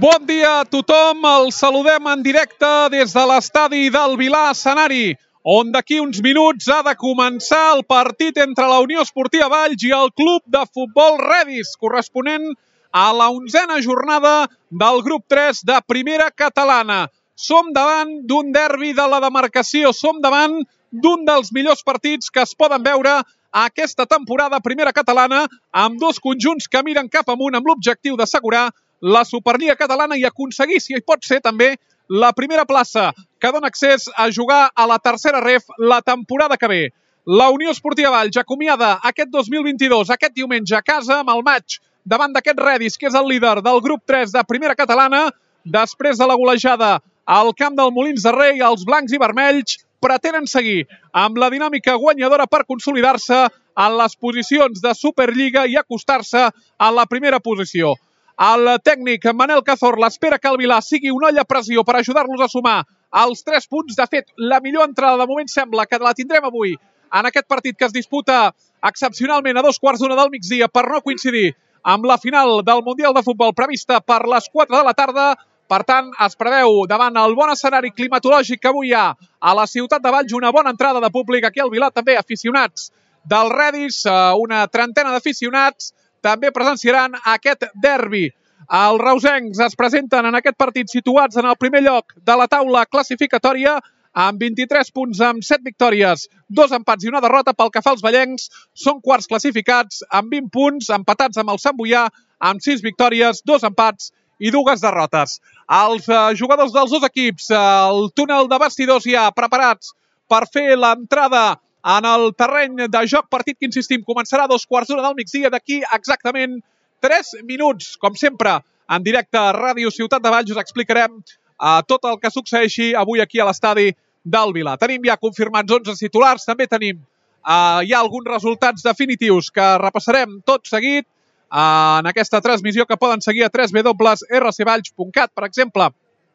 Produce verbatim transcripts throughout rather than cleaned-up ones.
Bon dia a tothom, els saludem en directe des de l'estadi del Vilar Escenari, on d'aquí uns minuts ha de començar el partit entre la Unió Esportiva Valls i el Club de Futbol Redis, corresponent a la onzena jornada del grup tres de Primera Catalana. Som davant d'un derbi de la demarcació, som davant d'un dels millors partits que es poden veure aquesta temporada a Primera Catalana, amb dos conjunts que miren cap amunt amb l'objectiu d'assegurar la Superliga Catalana i aconseguir, si hi pot ser, també la primera plaça que dona accés a jugar a la tercera ref la temporada que ve. La Unió Esportiva Valls acomiada aquest dos mil vint-i-dos, aquest diumenge a casa, amb el maig davant d'aquest Redis, que és el líder del grup tres de Primera Catalana. Després de la golejada al camp del Molins de Rei, els blancs i vermells pretenen seguir amb la dinàmica guanyadora per consolidar-se en les posicions de Superliga i acostar-se a la primera posició. El tècnic Manel Cazorla espera que el Vilar sigui una olla a pressió per ajudar-los a sumar els tres punts. De fet, la millor entrada de moment sembla que la tindrem avui en aquest partit que es disputa excepcionalment a dos quarts d'una del migdia per no coincidir amb la final del Mundial de Futbol prevista per les quatre de la tarda. Per tant, es preveu davant el bon escenari climatològic que avui hi ha a la ciutat de Valls una bona entrada de públic aquí al Vilar, també aficionats del Redis, una trentena d'aficionats també presenciaran aquest derbi. Els reusencs es presenten en aquest partit situats en el primer lloc de la taula classificatòria amb vint-i-tres punts, amb set victòries, dos empats i una derrota. Pel que fa als vallencs, són quarts classificats amb vint punts, empatats amb el Sant Boià amb sis victòries, dos empats i dues derrotes. Els jugadors dels dos equips, el túnel de vestidors ja preparats per fer l'entrada en el terreny de joc, partit que, insistim, començarà a dos quarts d'una del migdia d'aquí exactament tres minuts. Com sempre, en directe a Ràdio Ciutat de Valls us explicarem uh, tot el que succeeixi avui aquí a l'estadi del Vilar. Tenim ja confirmats onze titulars, també tenim uh, ja alguns resultats definitius que repassarem tot seguit uh, en aquesta transmissió que poden seguir a w w w punt r c valls punt cat, per exemple.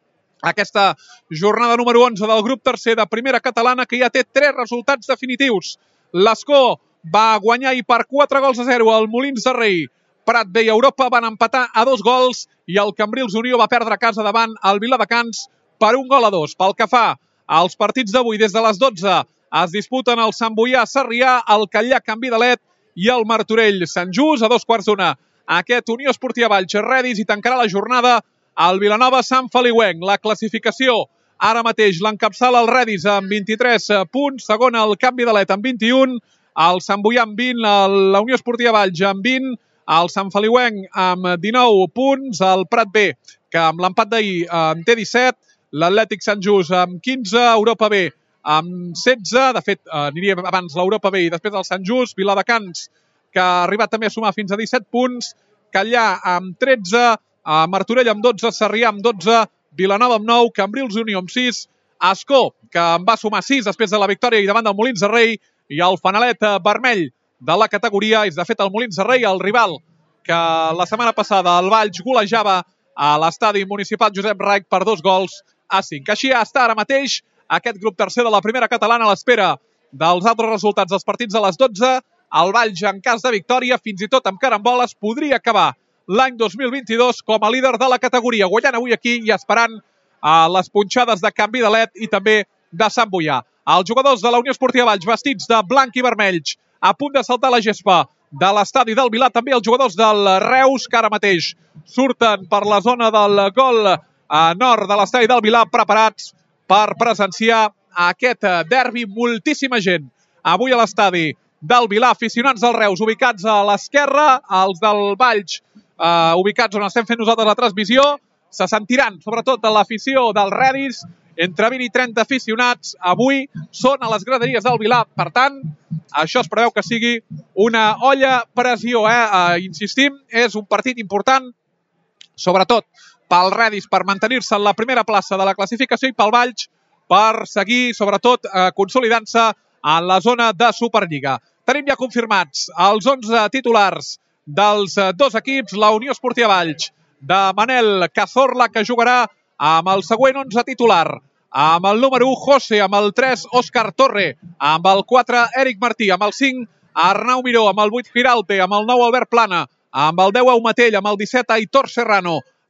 Aquesta jornada número onze del grup tercer de Primera Catalana, que ja té tres resultats definitius. L'Escó va guanyar i per quatre gols a zero al Molins de Rei. Prat B i Europa van empatar a dos gols i el Cambrils Unió va perdre a casa davant el Viladecans per un gol a dos. Pel que fa als partits d'avui, des de les dotze es disputen el Sant Boià Sarrià, el Catllà Can Vidalet i el Martorell Sant Just. A dos quarts d'una aquest Unió Esportiva Valls Redis i tancarà la jornada el Vilanova Sant Feliuenc. La classificació ara mateix l'encapçala el Redis amb vint-i-tres punts, segon el Can Vidalet amb vint-i-un, el Sant Boià amb vint, la Unió Esportiva Valls amb vint, el Sant Feliuenc amb dinou punts, el Prat B, que amb l'empat d'ahir en té disset, l'Atlètic Sant Just amb quinze, Europa B amb setze, de fet aniria abans l'Europa B i després el Sant Just, Viladecans, que ha arribat també a sumar fins a disset punts, Catllà amb tretze, a Martorell amb dotze, Sarrià amb dotze, Vilanova amb nou, Cambrils Unió amb sis, Escó, que en va sumar sis després de la victòria i davant del Molins de Rei, i el fanalet vermell de la categoria és, de fet, el Molins de Rei, el rival que la setmana passada el Valls golejava a l'estadi municipal Josep Raig per dos gols a cinc. Així està ara mateix aquest grup tercer de la Primera Catalana a l'espera dels altres resultats dels partits a les dotze. El Valls, en cas de victòria, fins i tot amb caramboles, podria acabar l'any dos mil vint-i-dos com a líder de la categoria, guanyant avui aquí i esperant uh, les punxades de Can Vidalet i també de Sant Boià. Els jugadors de la Unió Esportiva Valls vestits de blanc i vermells a punt de saltar la gespa de l'estadi del Vilar, també els jugadors del Reus que ara mateix surten per la zona del gol uh, nord de l'estadi del Vilar, preparats per presenciar aquest uh, derbi. Moltíssima gent avui a l'estadi del Vilar, aficionats del Reus ubicats a l'esquerra, els del Valls Uh, ubicats on estem fent nosaltres la transmissió. Se sentiran, sobretot, a l'afició del Redis, entre vint i trenta aficionats. Avui són a les graderies del Vilar. Per tant, això es preveu que sigui una olla pressió. Eh? Uh, insistim, és un partit important, sobretot pel Redis, per mantenir-se en la primera plaça de la classificació i pel Valls per seguir, sobretot, uh, consolidant-se en la zona de Superliga. Tenim ja confirmats els onze titulars dels dos equips. La Unió Esportiva Valls de Manel Cazorla, que jugarà amb el següent onze titular, amb el número u José, amb el tres Òscar Torre, amb el quatre Eric Martí, amb el cinc Arnau Miró, amb el vuit Giralpe, amb el nou Albert Plana, amb el deu Aumatell, amb el disset Aitor Serrano,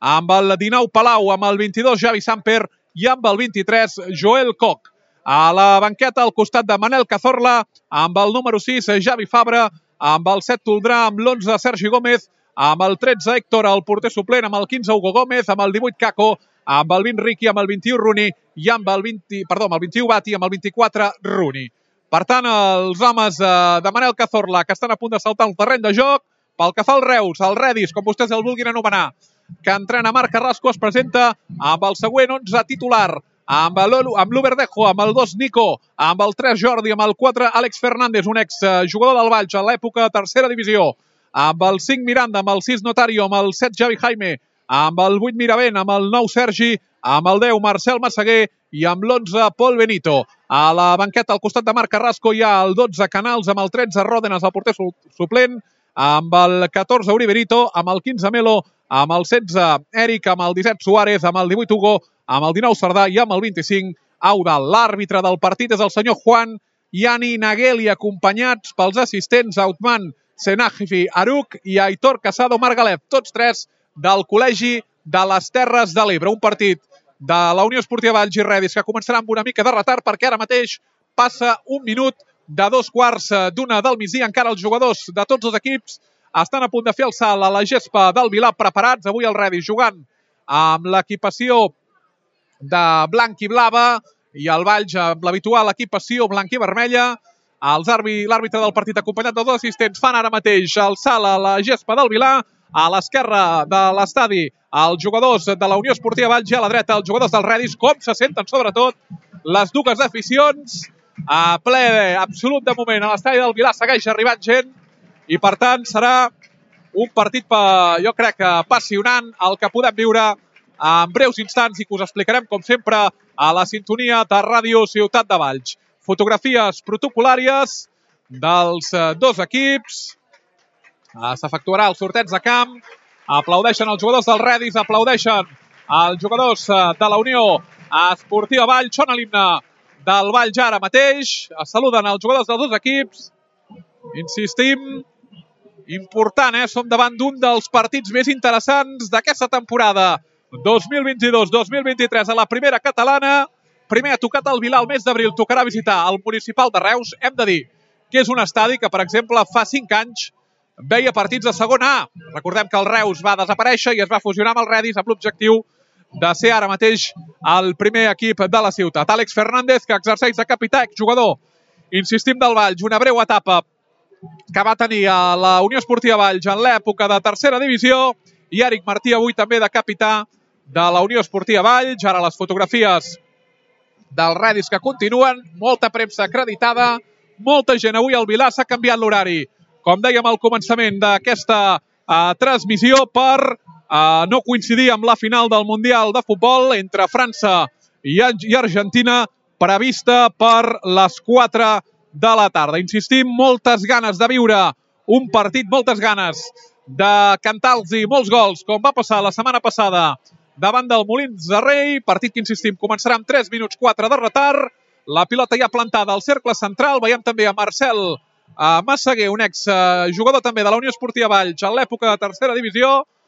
amb el dinou Palau, amb el vint-i-dos Javi Samper i amb el vint-i-tres Joel Koch. A la banqueta al costat de Manel Cazorla, amb el número sis Javi Fabra, amb el set Toldrà, amb l'onze Sergi Gómez, amb el tretze Héctor, el porter suplent, amb el quinze Hugo Gómez, amb el divuit Caco, amb el vint Riqui, amb el vint-i-u Runi i amb el vint, perdó, amb el vint-i-u Bati, amb el vint-i-quatre Runi. Per tant, els homes de Manel Cazorla que estan a punt de saltar el terreny de joc, pel que fa al Reus, el Redis, com vostès el vulguin anomenar, que entrena Marc Carrasco, es presenta amb el següent onze titular, amb l'Uberdejo, amb el dos Nico, amb el tres Jordi, amb el quatre Àlex Fernández, un exjugador del Valls a l'època de tercera divisió, amb el cinc Miranda, amb el sis Notario, amb el set Javi Jaime, amb el vuit Miravent, amb el nou Sergi, amb el deu Marcel Massaguer i amb l'onze Pol Benito. A la banqueta al costat de Marc Carrasco hi ha el dotze Canals, amb el tretze Ròdenas, el porter suplent, amb el catorze Uriberito, amb el quinze Melo, amb el setze Eric, amb el disset Suárez, amb el divuit Hugo, amb el dinou Cerdà i amb el vint-i-cinc Audal. L'àrbitre del partit és el senyor Juan Yani Nagueli, acompanyats pels assistents Autman Senajifi Aruc i Aitor Casado Margalef, tots tres del Col·legi de les Terres de l'Ebre. Un partit de la Unió Esportiva Valls i Redis que començarà amb una mica de retard perquè ara mateix passa un minut de dos quarts d'una del migdia. Encara els jugadors de tots els equips estan a punt de fer el salt a la gespa del Vilar preparats. Avui el Redis jugant amb l'equipació de blanc i blava i el Valls amb l'habitual equipació blanc i vermella. L'àrbitre del partit acompanyat dels dos assistents fan ara mateix el salt a la gespa del Vilar. A l'esquerra de l'estadi els jugadors de la Unió Esportiva Valls i a la dreta els jugadors del Redis. Com se senten sobretot les dues aficions a ple absolut de moment. A l'estadi del Vilar segueix arribant gent i per tant serà un partit, jo crec, apassionant el que podem viure en breus instants i que us explicarem com sempre a la sintonia de Ràdio Ciutat de Valls. Fotografies protocolàries dels dos equips. S'efectuarà el sorteig de camp. Aplaudeixen els jugadors del Redis, aplaudeixen els jugadors de la Unió Esportiva Valls. Sona l'himne del Valls ara mateix. Saluden els jugadors dels dos equips. Insistim, important, eh? Som davant d'un dels partits més interessants d'aquesta temporada dos mil vint-i-dos dos mil vint-i-tres a la primera catalana. Primer ha tocat el Vilar, el mes d'abril tocarà visitar el Municipal de Reus. Hem de dir que és un estadi que, per exemple, fa cinc anys veia partits de segona A. Recordem que el Reus va desaparèixer i es va fusionar amb el Redis amb l'objectiu de ser ara mateix el primer equip de la ciutat. Àlex Fernández, que exerceix de capità, exjugador, insistim, del Valls, una breu etapa que va tenir a la Unió Esportiva Valls en l'època de tercera divisió, i Eric Martí avui també de capità de la Unió Esportiva Valls. Ara les fotografies del Redis que continuen, molta premsa acreditada, molta gent avui al Vilar. S'ha canviat l'horari, com dèiem al començament d'aquesta uh, transmissió, per uh, no coincidir amb la final del Mundial de Futbol entre França i, i Argentina, prevista per les quatre de la tarda. Insistim, moltes ganes de viure un partit, moltes ganes de cantar-los molts gols, com va passar la setmana passada davant del Molins de Rei. Partit que, insistim, començarà amb tres minuts quatre de retard. La pilota ja plantada al cercle central. Veiem també a Marcel Uh, Massaguer, un exjugador uh, també de la Unió Esportiva Valls en l'època de tercera divisió.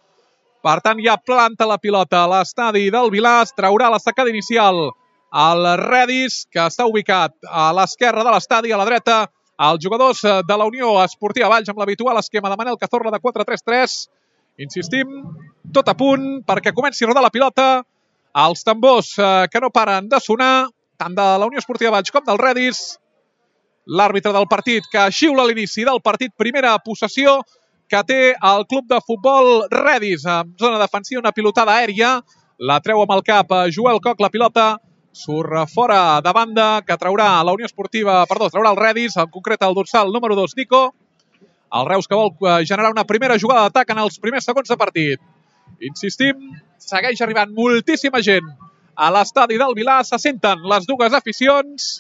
Per tant, ja planta la pilota a l'estadi del Vilar. Es traurà la sacada inicial al Redis, que està ubicat a l'esquerra de l'estadi. A la dreta, els jugadors de la Unió Esportiva Valls amb l'habitual esquema de Manel Cazorla de quatre tres tres. Insistim, tot a punt perquè comenci a rodar la pilota. Els tambors uh, que no paren de sonar, tant de la Unió Esportiva Valls com del Redis. L'àrbitre del partit que xiula a l'inici del partit. Primera possessió que té el club de futbol Redis en zona defensiva, una pilotada aèria. La treu amb el cap Joel Koch, la pilota surt fora de banda, que traurà la Unió Esportiva, perdó, traurà el Redis, en concret el dorsal número dos, Nico. El Reus que vol generar una primera jugada d'atac en els primers segons de partit. Insistim, segueix arribant moltíssima gent a l'estadi del Vilar. Se senten les dues aficions.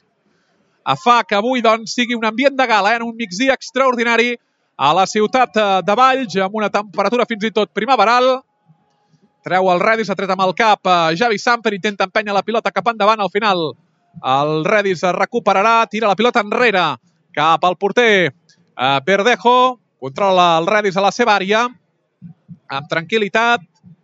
Fa que avui doncs, sigui un ambient de gala, eh? En un migdia extraordinari a la ciutat de Valls, amb una temperatura fins i tot primaveral. Treu el Redis, ha tret amb el cap Javi Samper, intenta empènyer la pilota cap endavant. Al final el Redis recuperarà, tira la pilota enrere cap al porter Verdejo. Controla el Redis a la seva àrea amb tranquil·litat.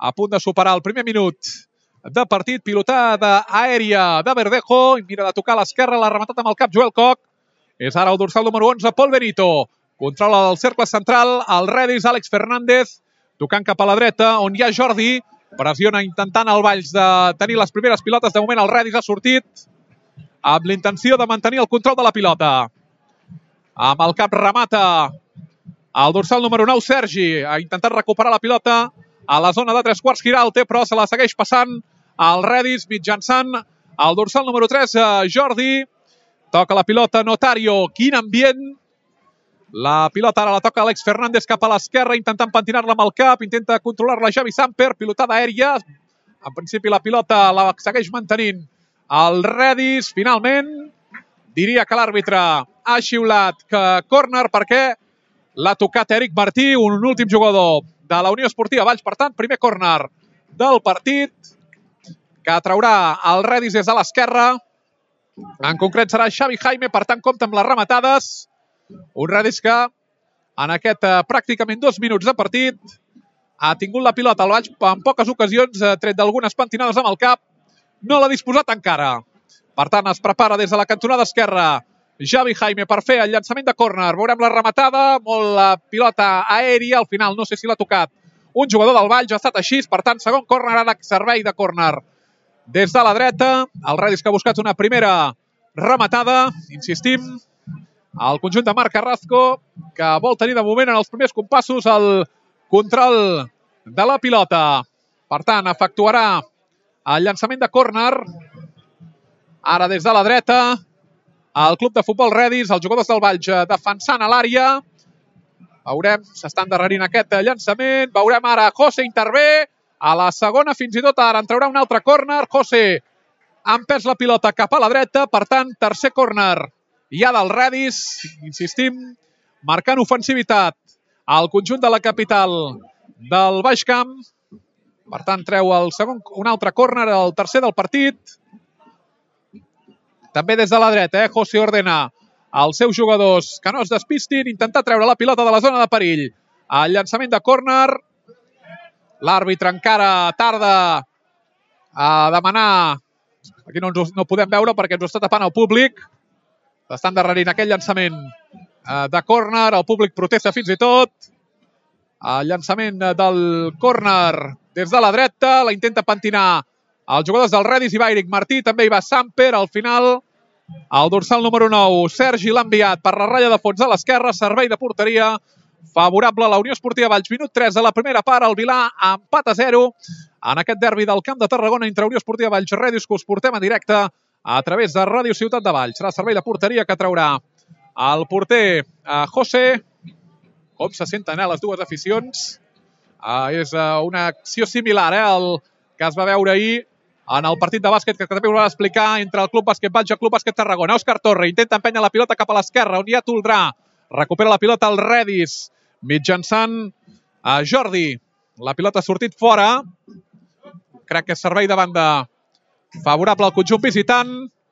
a punt de superar el primer minut de partit. Pilotada aèria de Verdejo. I mira de tocar a l'esquerra, l'ha rematat amb el cap Joel Koch. És ara el dorsal número onze, Pol Benito. Controla el cercle central, el Redis, Àlex Fernández, tocant cap a la dreta, on hi ha Jordi. Pressiona intentant el Valls de tenir les primeres pilotes. De moment el Redis ha sortit amb l'intenció de mantenir el control de la pilota. Amb el cap remata el dorsal número nou, Sergi. Ha intentat recuperar la pilota a la zona de tres quarts. Giralt, però se la segueix passant el Redis mitjançant el dorsal número tres, Jordi. Toca la pilota Notario. Quin ambient! La pilota ara la toca Àlex Fernández cap a l'esquerra, intentant pentinar-la amb el cap, intenta controlar-la Xavi Samper, pilotada aèria. En principi la pilota la segueix mantenint el Redis. Finalment, diria que l'àrbitre ha xiulat que córner perquè l'ha tocat Eric Martí, un últim jugador de la Unió Esportiva Valls. Per tant, primer córner del partit que traurà el Redis des de l'esquerra. En concret serà Xavi Jaime, per tant compta amb les rematades. Un Redis que en aquest eh, pràcticament dos minuts de partit ha tingut la pilota al Valls en poques ocasions, eh, tret d'algunes pentinades amb el cap. No l'ha disposat encara. Per tant, es prepara des de la cantonada esquerra Xavi Jaime per fer el llançament de córner. Veurem la rematada, molt la pilota aèria. Al final no sé si l'ha tocat un jugador del Valls, ha estat així. Per tant, segon córner, ara servei de córner des de la dreta. El Redis que ha buscat una primera rematada. Insistim, el conjunt de Marc Carrasco, que vol tenir de moment en els primers compassos el control de la pilota. Per tant, efectuarà el llançament de córner. Ara des de la dreta, el club de futbol Redis, els jugadors del Valls defensant a l'àrea. Veurem, s'estan darrerint aquest llançament. Veurem ara, José intervé. A la segona, fins i tot, ara en traurà un altre córner. José ha empès la pilota cap a la dreta. Per tant, tercer córner hi ha del Redis, insistim, marcant ofensivitat al conjunt de la capital del Baix Camp. Per tant, treu el segon, un altre córner, el tercer del partit. També des de la dreta, eh? José ordena als seus jugadors que no es despistin, intentar treure la pilota de la zona de perill. El llançament de córner. L'àrbitre encara tarda a demanar. Aquí no, ens, no podem veure perquè ens ho està tapant el públic. Estan darrerint aquell llançament de córner. El públic protesta fins i tot. El llançament del córner des de la dreta. La intenta pentinar els jugadors del Redis. Hi va Eric Martí, també hi va Samper. Al final, el dorsal número nou, Sergi, l'ha enviat per la ratlla de fons a l'esquerra. Servei de porteria favorable a la Unió Esportiva Valls. Minut tres de la primera part. El Vilà empat a zero en aquest derbi del Camp de Tarragona entre Unió Esportiva Valls i Redis, que us portem en directe a través de Ràdio Ciutat de Valls. Serà servei de porteria que traurà el porter eh, José. Com se senten eh, les dues aficions. Eh, és eh, una acció similar eh, al que es va veure ahir en el partit de bàsquet, que també us va explicar, entre el Club Bàsquet Valls i el Club Bàsquet Tarragona. Òscar Torre intenta empènyer la pilota cap a l'esquerra, on hi ha Toldrà. Recupera la pilota al Redis, mitjançant a Jordi. La pilota ha sortit fora. Crec que és servei de banda favorable al conjunt visitant.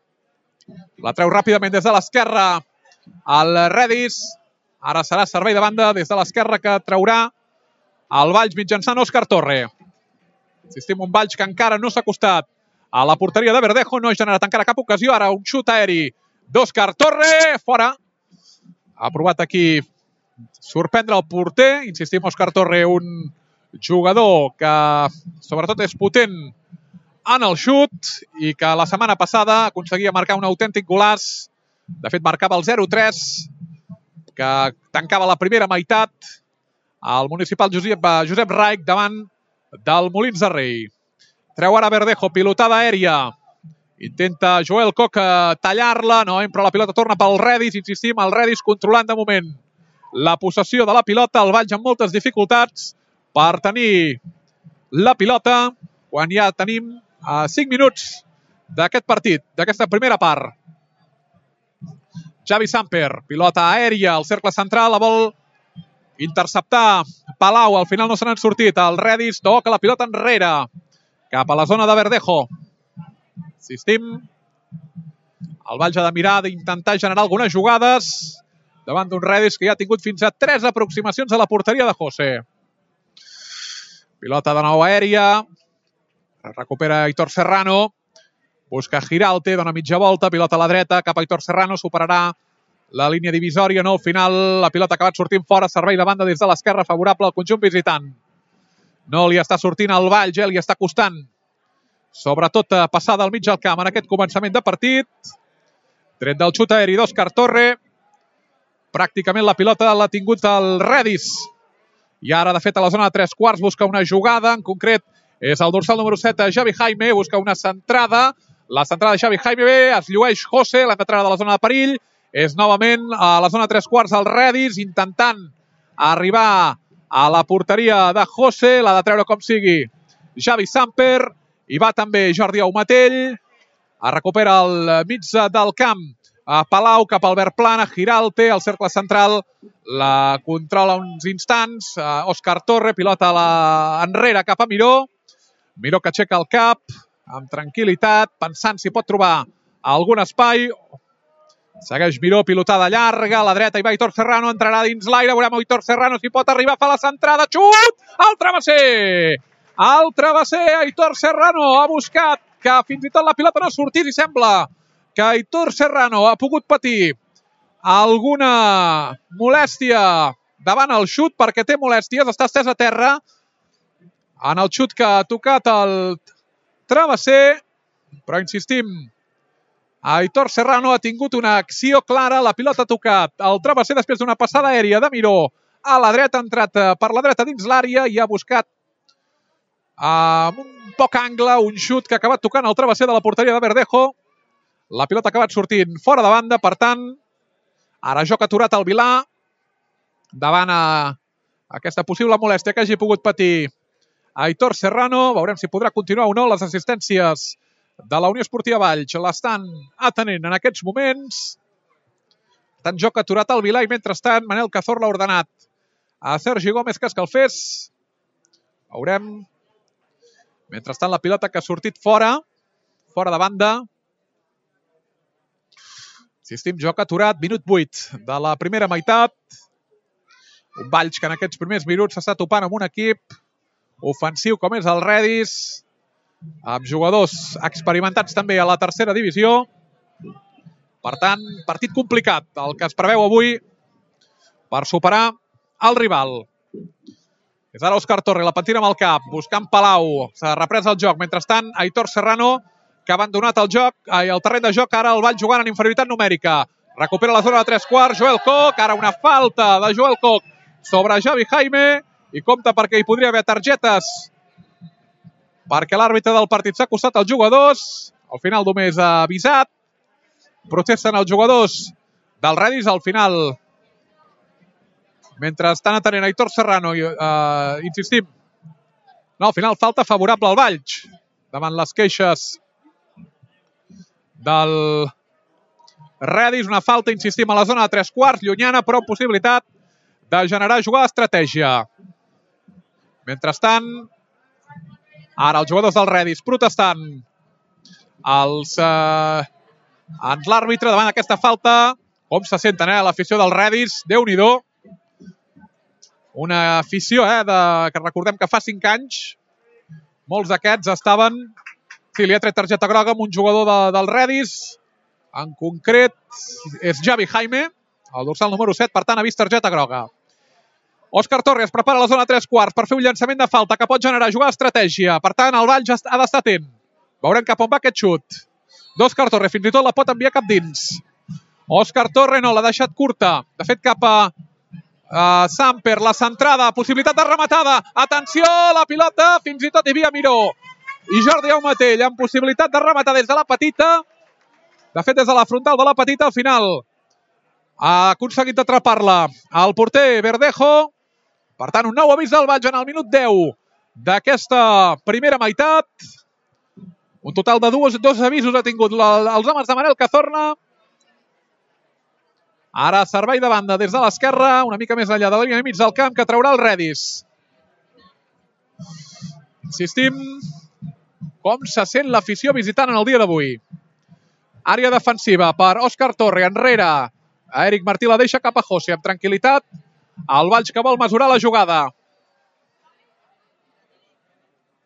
La treu ràpidament des de l'esquerra el Redis. Ara serà servei de banda des de l'esquerra que traurà el Valls mitjançant Òscar Torre. Insistim, un Valls que encara no s'ha acostat a la porteria de Verdejo. No ha generat encara cap ocasió. Ara un xut aeri d'Òscar Torre. Fora. Ha provat aquí sorprendre el porter. Insistim, Òscar Torre, un jugador que sobretot és potent en el xut i que la setmana passada aconseguia marcar un autèntic golaç. De fet, marcava el zero tres, que tancava la primera meitat al municipal Josep, Josep Raig davant del Molins de Rei. Treu ara Verdejo, pilotada aèria. Intenta Joel Koch tallar-la, no, però la pilota torna pel Redis. Insistim, el Redis controlant de moment la possessió de la pilota. El Valls amb moltes dificultats per tenir la pilota quan ja tenim a cinc minuts d'aquest partit, d'aquesta primera part. Xavi Samper, pilota aèria al cercle central, la vol interceptar Palau, al final no se n'han sortit. El Redis toca la pilota enrere, cap a la zona de Verdejo. Insistim, el Valls ha de mirar d'intentar generar algunes jugades davant d'un Redis que ja ha tingut fins a tres aproximacions a la porteria de José. Pilota de nou aèria. Recupera Aitor Serrano. Busca Giralt, dona mitja volta. Pilota a la dreta, cap a Aitor Serrano. Superarà la línia divisòria. No, al final la pilota ha acabat sortint fora. Servei de banda des de l'esquerra, favorable al conjunt visitant. No li està sortint al Valls, eh? Li està costant. Sobretot passar del mig al camp en aquest començament de partit. Tret del xut aeri d'Òscar Torre. Pràcticament la pilota l'ha tingut el Redis. I ara, de fet, a la zona de tres quarts busca una jugada. En concret, és el dorsal número set, Xavi Jaime. Busca una centrada. La centrada de Xavi Jaime bé. Es llueix José. L'ha de treure de la zona de perill. És novament a la zona de tres quarts el Redis, intentant arribar a la porteria de José. L'ha de treure com sigui Xavi Samper. Hi va també Jordi Aumatell. Es recupera al mig del camp a Palau, cap al verd plana, Giralte, al cercle central, la controla uns instants, Òscar Torre, pilota a la enrere cap a Miró, Miró que aixeca el cap, amb tranquil·litat, pensant si pot trobar algun espai, segueix Miró, pilotada llarga, a la dreta hi va Aitor Serrano, entrarà dins l'aire, veurem Aitor Serrano si pot arribar, fa la centrada, xut, al travesser, al travesser, Aitor Serrano ha buscat que fins i tot la pilota no sortís i sembla que Aitor Serrano ha pogut patir alguna molèstia davant el xut, perquè té molèsties, està estès a terra en el xut que ha tocat el travesser, però insistim, Aitor Serrano ha tingut una acció clara, la pilota ha tocat el travesser després d'una passada aèria de Miró a la dreta, ha entrat per la dreta dins l'àrea i ha buscat amb un poc angle un xut que ha acabat tocant el travesser de la porteria de Verdejo. La pilota ha acabat sortint fora de banda, per tant, ara joc aturat al Vilà, davant a aquesta possible molèstia que hagi pogut patir Aitor Serrano. Veurem si podrà continuar o no. Les assistències de la Unió Esportiva Valls l'estan atenent en aquests moments. Per tant, joc aturat al Vilà i mentrestant Manel Cazorla ha ordenat a Sergi Gómez que escalfés. Veurem. Mentrestant, la pilota que ha sortit fora, fora de banda. Insistim, joc aturat, minut vuit de la primera meitat. Un Valls que en aquests primers minuts s'està topant amb un equip ofensiu com és el Redis, amb jugadors experimentats també a la tercera divisió. Per tant, partit complicat, el que es preveu avui per superar el rival. És ara Òscar Torre, la pentina amb el cap, buscant Palau, s'ha reprès el joc. Mentrestant, Aitor Serrano, que ha abandonat el joc, el terreny de joc, ara el Valls jugant en inferioritat numèrica. Recupera la zona de tres quarts, Joel Koch, ara una falta de Joel Koch sobre Xavi Jaime, i compta perquè hi podria haver targetes, perquè l'àrbitre del partit s'ha acostat als jugadors, al final només ha avisat, protesten els jugadors del Redis, al final, mentre estan atenent Aitor Serrano, uh, insistim, no, al final falta favorable al Valls, davant les queixes del Redis, una falta, insistim, a la zona de tres quarts, llunyana, però amb possibilitat de generar jugada d'estratègia. Mentrestant, ara els jugadors del Redis protestant els, eh, en l'àrbitre davant aquesta falta. Com se senten, eh, l'afició del Redis, Déu-n'hi-do. Una afició, eh, de, que recordem que fa cinc anys, molts d'aquests estaven... Sí, li ha tret targeta groga amb un jugador de, del Redis. En concret, és Xavi Jaime, el dorsal número set, per tant, ha vist targeta groga. Òscar Torres prepara la zona tres quarts per fer un llançament de falta que pot generar jugada d'estratègia. Per tant, el Valls ha d'estar atent. Veurem cap on va aquest xut. D'Òscar Torres, fins i tot la pot enviar cap dins. Òscar Torres no, l'ha deixat curta. De fet, cap a uh, Samper, la centrada, possibilitat de rematada. Atenció, la pilota, fins i tot hi havia Miró i Jordi Aumatell, amb possibilitat de rematar des de la petita. De fet, des de la frontal de la petita, al final ha aconseguit atrapar-la el porter Verdejo. Per tant, un nou avís del Valls en el minut deu d'aquesta primera meitat. Un total de dos, dos avisos ha tingut la, els homes de Manel Cazorla. Ara servei de banda des de l'esquerra, una mica més enllà de la línia de mig del camp, que traurà el Redis. Insistim, com se sent l'afició visitant en el dia d'avui. Àrea defensiva per Òscar Torre, enrere. Eric Martí la deixa cap a José, amb tranquil·litat. El Valls que vol mesurar la jugada.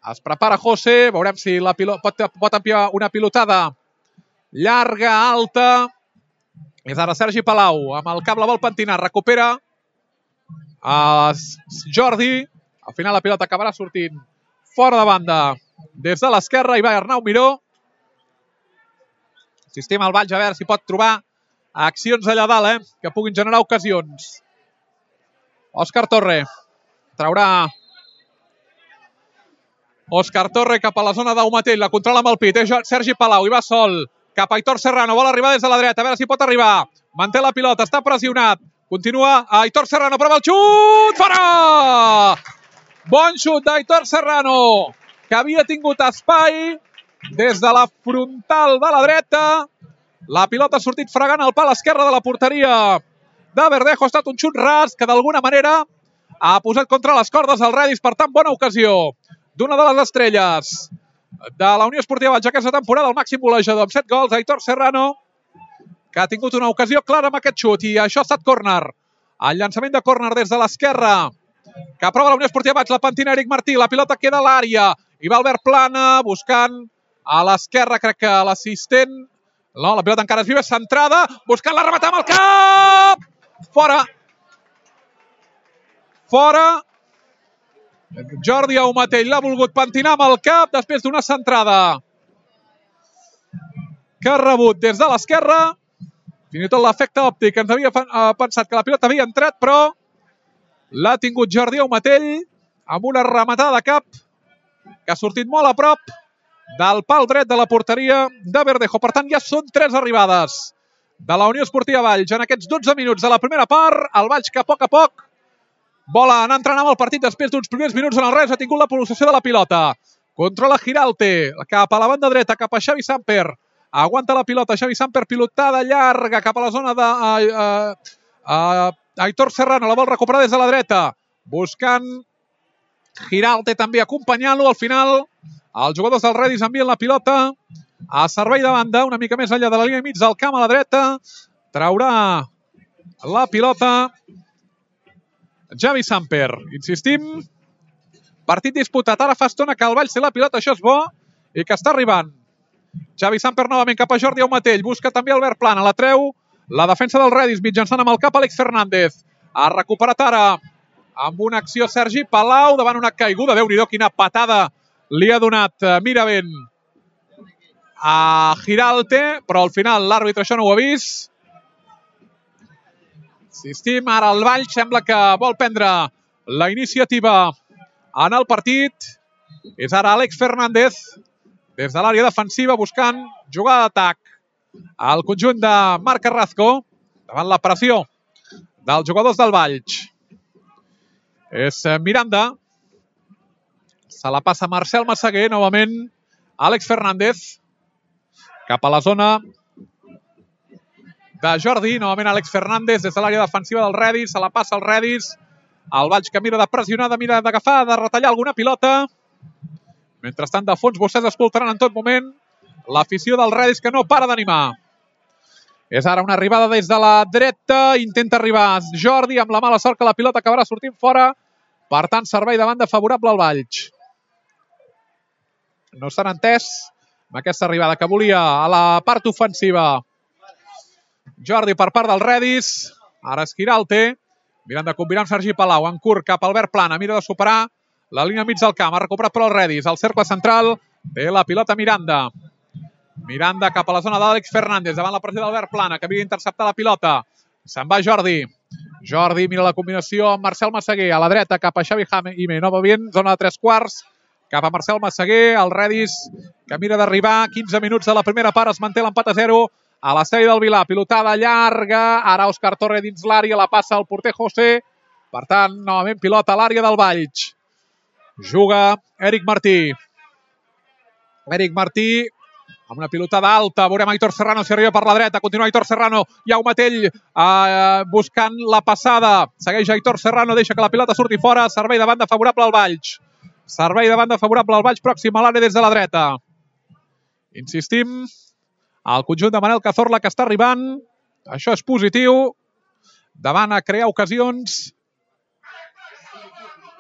Es prepara José, veurem si la pilota, pot, pot enviar una pilotada llarga, alta. És ara Sergi Palau, amb el cap la vol pentinar, recupera a Jordi. Al final la pilota acabarà sortint fora de banda des de l'esquerra. Hi va Arnau Miró. Insistim al Valls a veure si pot trobar accions allà dalt, eh, que puguin generar ocasions. Òscar Torre traurà Òscar Torre cap a la zona d'Aumatell, la controla amb el pit, és Sergi Palau, hi va sol, cap a Aitor Serrano, vol arribar des de la dreta, a veure si pot arribar, manté la pilota, està pressionat, continua Aitor Serrano, prova el xut, fora! Bon xut d'Aitor Serrano, que havia tingut espai des de la frontal de la dreta, la pilota ha sortit fregant el pal esquerre de la porteria de Verdejo, ha estat un xut ras que d'alguna manera ha posat contra les cordes el Redis, per tant bona ocasió d'una de les estrelles de la Unió Esportiva Valls aquesta temporada, el màxim golejador amb set gols, Aitor Serrano, que ha tingut una ocasió clara amb aquest xut, i això ha estat córner. El llançament de córner des de l'esquerra, que aprova la Unió Esportiva Valls, la pentina Eric Martí, la pilota queda a l'àrea, i va Albert Plana buscant a l'esquerra, crec que l'assistent, no, la pilota encara és viva, és centrada, buscant la rematar amb el cap, fora, fora, Jordi Aumatell l'ha volgut pentinar amb el cap després d'una centrada que ha rebut des de l'esquerra. Fins i tot l'efecte òptic ens havia pensat que la pilota havia entrat, però l'ha tingut Jordi Aumatell amb una rematada de cap que ha sortit molt a prop del pal dret de la porteria de Verdejo. Per tant, ja són tres arribades de la Unió Esportiva Valls en aquests dotze minuts de la primera part. El Valls que a poc a poc vol anar entrenant amb el partit després d'uns primers minuts en el res. Ha tingut la possessió de la pilota. Controla Giralte cap a la banda dreta, cap a Xavi Samper. Aguanta la pilota Xavi Samper, pilotada llarga cap a la zona de uh, uh, uh, Aitor Serrano. La vol recuperar des de la dreta. Buscant Giralte també acompanyant-lo. Al final, els jugadors del Redis envien la pilota a servei de banda, una mica més enllà de la línia mig del camp a la dreta. Traurà la pilota Xavi Samper. Insistim, partit disputat. Ara fa estona que el Valls té la pilota, això és bo, i que està arribant. Xavi Samper novament cap a Jordi Aumatell. Busca també Albert Plana, la treu la defensa del Redis mitjançant amb el cap Àlex Fernández. Ha recuperat ara amb una acció Sergi Palau davant una caiguda. Déu-n'hi-do, quina patada li ha donat Miravent a Giralte, però al final l'àrbitre això no ho ha vist. Insistim, ara el Valls sembla que vol prendre la iniciativa en el partit. És ara Àlex Fernández des de l'àrea defensiva buscant jugada d'atac. El conjunt de Marc Carrasco davant la pressió dels jugadors del Valls. És Miranda. Se la passa Marcel Massaguer, novament Àlex Fernández cap a la zona de Jordi, novament Àlex Fernández des de l'àrea defensiva del Redis, se la passa al Redis, el Valls que mira de pressionar, de mira d'agafar, de retallar alguna pilota. Mentrestant, de fons, vostès escoltaran en tot moment l'afició del Redis que no para d'animar. És ara una arribada des de la dreta, intenta arribar Jordi amb la mala sort que la pilota acabarà sortint fora, per tant, servei de banda favorable al Valls. No s'han entès amb aquesta arribada que volia a la part ofensiva Jordi per part del Redis. Ara és Giralte, mirant de combinar amb Sergi Palau, en curt cap a Albert Plana, mira de superar la línia mig del camp, ha recuperat per al Redis, al cercle central, té la pilota Miranda. Miranda cap a la zona d'Àlex Fernández, davant la pressió d'Albert Plana, que havia d'interceptar la pilota. Se'n va Jordi. Jordi mira la combinació amb Marcel Massaguer, a la dreta cap a Xavi Jaime, no va bien, zona de tres quarts, cap a Marcel Massaguer, el Redis, que mira d'arribar, quinze minuts de la primera part, es manté l'empat a zero, a l'estadi del Vilà, pilotada llarga, ara Òscar Torre dins l'àrea, la passa el porter José, per tant, novament pilota a l'àrea del Valls. Juga Eric Martí. Eric Martí amb una pilotada alta, veurem Aitor Serrano si arriba per la dreta, continua Aitor Serrano, i Aumatell eh, buscant la passada, segueix Aitor Serrano, deixa que la pilota surti fora, servei de banda favorable al Valls. Servei de banda favorable al Valls, pròxim a l'àrea des de la dreta. Insistim, el conjunt de Manel Cazorla que està arribant, això és positiu, davant a crear ocasions.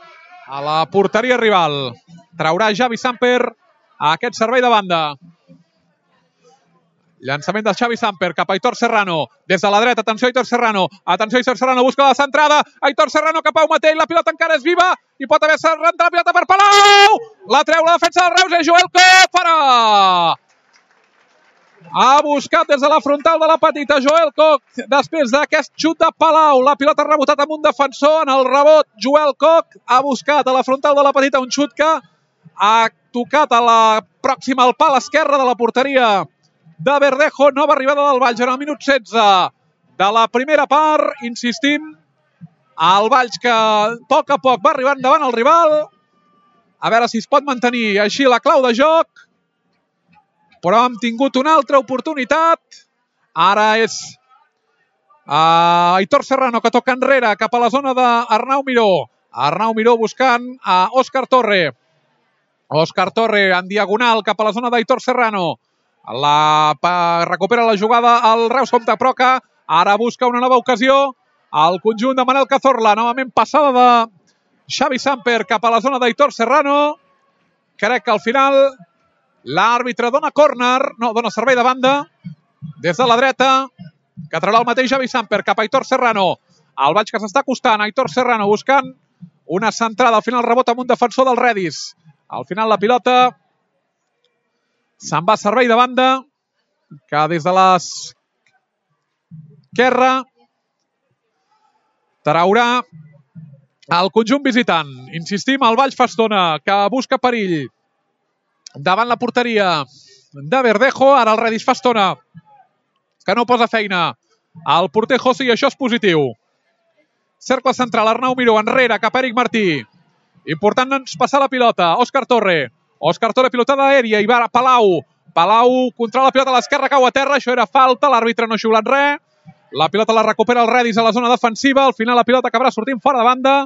a la porteria rival. Traurà Xavi Samper a aquest servei de banda. Llançament de Xavi Samper cap a Aitor Serrano. Des de la dreta, atenció Aitor Serrano. Atenció Aitor Serrano, busca la centrada. Aitor Serrano cap a Umatell, la pilota encara és viva i pot haver rentat la pilota per Palau. La treu la defensa del Reus, és Joel Coc, fora! Ha buscat des de la frontal de la petita Joel Coc després d'aquest xut de Palau. La pilota ha rebotat amb un defensor. En el rebot, Joel Coc ha buscat a la frontal de la petita un xut que ha tocat a la pròxima al pal esquerre de la porteria de Verdejo. Nova arribada del Valls en el minut setze de la primera part. Insistim, el Valls que a poc a poc va arribant davant el rival. A veure si es pot mantenir així la clau de joc. Però hem tingut una altra oportunitat. Ara és uh, Aitor Serrano que toca enrere cap a la zona d'Arnau Miró. Arnau Miró buscant a Òscar Torre. Òscar Torre en diagonal cap a la zona d'Aitor Serrano. La, pa, recupera la jugada al Reus Comte Proca. Ara busca una nova ocasió al conjunt de Manel Cazorla. Novament passada de Xavi Samper cap a la zona d'Aitor Serrano. Crec que al final l'àrbitre dona córner, no, dona servei de banda des de la dreta, que traurà el mateix Xavi Samper cap a Aitor Serrano. El Valls que s'està acostant, Aitor Serrano buscant una centrada, al final rebot amb un defensor del Redis. Al final la pilota se'n va a servei de banda, que des de l'esquerra traurà el conjunt visitant. Insistim, el Valls fa estona que busca perill davant la porteria de Verdejo. Ara el Redis fa estona que no posa feina al porter José i això és positiu. Cercle central, Arnau Miró enrere cap a Eric Martí. Important doncs passar la pilota. Òscar Torre. Òscar Torre, pilotada aèria. I va a Palau. Palau controla la pilota a l'esquerra, cau a terra. Això era falta, l'àrbitre no ha xiulat res. La pilota la recupera el Redis a la zona defensiva. Al final la pilota acabarà sortint fora de banda.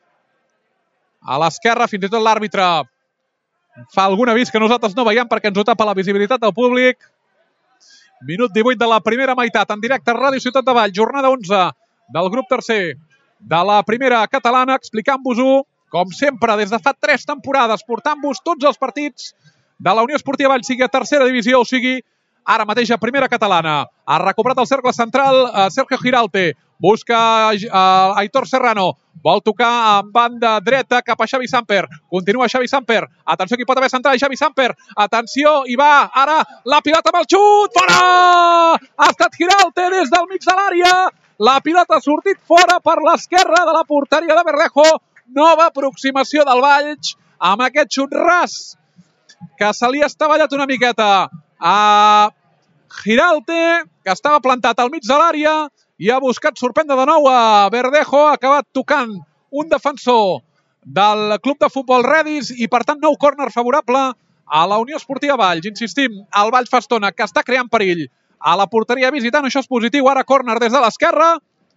A l'esquerra, fins i tot l'àrbitre fa algun avís que nosaltres no veiem perquè ens ho tapa la visibilitat del públic. Minut divuit de la primera meitat, en directe a Ràdio Ciutat de Valls, jornada onze del grup tercer de la primera catalana, explicant-vos-ho, com sempre, des de fa tres temporades, portant-vos tots els partits de la Unió Esportiva Valls, sigui a tercera divisió o sigui ara mateix a primera catalana. Ha recuperat el cercle central uh, Sergio Giralte, busca uh, Aitor Serrano, vol tocar en banda dreta cap a Xavi Samper. Continua Xavi Samper. Atenció, qui pot haver centrat Xavi Samper. Atenció, i va ara la pilota amb el xut. Fora! Ha estat Giralte des del mig de l'àrea. La pilota ha sortit fora per l'esquerra de la porteria de Verdejo. Nova aproximació del Valls amb aquest xut ras que se li ha estavellat una miqueta a Giralte, que estava plantat al mig de l'àrea i ha buscat sorprendre de nou a Verdejo. Ha acabat tocant un defensor del club de futbol Redis i, per tant, nou córner favorable a la Unió Esportiva Valls. Insistim, el Valls fa estona que està creant perill a la porteria visitant. Això és positiu. Ara córner des de l'esquerra.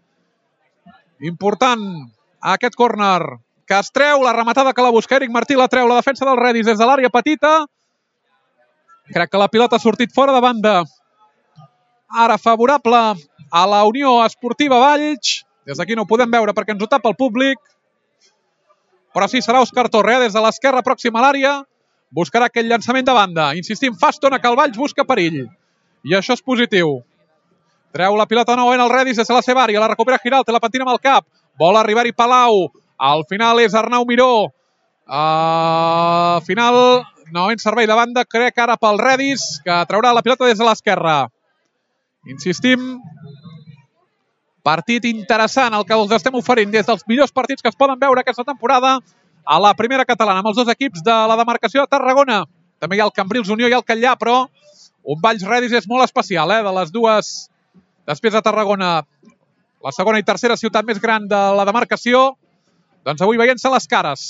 Important aquest córner que es treu. La rematada que la busca Eric Martí la treu la defensa del Redis des de l'àrea petita. Crec que la pilota ha sortit fora de banda. Ara favorable a la Unió Esportiva Valls. Des d'aquí no ho podem veure perquè ens ho tapa el públic. Però sí, serà Òscar Torre, des de l'esquerra pròxima a l'àrea. Buscarà aquell llançament de banda. Insistim, fa estona que el Valls busca perill. I això és positiu. Treu la pilota novament al Redis des de la seva àrea. La recupera Giralte, la pentina amb el cap. Vol arribar-hi Palau. Al final és Arnau Miró. Al uh, final, novament servei de banda. Crec ara pel Redis, que traurà la pilota des de l'esquerra. Insistim, partit interessant el que els estem oferint des dels millors partits que es poden veure aquesta temporada a la primera catalana, amb els dos equips de la demarcació de Tarragona. També hi ha el Cambrils Unió i el Catllà, però un Valls Redis és molt especial, eh? De les dues, després de Tarragona, la segona i tercera ciutat més gran de la demarcació, doncs avui veient-se les cares.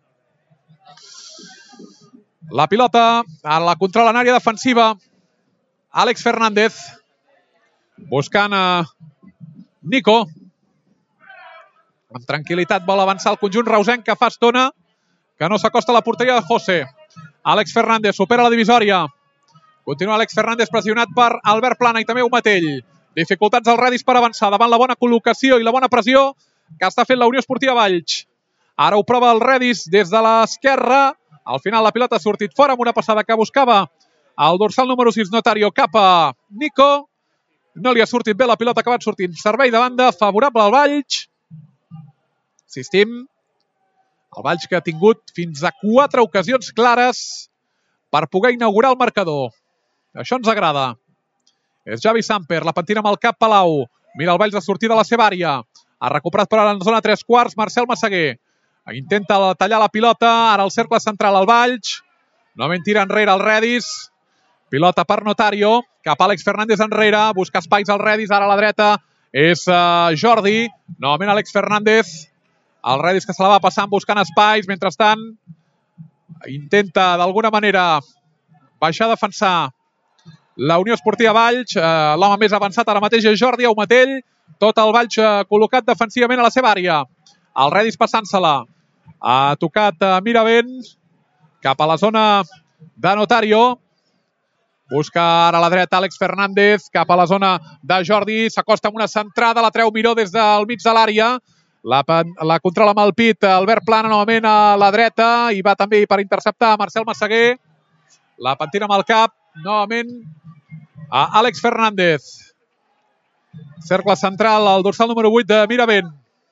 La pilota, la controla en àrea defensiva, Àlex Fernández, buscant a Nico. Amb tranquil·litat vol avançar el conjunt reusenc, que fa estona que no s'acosta a la porteria de José. Àlex Fernández supera la divisòria. Continua Àlex Fernández pressionat per Albert Plana i també Umatell. Dificultats al Redis per avançar davant la bona col·locació i la bona pressió que està fent la Unió Esportiva Valls. Ara ho prova el Redis des de l'esquerra. Al final la pilota ha sortit fora amb una passada que buscava el dorsal número sis, Notario, cap a Nico. No li ha sortit bé la pilota, ha acabat sortint servei de banda, favorable al Valls. Insistim, el Valls que ha tingut fins a quatre ocasions clares per poder inaugurar el marcador. Això ens agrada. És Javi Samper, la pentina amb el cap Palau. Mira el Valls a sortir de la seva àrea. Ha recuperat per ara en zona tres quarts Marcel Massaguer. Intenta tallar la pilota, ara el cercle central al Valls. Novament tira enrere el Redis. Pilota per Notario, cap a Àlex Fernández enrere, busca espais al Redis, ara a la dreta és uh, Jordi. Novament Àlex Fernández. El Redis que se la va passant buscant espais. Mentrestant, intenta d'alguna manera baixar a defensar la Unió Esportiva Valls. Uh, L'home més avançat ara mateix és Jordi Aumatell. Tot el Valls uh, col·locat defensivament a la seva àrea. El Redis passant-se-la. Ha tocat uh, Miravent cap a la zona de Notario. Busca ara a la dreta Àlex Fernández cap a la zona de Jordi. S'acosta amb una centrada, la treu Miró des del mig de l'àrea. La, la controla amb el pit Albert Plana novament a la dreta i va també per interceptar Marcel Massaguer. La pentina amb el cap novament a Àlex Fernández. Cercle central al dorsal número vuit de Miravent.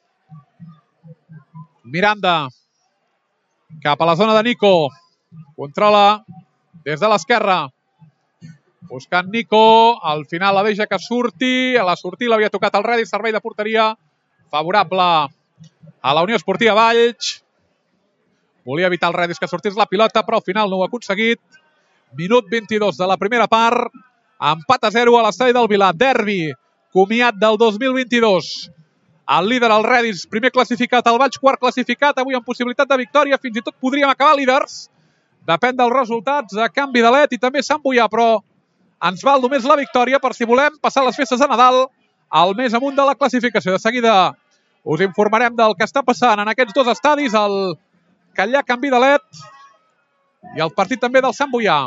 Miranda cap a la zona de Nico. Controla des de l'esquerra. Buscant Nico. Al final la deixa que surti. A la sortir l'havia tocat el Redis. Servei de porteria favorable a la Unió Esportiva Valls. Volia evitar el Redis que sortís la pilota, però al final no ho ha aconseguit. Minut vint-i-dos de la primera part. Empat a zero a l'estadi del Vilar. Derbi. Comiat del dos mil vint-i-dos. El líder, el Redis, primer classificat, el Valls quart classificat, avui amb possibilitat de victòria, fins i tot podríem acabar líders. Depèn dels resultats, a canvi de l'Et i també Sant Boià, però ens val només la victòria per si volem passar les festes de Nadal al més amunt de la classificació. De seguida us informarem del que està passant en aquests dos estadis, el Catllà Canvi de l'Et i el partit també del Sant Boià.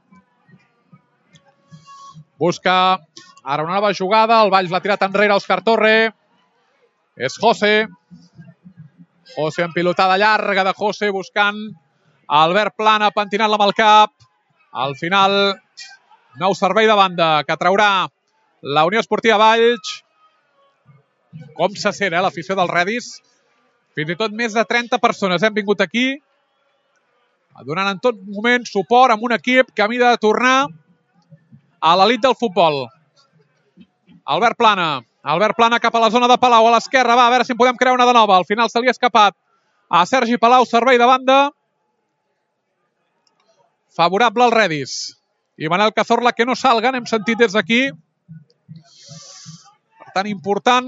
Busca ara una nova jugada, el Valls l'ha tirat enrere Òscar Torre. És José. José en pilotada llarga de José buscant Albert Plana, pentinant-la amb el cap. Al final, nou servei de banda que traurà la Unió Esportiva Valls. Com se sent, eh, l'afició del Redis. Fins i tot més de trenta persones hem vingut aquí donant en tot moment suport a un equip que ha de tornar a l'elit del futbol. Albert Plana. Albert Plana cap a la zona de Palau, a l'esquerra. Va, a veure si en podem crear una de nova. Al final se li ha escapat a Sergi Palau, servei de banda. Favorable al Redis. I Manel Cazorla que no salga, n'hem sentit des d'aquí. Per tant, important.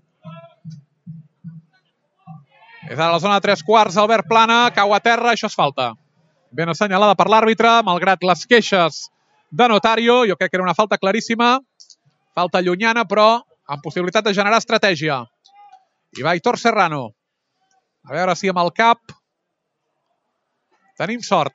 És ara la zona de tres quarts, Albert Plana, cau a terra, això és falta. Ben assenyalada per l'àrbitre, malgrat les queixes de Notario. Jo crec que era una falta claríssima. Falta llunyana, però amb possibilitat de generar estratègia. I va Aitor Serrano. A veure si amb el cap tenim sort.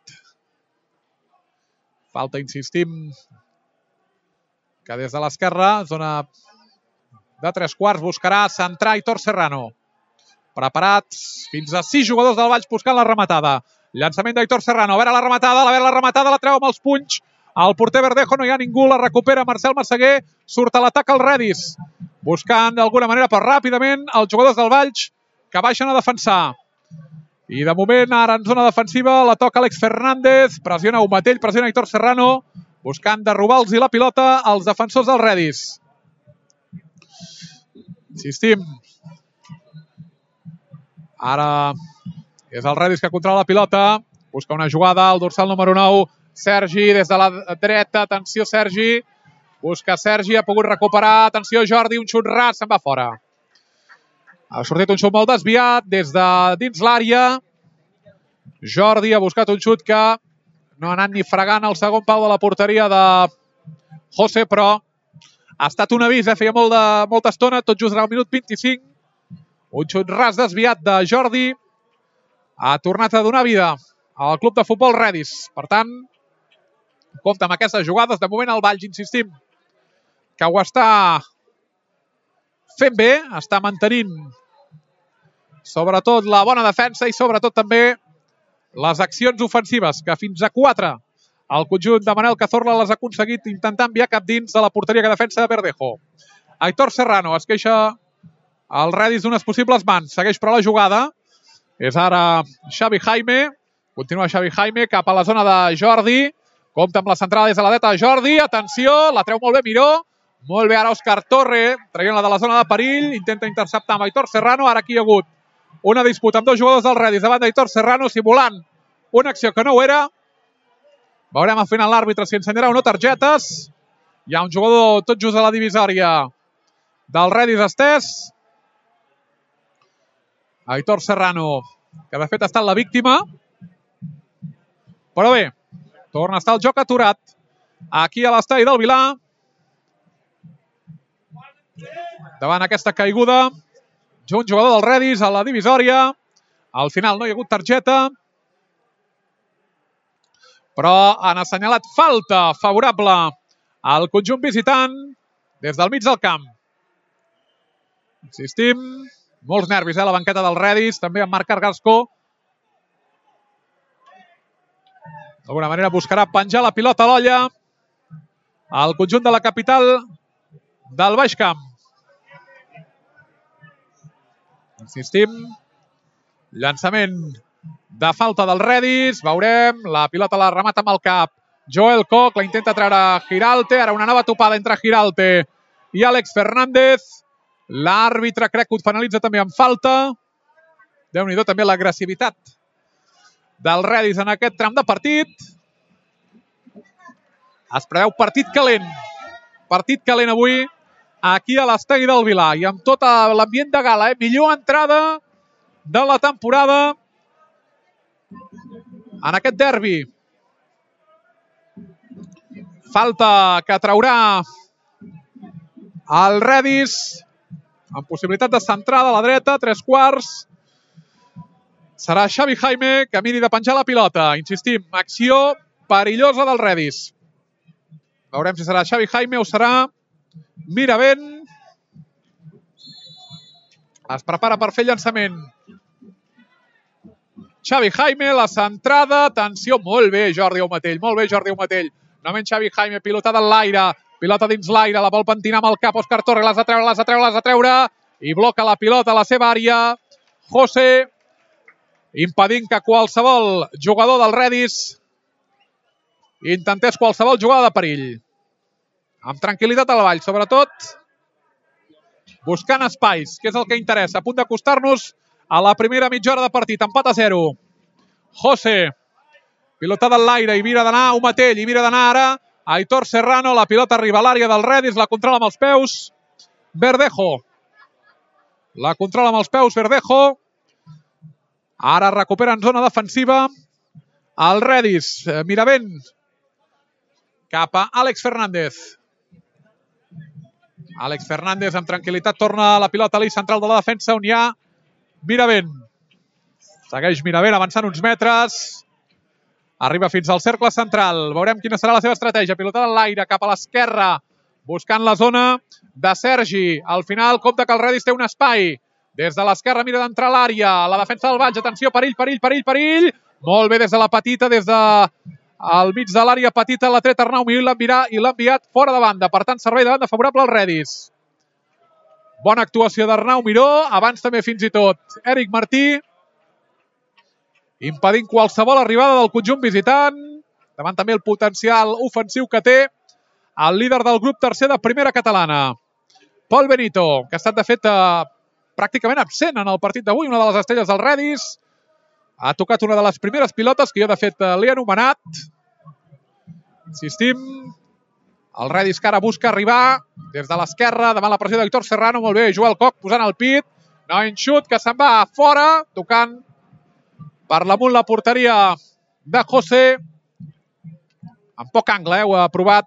Falta, insistim, que des de l'esquerra, zona de tres quarts, buscarà centrar Aitor Serrano. Preparats, fins a sis jugadors del Valls buscant la rematada. Llançament d'Aitor Serrano. A veure la rematada, a veure la rematada, la treu amb els punys. El porter Verdejo, no hi ha ningú, la recupera Marcel Massaguer, surt a l'atac al Redis. Buscant d'alguna manera, però ràpidament, els jugadors del Valls que baixen a defensar. I de moment, ara en zona defensiva, la toca Àlex Fernández, pressiona Aumatell, pressiona Aitor Serrano, buscant de robar-los la pilota als defensors del Redis. Insistim. Ara és el Redis que controla la pilota, busca una jugada, el dorsal número nou, Sergi, des de la dreta, atenció Sergi, busca Sergi, ha pogut recuperar, atenció Jordi, un xut ras, se'n va fora. Ha sortit un xut molt desviat des de dins l'àrea. Jordi ha buscat un xut que no ha anat ni fregant el segon pal de la porteria de José, però ha estat un avís, eh? Feia molt de, molta estona, tot just al minut vint-i-cinc. Un xut ras desviat de Jordi. Ha tornat a donar vida al club de futbol Redis. Per tant, compte amb aquestes jugades. De moment el Valls, insistim, que ho està fent bé, està mantenint sobretot la bona defensa i sobretot també les accions ofensives, que fins a quatre el conjunt de Manel Cazorla les ha aconseguit intentar enviar cap dins de la porteria que defensa de Verdejo. Aitor Serrano es queixa al redis d'unes possibles mans. Segueix però la jugada. És ara Xavi Jaime. Continua Xavi Jaime cap a la zona de Jordi. Compta amb la centrada des de la dreta de Jordi. Atenció, la treu molt bé Miró. Molt bé ara Òscar Torre, traient-la de la zona de perill. Intenta interceptar amb Aitor Serrano. Ara aquí hi ha hagut una disputa amb dos jugadors del redis davant d'Aitor Serrano, simulant una acció que no ho era. Veurem al final l'àrbitre si ensenyarà o no targetes. Hi ha un jugador tot just a la divisòria del redis estès. Aitor Serrano, que de fet ha estat la víctima. Però bé, torna a estar el joc aturat aquí a l'estadi del Vilar. Davant aquesta caiguda, un jugador del redis a la divisòria. Al final no hi ha hagut targeta, però han assenyalat falta favorable al conjunt visitant des del mig del camp. Insistim, molts nervis, eh, la banqueta del redis, també amb Marc Argasco. D'alguna manera buscarà penjar la pilota a l'olla al conjunt de la capital del Baix Camp. Insistim, llançament de falta del redis, veurem, la pilota la remata amb el cap. Joel Koch la intenta treure Giralte, ara una nova topada entre Giralte i Àlex Fernández. L'àrbitre crec que ho penalitza també amb falta. Déu-n'hi-do també l'agressivitat del redis en aquest tram de partit. Es preveu partit calent. Partit calent avui aquí a l'estadi del Vilar i amb tot l'ambient de gala. Eh? Millor entrada de la temporada en aquest derbi. Falta que traurà el redis amb possibilitat de centrada a la dreta, tres quarts. Serà Xavi Jaime que miri de penjar la pilota. Insistim, acció perillosa del redis. Veurem si serà Xavi Jaime o serà Miravent. Es prepara per fer llançament. Xavi Jaime, la centrada. Atenció, molt bé Jordi Aumatell, molt bé Jordi Aumatell. Novament Xavi Jaime, pilotada en l'aire. Pilota dins l'aire, la vol pentinar amb el cap. Òscar Torre, l'has de treure, l'has de treure, l'has de treure. I bloca la pilota a la seva àrea. José, impedint que qualsevol jugador del redis intentés qualsevol jugada de perill. Amb tranquil·litat al avall, sobretot buscant espais, que és el que interessa. A punt d'acostar-nos a la primera mitja hora de partit. Empat a zero. José, pilotada en l'aire i mira d'anar Aumatell, i mira d'anar ara Aitor Serrano. La pilota arriba a l'àrea del redis, la controla amb els peus Verdejo. La controla amb els peus Verdejo. Ara recupera en zona defensiva el redis. Miravent cap a Àlex Fernández. Àlex Fernández amb tranquil·litat torna la pilota a l'eix central de la defensa on hi ha Miravent. Segueix Miravent avançant uns metres. Arriba fins al cercle central. Veurem quina serà la seva estratègia. Pilotada en l'aire cap a l'esquerra, buscant la zona de Sergi. Al final, compte que el redis té un espai. Des de l'esquerra mira d'entrar a l'àrea. La defensa del Valls. Atenció, perill, perill, perill, perill. Molt bé des de la petita, des de al mig de l'àrea petita, l'ha tret Arnau Miró i l'ha enviat fora de banda. Per tant, servei de banda favorable al redis. Bona actuació d'Arnau Miró. Abans també fins i tot Eric Martí, impedint qualsevol arribada del conjunt visitant. Davant també el potencial ofensiu que té el líder del grup tercer de primera catalana, Pol Benito, que ha estat de fet eh, pràcticament absent en el partit d'avui, una de les estrelles del redis. Ha tocat una de les primeres pilotes que jo de fet l'he anomenat. Insistim, el redis que ara busca arribar des de l'esquerra davant la pressió d'Aitor Serrano. Molt bé, Joel Koch posant el pit. No enxut, que se'n va fora, tocant per l'amunt la porteria de José. Amb poc angle, eh? Ho ha provat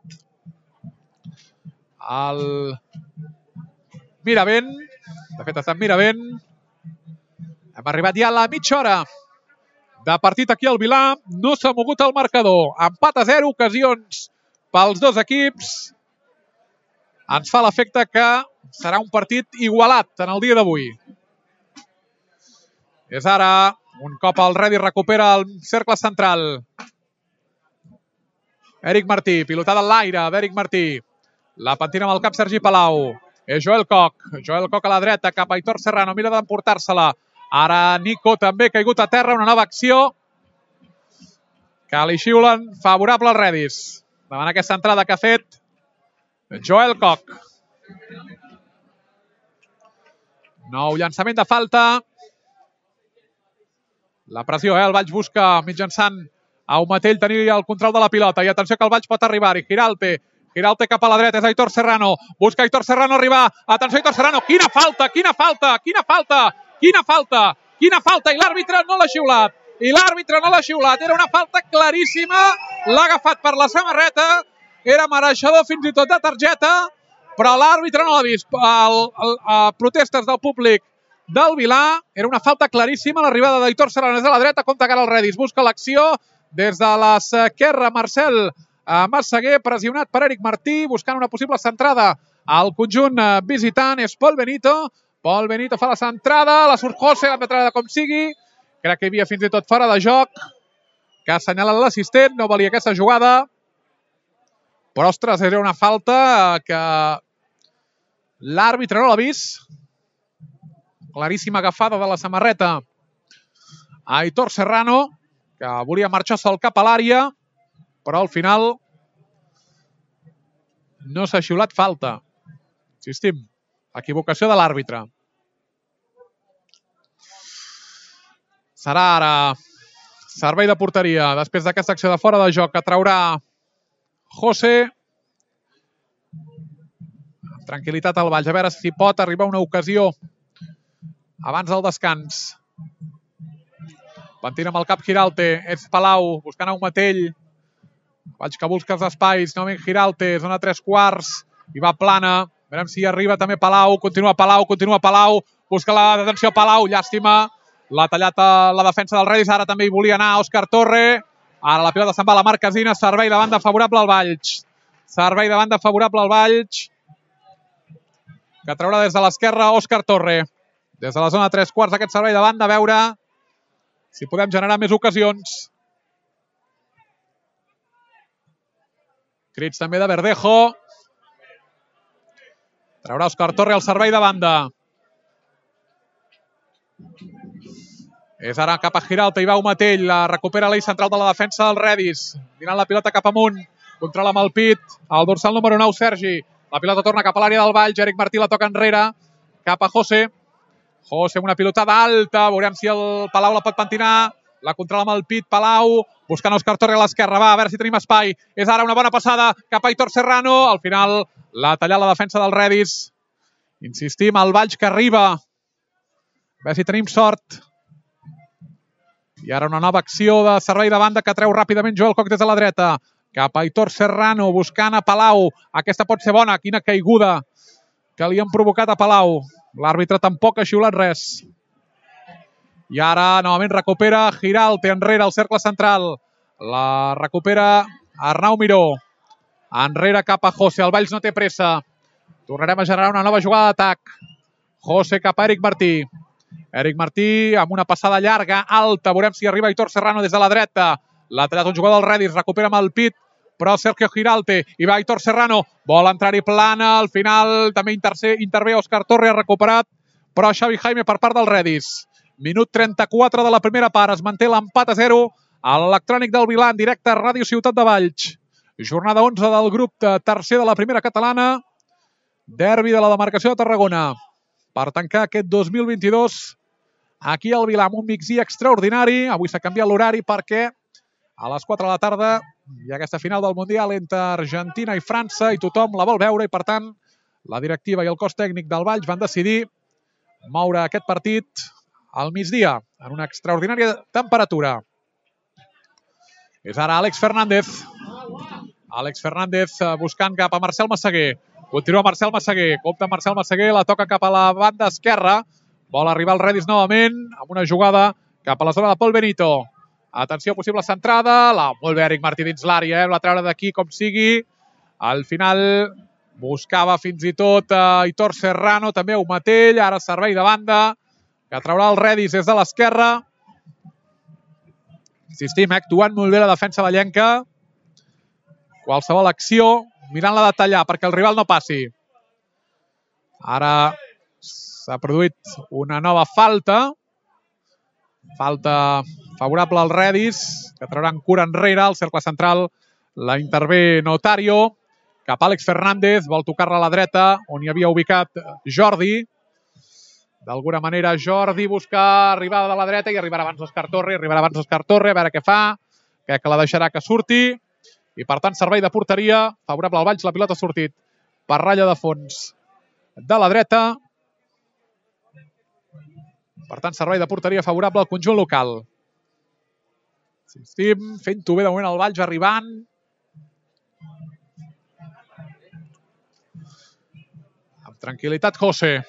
el Miravent. De fet, està en Miravent. Hem arribat ja a la mitja hora de partit aquí al Vilar. No s'ha mogut el marcador. Empat a zero, ocasions pels dos equips. Ens fa l'efecte que serà un partit igualat en el dia d'avui. És ara, un cop el Redis recupera el cercle central. Eric Martí, pilotada en l'aire d'Eric Martí. La pentina amb el cap Sergi Palau. És Joel Koch. Joel Koch a la dreta, cap a Aitor Serrano. Mira d'emportar-se-la. Ara Nico també caigut a terra. Una nova acció que li xiulen favorable al Redis. Davant aquesta entrada que ha fet Joel Koch. Nou llançament de falta. La pressió, eh? El Valls busca mitjançant a Umatell tenir el control de la pilota. I atenció que el Valls pot arribar-hi. Giralte. Giralte cap a la dreta. És Aitor Serrano. Busca Aitor Serrano arribar. Atenció Aitor Serrano. Quina falta, quina falta, quina falta, quina falta, quina falta. I l'àrbitre no l'ha xiulat. I l'àrbitre no l'ha xiulat. Era una falta claríssima. L'ha agafat per la samarreta. Era mereixedor fins i tot de targeta. Però l'àrbitre no l'ha vist. El, el, el, protestes del públic del Vilà. Era una falta claríssima. L'arribada d'Aitor Serrano des de la dreta. Compte cara al Redis. Busca l'acció. Des de l'esquerra, Marcel Massaguer, pressionat per Eric Martí, buscant una possible centrada al conjunt visitant. És Pol Benito. Pol Benito fa la centrada. La surt José, la metrada com sigui. Crec que hi havia fins i tot fora de joc, que ha assenyalat l'assistent. No valia aquesta jugada. Però, ostres, era una falta que l'àrbitre no l'ha vist. Claríssima agafada de la samarreta a Aitor Serrano, que volia marxar sol cap a l'àrea, però al final no s'ha xiulat falta. Insistim, equivocació de l'àrbitre. Serà ara servei de porteria, després d'aquesta acció de fora de joc que traurà José. Amb tranquil·litat al Valls, a veure si pot arribar una ocasió abans del descans. Pentina amb el cap Giralte, és Palau, buscant a Umatell. Vaig que busca els espais, novament Giralte, zona tres quarts, i va plana. Veurem si arriba també Palau, continua Palau, continua Palau, busca la detenció Palau, llàstima. L'ha tallat a la defensa del Redis, ara també hi volia anar Òscar Torre. Ara la pilota se'n va a la Marquesina, servei de banda favorable al Valls. Servei de banda favorable al Valls, que traurà des de l'esquerra Òscar Torre. Des de la zona tres quarts aquest servei de banda, a veure si podem generar més ocasions. Crits també de Verdejo. Traurà Òscar Torre al servei de banda. És ara cap a Giralte, hi va Umatell, la recupera l'eix central de la defensa del Redis. Mirant la pilota cap amunt, controla amb el pit, el dorsal número nou, Sergi. La pilota torna cap a l'àrea del Valls, Eric Martí la toca enrere, cap a José. José amb una pilotada alta, veurem si el Palau la pot pentinar. La controla amb el pit, Palau, buscant Òscar Torre a l'esquerra, va, a veure si tenim espai. És ara una bona passada cap a Aitor Serrano. Al final l'ha tallat la defensa del Redis. Insistim, el Valls que arriba. A veure si tenim sort. I ara una nova acció de servei de banda que treu ràpidament Joel Koch des de la dreta. Cap a Aitor Serrano, buscant a Palau. Aquesta pot ser bona, quina caiguda que li han provocat a Palau. L'àrbitre tampoc ha xiulat res. I ara novament recupera Giralte enrere al cercle central. La recupera Arnau Miró. Enrere cap a José. El Valls no té pressa. Tornarem a generar una nova jugada d'atac. José cap a Eric Martí. Eric Martí amb una passada llarga, alta. Veurem si arriba Aitor Serrano des de la dreta. L'ha tallat un jugador del Redis. Recupera amb el pit, però Sergio Giralte. I va Aitor Serrano. Vol entrar-hi plana. Al final també intervé Òscar Torre. Ha recuperat, però Xavi Jaime per part del Redis. Minut trenta-quatre de la primera part. Es manté l'empat a zero a l'electrònic del Vilà en directe a Ràdio Ciutat de Valls. Jornada onze del grup de tercer de la primera catalana. Derbi de la demarcació de Tarragona. Per tancar aquest dos mil vint-i-dos aquí al Vilà amb un migdia extraordinari. Avui s'ha canviat l'horari perquè a les quatre de la tarda hi ha aquesta final del Mundial entre Argentina i França i tothom la vol veure i, per tant, la directiva i el cos tècnic del Valls van decidir moure aquest partit al migdia en una extraordinària temperatura. És ara Àlex Fernández. Àlex Fernández buscant cap a Marcel Massaguer. Continua Marcel Massaguer. Compte Marcel Massaguer, la toca cap a la banda esquerra. Vol arribar el Redis novament amb una jugada cap a la zona de Pol Benito. Atenció, possible centrada. La, molt bé, Eric Martí dins l'àrea, eh? La treure d'aquí com sigui. Al final buscava fins i tot a Aitor Serrano, també a Umatell. Ara servei de banda. que traurà el Redis des de l'esquerra. Insistim, eh, actuant molt bé la defensa vallenca. Qualsevol acció, mirant-la de tallar perquè el rival no passi. Ara s'ha produït una nova falta. Falta favorable al Redis, que trauran cura enrere. Al cercle central la intervé Notario. Cap a Àlex Fernández, vol tocar-la a la dreta, on hi havia ubicat Jordi. D'alguna manera Jordi busca arribada de la dreta i arribarà abans Òscar Torre, arribarà abans Òscar Torre, a veure què fa. Crec que la deixarà que surti. I per tant, servei de porteria favorable al Valls. La pilota ha sortit per ratlla de fons de la dreta. Per tant, servei de porteria favorable al conjunt local. Insistim, fent-ho bé de moment el Valls, arribant. Amb tranquil·litat, José.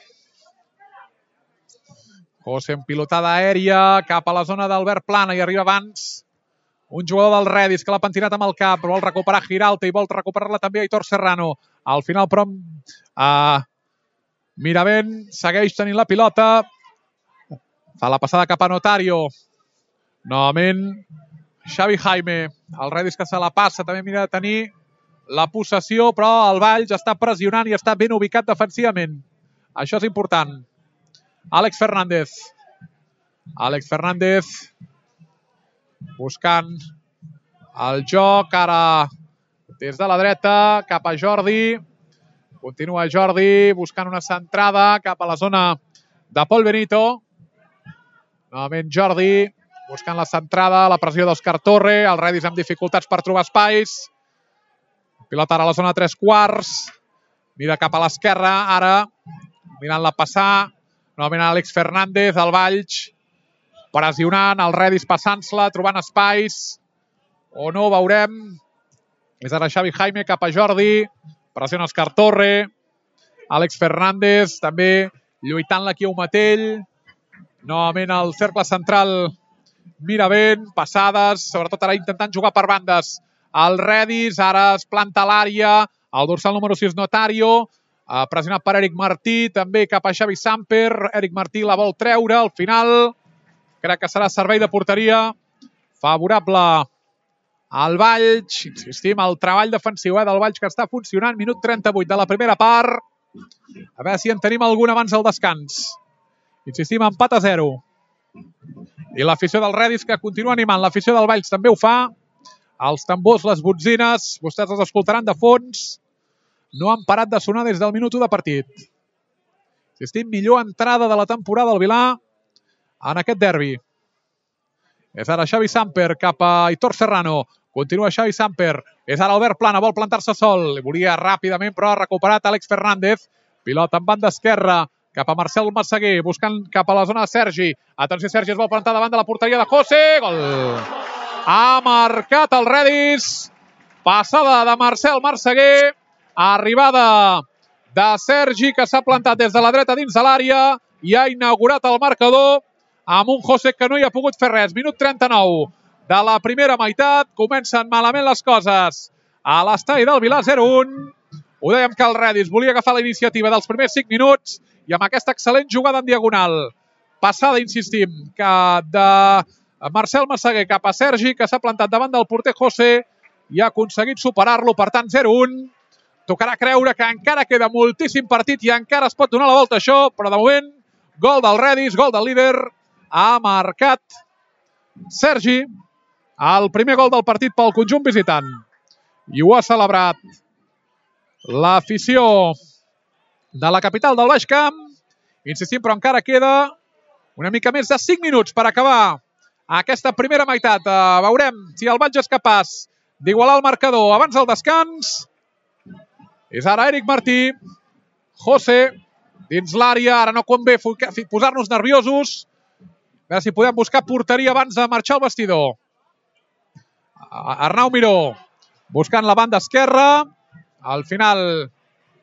José en pilotada aèria cap a la zona d'Albert Plana i arriba abans un jugador del Redis que l'ha pentinat amb el cap, vol recuperar Giralta i vol recuperar-la també Aitor Serrano. Al final, però, uh, Miravent segueix tenint la pilota. Fa la passada cap a Notario. Novament, Xavi Jaime. El Redis que se la passa, també mira de tenir la possessió, però el Valls està pressionant i està ben ubicat defensivament. Això és important. Àlex Fernández. Àlex Fernández buscant el joc, ara des de la dreta, cap a Jordi. Continua Jordi buscant una centrada cap a la zona de Pol Benito. Novament Jordi buscant la centrada, la pressió d'Òscar Torre, el Redis amb dificultats per trobar espais. Pilota ara a la zona de tres quarts. Mira cap a l'esquerra, ara mirant-la passar. Novament Àlex Fernández, el Valls pressionant, el Redis passant-se-la, trobant espais. O no, veurem. És ara Xavi Jaime cap a Jordi. Pressiona Òscar Torre. Àlex Fernández també lluitant-la aquí a un matell. Novament el cercle central Miravent, passades, sobretot ara intentant jugar per bandes. El Redis ara es planta a l'àrea, el dorsal número sis Notario, eh, pressionat per Eric Martí, també cap a Xavi Samper. Eric Martí la vol treure, al final crec que serà servei de porteria favorable al Valls. Insistim, el treball defensiu eh, del Valls que està funcionant. Minut trenta-vuit de la primera part. A veure si en tenim algun abans del descans. Insistim, empat a zero. I l'afició del Redis que continua animant. L'afició del Valls també ho fa. Els tambors, les botzines, vostès els escoltaran de fons. No han parat de sonar des del minut u de partit. Insistim, millor entrada de la temporada al Vilà en aquest derbi. És ara Xavi Samper cap a Aitor Serrano. Continua Xavi Samper. És ara Albert Plana, vol plantar-se sol. Volia ràpidament, però ha recuperat Àlex Fernández. Pilota en banda esquerra cap a Marcel Massaguer, buscant cap a la zona de Sergi. Atenció, Sergi es vol plantar davant de la porteria de José. Gol! Ha marcat el Redis. Passada de Marcel Massaguer. Arribada de Sergi, que s'ha plantat des de la dreta dins de l'àrea i ha inaugurat el marcador amb un José que no hi ha pogut fer res. Minut trenta-nou de la primera meitat. Comencen malament les coses a l'estadi del Vilà, zero un. Ho dèiem que el Redis volia agafar la iniciativa dels primers cinc minuts i amb aquesta excel·lent jugada en diagonal. Passada, insistim, que de Marcel Massaguer cap a Sergi, que s'ha plantat davant del porter José i ha aconseguit superar-lo. Per tant, zero un. Tocarà creure que encara queda moltíssim partit i encara es pot donar la volta a això, però de moment, gol del Redis, gol del líder. Ha marcat Sergi el primer gol del partit pel conjunt visitant. I ho ha celebrat l'afició de la capital del Baix Camp. Insistim, però encara queda una mica més de cinc minuts per acabar aquesta primera meitat. Veurem si el Valls és capaç d'igualar el marcador abans del descans. És ara Eric Martí. José dins l'àrea. Ara no convé posar-nos nerviosos. A veure si podem buscar porteria abans de marxar al vestidor. Arnau Miró buscant la banda esquerra. Al final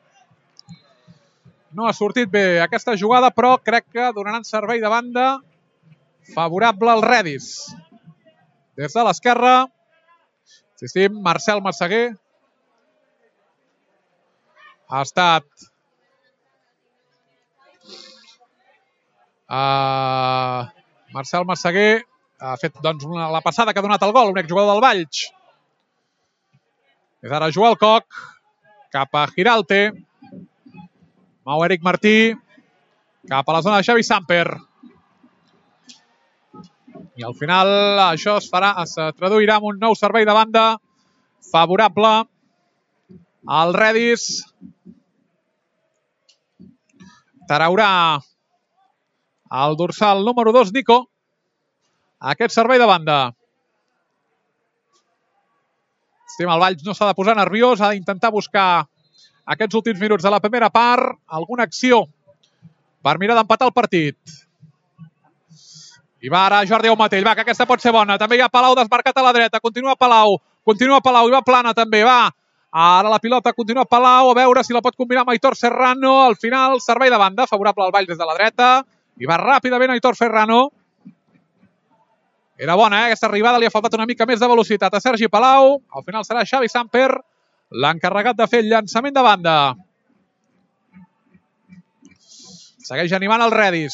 no ha sortit bé aquesta jugada, però crec que donaran servei de banda favorable al Redis. Des de l'esquerra, insistim, Marcel Massaguer ha estat Uh, Marcel Massaguer ha fet doncs, una, la passada que ha donat el gol, un exjugador del Valls. És ara Joel Coc, cap a Giralte. Mau Eric Martí, cap a la zona de Xavi Samper. I al final això es farà, es traduirà en un nou servei de banda favorable al Redis. Traurà el dorsal número dos, Nico, aquest servei de banda. Estima, el Valls no s'ha de posar nerviós, ha d'intentar buscar aquests últims minuts de la primera part, alguna acció per mirar d'empatar el partit. I va ara Jordi Aumatell, va, que aquesta pot ser bona. També hi ha Palau desmarcat a la dreta, continua Palau, continua Palau, i va Plana també, va. Ara la pilota continua Palau, a veure si la pot combinar amb Aitor Serrano. Al final, servei de banda, favorable al Valls des de la dreta. I va ràpidament Aitor Serrano. Era bona, eh? Aquesta arribada li ha faltat una mica més de velocitat a Sergi Palau. Al final serà Xavi Samper l'encarregat de fer el llançament de banda. Segueix animant el Redis.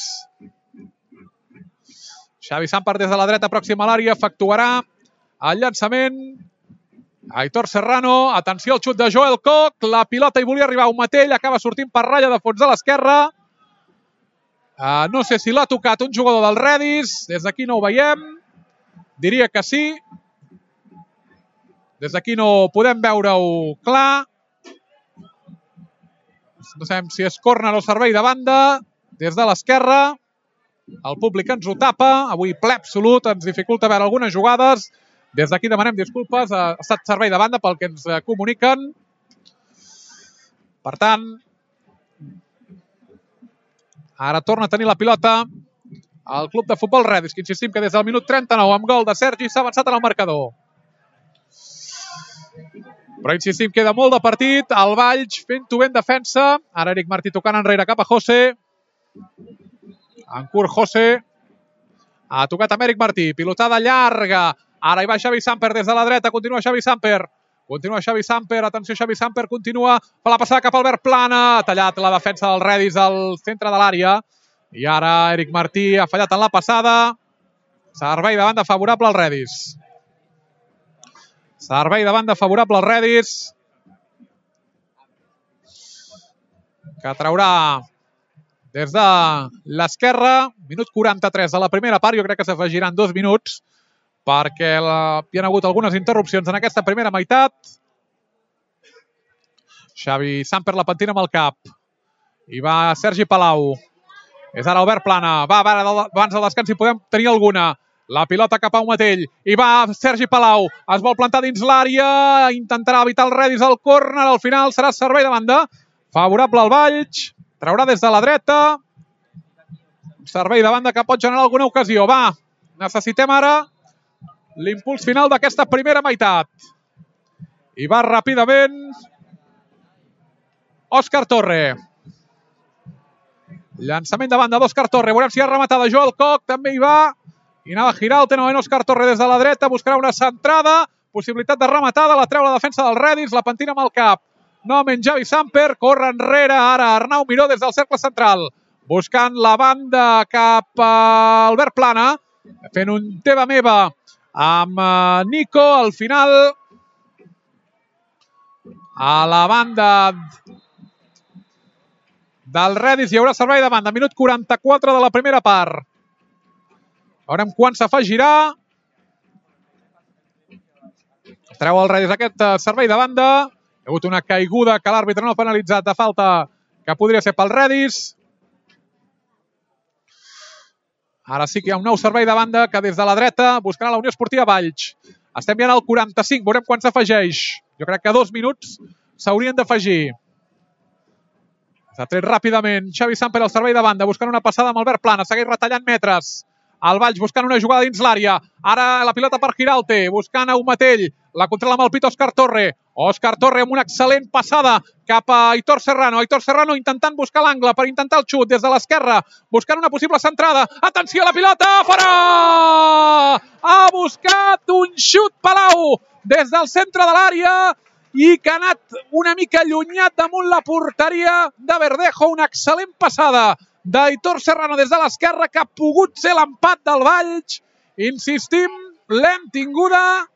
Xavi Samper des de la dreta pròxima a l'àrea efectuarà el llançament. Aitor Serrano, atenció al xut de Joel Coc, la pilota hi volia arribar a Aumatell, acaba sortint per ratlla de fons a l'esquerra. Uh, no sé si l'ha tocat un jugador del Redis, des d'aquí no ho veiem, diria que sí. Des d'aquí no podem veure-ho clar. No sabem si és córner o servei de banda, des de l'esquerra. El públic ens ho tapa, avui ple absolut, ens dificulta veure algunes jugades. Des d'aquí demanem disculpes, ha estat servei de banda pel que ens comuniquen. Per tant, ara torna a tenir la pilota el club de futbol Redis, que insistim que des del minut trenta-nou amb gol de Sergi s'ha avançat en el marcador. Però insistim, queda molt de partit, el Valls fent-ho ben defensa. Ara Eric Martí tocant enrere cap a José. En curt José. Ha tocat amb Eric Martí, pilotada llarga. Ara hi va Xavi Samper des de la dreta, continua Xavi Samper. Continua Xavi Samper, atenció Xavi Samper, continua, fa la passada cap a Albert Plana, ha tallat la defensa del Redis al centre de l'àrea. I ara Eric Martí ha fallat en la passada. Servei de banda favorable al Redis. Servei de banda favorable al Redis. Que traurà des de l'esquerra. Minut quaranta-tres de la primera part, jo crec que s'afegiran dos minuts, perquè la... hi ha hagut algunes interrupcions en aquesta primera meitat. Xavi Samper la pentina amb el cap. I va Sergi Palau. És ara Albert Plana. Va, va, abans del descans si podem tenir alguna. La pilota cap a Aumatell. I va Sergi Palau. Es vol plantar dins l'àrea. Intentarà evitar el Redis al córner. Al final serà servei de banda favorable al Valls. Traurà des de la dreta. Servei de banda que pot generar alguna ocasió. Va, necessitem ara l'impuls final d'aquesta primera meitat. I va ràpidament Òscar Torre. Llançament de banda d'Òscar Torre. Veurem si hi ha rematada. Joel Coc també hi va. I anava a Giralte, novament Òscar Torre des de la dreta. Buscarà una centrada. Possibilitat de rematada. La treu la defensa del Redis. La pentina amb el cap. Novament Xavi Samper. Corre enrere ara Arnau Miró des del cercle central. Buscant la banda cap a Albert Plana. Fent un teva meva amb Nico. Al final, a la banda del Redis hi haurà servei de banda. Minut quaranta-quatre de la primera part. Veurem quan s'afegirà. Treu el Redis aquest servei de banda. Hi ha hagut una caiguda que l'àrbitre no ha penalitzat de falta que podria ser pel Redis. Ara sí que hi ha un nou servei de banda que des de la dreta buscarà la Unió Esportiva Valls. Estem ja al quaranta-cinc, veurem quan s'afegeix. Jo crec que dos minuts s'haurien d'afegir. S'ha tret ràpidament Xavi Samper al servei de banda, buscant una passada amb Albert Plana, segueix retallant metres. El Valls buscant una jugada dins l'àrea. Ara la pilota per Giralte, buscant a Aumatell. La controla amb el pit Òscar Torre. Òscar Torre amb una excel·lent passada cap a Aitor Serrano. Aitor Serrano intentant buscar l'angle per intentar el xut des de l'esquerra, buscant una possible centrada. Atenció a la pilota, fora! Ha buscat un xut Palau des del centre de l'àrea i que ha anat una mica allunyat damunt la porteria de Verdejo. Una excel·lent passada d'Aitor Serrano des de l'esquerra, que ha pogut ser l'empat del Valls. Insistim, l'hem tinguda.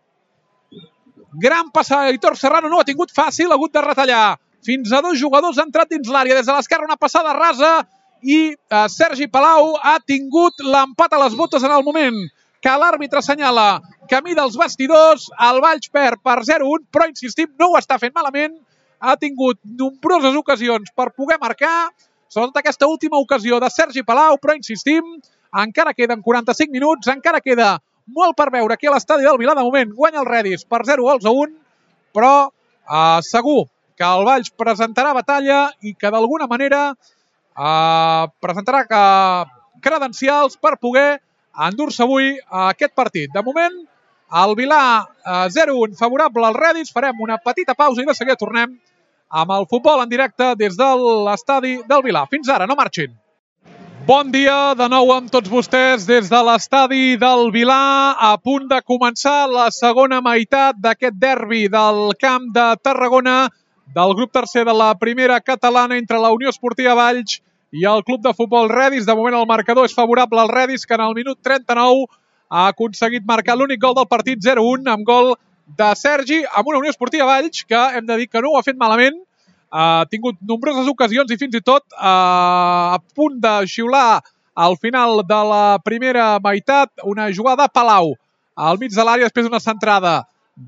Gran passa d'Aitor Serrano, no ho ha tingut fàcil, ha hagut de retallar. Fins a dos jugadors han entrat dins l'àrea. Des de l'esquerra una passada rasa i eh, Sergi Palau ha tingut l'empat a les botes en el moment que l'àrbitre assenyala camí dels vestidors. El Valls perd per zero a un, però insistim, no ho està fent malament. Ha tingut nombroses ocasions per poder marcar, sobretot aquesta última ocasió de Sergi Palau, però insistim, encara queden quaranta-cinc minuts, encara queda molt per veure aquí a l'estadi del Vilar. De moment guanya el Redis per zero gols a un, però eh, segur que el Valls presentarà batalla i que d'alguna manera eh, presentarà que credencials per poder endur-se avui a aquest partit. De moment, el Vilar eh, zero a un favorable al Redis. Farem una petita pausa i de seguida tornem amb el futbol en directe des de l'estadi del Vilar. Fins ara, no marxin. Bon dia de nou amb tots vostès des de l'estadi del Vilar, a punt de començar la segona meitat d'aquest derbi del Camp de Tarragona, del grup tercer de la primera catalana entre la Unió Esportiva Valls i el Club de Futbol Redis. De moment el marcador és favorable al Redis, que en el minut trenta-nou ha aconseguit marcar l'únic gol del partit, zero a un, amb gol de Sergi, amb una Unió Esportiva Valls que hem de dir que no ho ha fet malament. Ha tingut nombroses ocasions i fins i tot uh, a punt de xiular al final de la primera meitat una jugada de Palau al mig de l'àrea després d'una centrada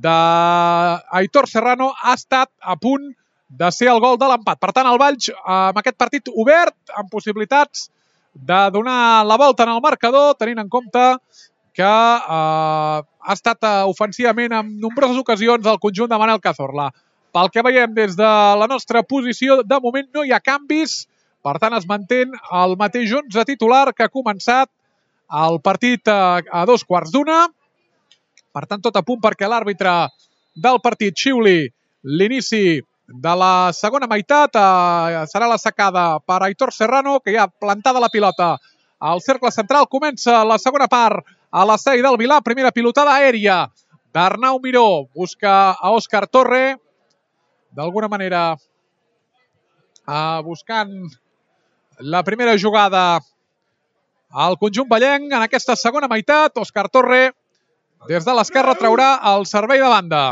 d'Aitor Serrano. Ha estat a punt de ser el gol de l'empat. Per tant, el Valls uh, amb aquest partit obert, amb possibilitats de donar la volta en el marcador, tenint en compte que uh, ha estat uh, ofensivament en nombroses ocasions el conjunt de Manel Cazorla. Pel que veiem des de la nostra posició, de moment no hi ha canvis, per tant es manté el mateix onze titular que ha començat el partit a, a dos quarts d'una. Per tant, tot a punt perquè l'àrbitre del partit xiuli l'inici de la segona meitat. Eh, serà la sacada per Aitor Serrano, que ja ha plantada la pilota al cercle central. Comença la segona part a l'estadi del Vilar. Primera pilotada aèria d'Arnau Miró. Busca a Òscar Torre. D'alguna manera eh, buscant la primera jugada al conjunt vallenc en aquesta segona meitat. Òscar Torre des de l'esquerra traurà el servei de banda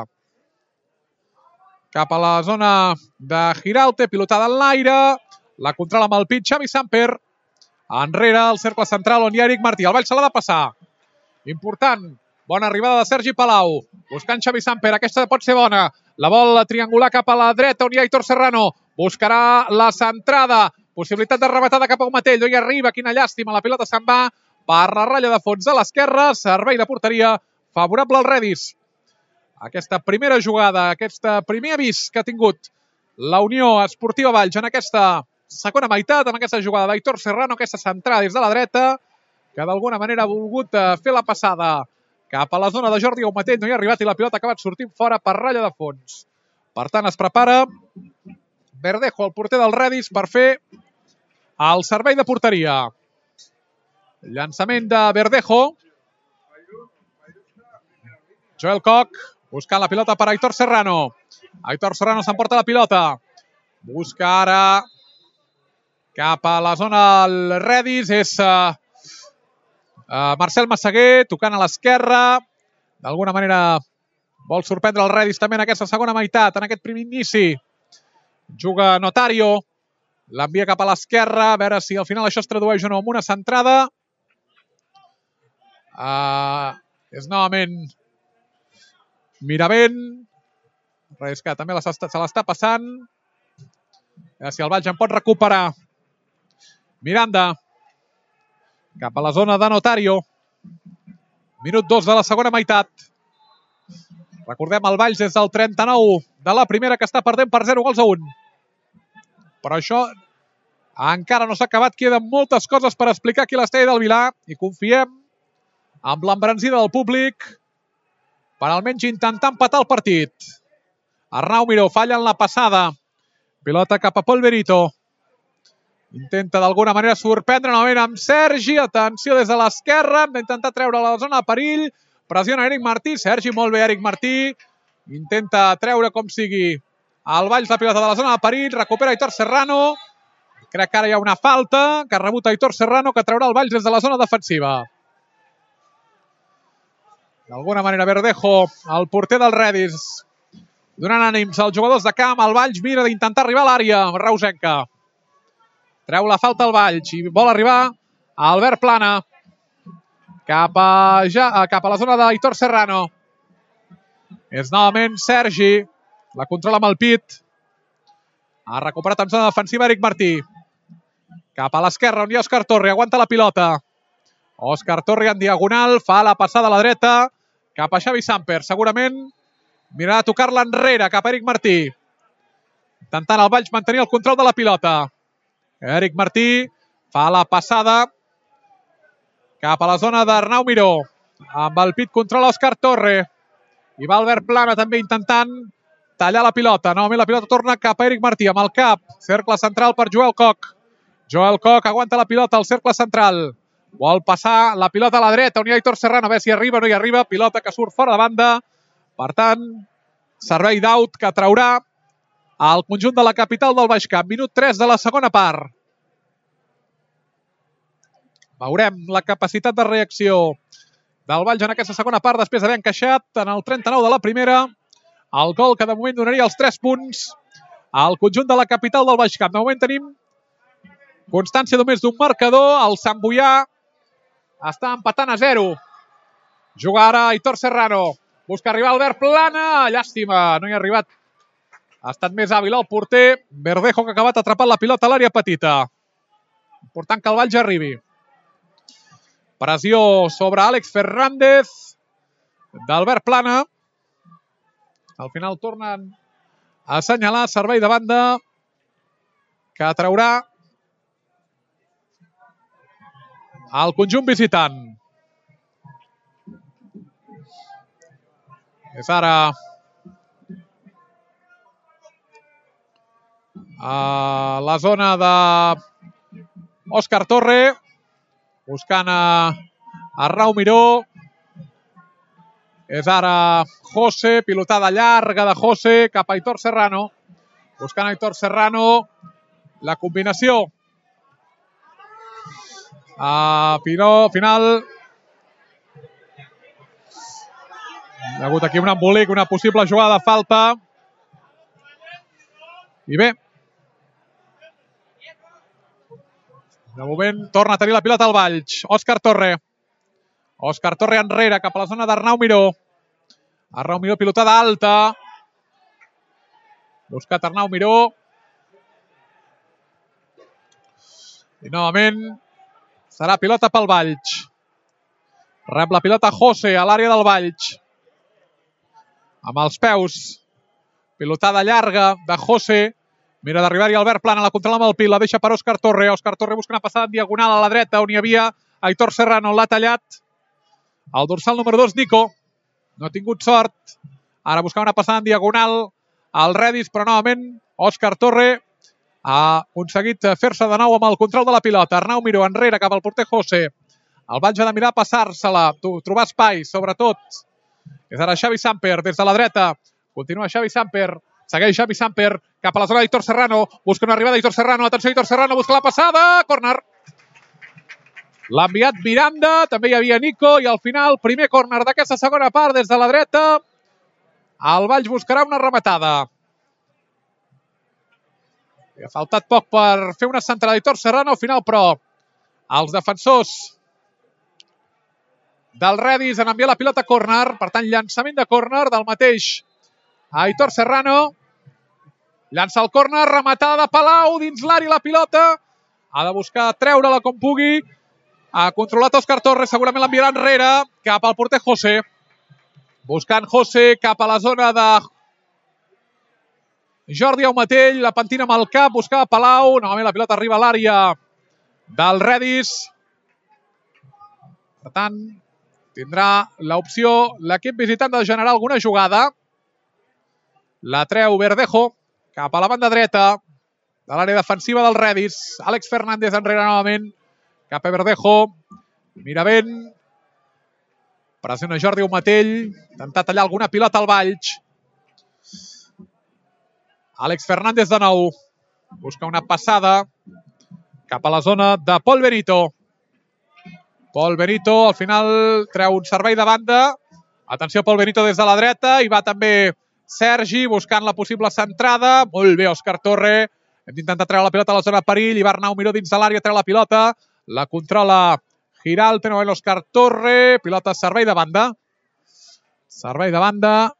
cap a la zona de Giralt, pilotada en l'aire, la controla amb el pit Xavi Samper, enrere al cercle central on hi ha Eric Martí. El Valls se l'ha de passar, important, bona arribada de Sergi Palau, buscant Xavi Samper, aquesta pot ser bona. La vol triangular cap a la dreta on hi ha Aitor Serrano. Buscarà la centrada. Possibilitat de rematada cap a un matell. No hi arriba. Quina llàstima. La pilota se'n va per la ratlla de fons a l'esquerra. Servei de porteria favorable al Redis. Aquesta primera jugada, aquest primer avís que ha tingut la Unió Esportiva Valls en aquesta segona meitat, amb aquesta jugada d'Aitor Serrano, aquesta centrada des de la dreta, que d'alguna manera ha volgut fer la passada cap a la zona de Jordi Aumatell, no hi ha arribat i la pilota ha acabat sortint fora per ratlla de fons. Per tant, es prepara Verdejo, el porter del Redis, per fer el servei de porteria. Llançament de Verdejo. Joel Koch, buscant la pilota per Aitor Serrano. Aitor Serrano s'emporta la pilota. Busca ara cap a la zona del Redis. És... Uh, Uh, Marcel Massaguer tocant a l'esquerra, d'alguna manera vol sorprendre el Redis també en aquesta segona meitat, en aquest primer inici. Juga Notario, l'envia cap a l'esquerra, a veure si al final això es tradueix o no amb una centrada. Uh, és novament Miravent, res que també se l'està passant. A veure si el Valls en pot recuperar. Miranda, cap a la zona de Notario. Minut dos de la segona meitat. Recordem el Valls des del trenta-nou de la primera, que està perdent per zero gols a un. Però això encara no s'ha acabat. Queden moltes coses per explicar aquí a l'estadi del Vilar i confiem amb l'embranzida del públic per almenys intentar empatar el partit. Arnau Miró falla en la passada. Pilota cap a Polverito. Intenta d'alguna manera sorprendre novament amb Sergi. Atenció des de l'esquerra. Hem d'intentar treure la zona de perill. Pressiona Eric Martí. Sergi, molt bé, Eric Martí. Intenta treure com sigui el Valls la pilota de la zona de perill. Recupera Aitor Serrano. Crec que ara hi ha una falta que ha rebut Aitor Serrano, que traurà el Valls des de la zona defensiva. D'alguna manera, Verdejo, el porter del Redis, donant ànims als jugadors de camp. El Valls mira d'intentar arribar a l'àrea. Reusenca treu la falta al Valls i vol arribar a Albert Plana. Cap a, ja, cap a la zona d'Aitor Serrano. És novament Sergi. La controla amb el pit. Ha recuperat en zona defensiva Eric Martí. Cap a l'esquerra, on hi ha Òscar Torre. Aguanta la pilota. Òscar Torre en diagonal. Fa la passada a la dreta. Cap a Xavi Samper. Segurament mirarà a tocar-la enrere. Cap a Eric Martí. Intentant el Valls mantenir el control de la pilota. Eric Martí fa la passada cap a la zona d'Arnau Miró. Amb el pit controla Òscar Torre. I va Albert Plana també intentant tallar la pilota. Novament la pilota torna cap a Eric Martí amb el cap. Cercle central per Joel Koch. Joel Koch aguanta la pilota al cercle central. Vol passar la pilota a la dreta on hi ha Aitor Serrano. A veure si arriba o no hi arriba. Pilota que surt fora de banda. Per tant, servei d'aut que traurà al conjunt de la capital del Baix Camp. Minut tres de la segona part. Veurem la capacitat de reacció del Valls en aquesta segona part després d'haver encaixat en el trenta-nou de la primera el gol que de moment donaria els tres punts al conjunt de la capital del Baix Camp. De moment tenim constància només d'un marcador. El Sant Boià està empatant a zero. Juga ara Aitor Serrano. Busca arribar Albert Plana. Llàstima, no hi ha arribat. Ha estat més hàbil el porter. Verdejo, que ha acabat atrapant la pilota a l'àrea petita. Important que el Valls arribi. Pressió sobre Àlex Fernández d'Albert Plana. Al final tornen a assenyalar servei de banda que traurà el conjunt visitant. És ara a la zona de Òscar Torre, buscant a Arnau Miró. És ara José, pilotada llarga de José cap a Aitor Serrano. Buscant a Aitor Serrano. La combinació. A Pinó, final. Hi ha hagut aquí un embolic, una possible jugada de falta. I bé, de moment torna a tenir la pilota al Valls. Òscar Torre. Òscar Torre enrere, cap a la zona d'Arnau Miró. Arnau Miró, pilotada alta. Buscat Arnau Miró. I novament serà pilota pel Valls. Rep la pilota José a l'àrea del Valls. Amb els peus. Pilotada llarga de José. Mira d'arribar-hi Albert Plana, la controla amb el pit, la deixa per Òscar Torre. Òscar Torre busca una passada en diagonal a la dreta, on hi havia Aitor Serrano, l'ha tallat. El dorsal número dos, Nico. No ha tingut sort. Ara buscava una passada en diagonal al Redis, però novament Òscar Torre ha aconseguit fer-se de nou amb el control de la pilota. Arnau Miró enrere cap al porter José. El Valls ha de mirar a passar-se-la, trobar espai, sobretot. És ara Xavi Samper, des de la dreta. Continua Xavi Samper. Segueix Xavi Samper cap a la zona d'Aitor Serrano. Busca una arribada d'Aitor Serrano. Atenció, Aitor Serrano busca la passada. Córner. L'ha enviat Miranda. També hi havia Nico. I al final, primer córner d'aquesta segona part des de la dreta. El Valls buscarà una rematada. Ha faltat poc per fer una centrada d'Aitor Serrano. Al final, però, els defensors del Redis han enviat la pilota a córner. Per tant, llançament de córner del mateix Aitor Serrano. Llança el córner, rematada de Palau dins l'àrea la pilota. Ha de buscar treure-la com pugui. Ha controlat Òscar Torres, segurament l'enviarà enrere cap al porter José. Buscant José cap a la zona de Jordi Aumatell, la pentina amb el cap, buscava Palau. Novament la pilota arriba a l'àrea del Redis. Per tant, tindrà l'opció l'equip visitant de generar alguna jugada. La treu Verdejo cap a la banda dreta de l'àrea defensiva del Redis. Àlex Fernández enrere novament cap a Verdejo. Miravent. Pressiona Jordi Aumatell. Intenta tallar alguna pilota al Valls. Àlex Fernández de nou. Busca una passada cap a la zona de Pol Benito. Pol Benito al final treu un servei de banda. Atenció, Pol Benito des de la dreta. I va també Sergi buscant la possible centrada. Molt bé, Òscar Torre. Hem d'intentar treure la pilota a la zona de perill. I va Arnau Miró dins de l'àrea, treu la pilota. La controla Giralt, no l'Òscar Torre. Pilota servei de banda. Servei de banda.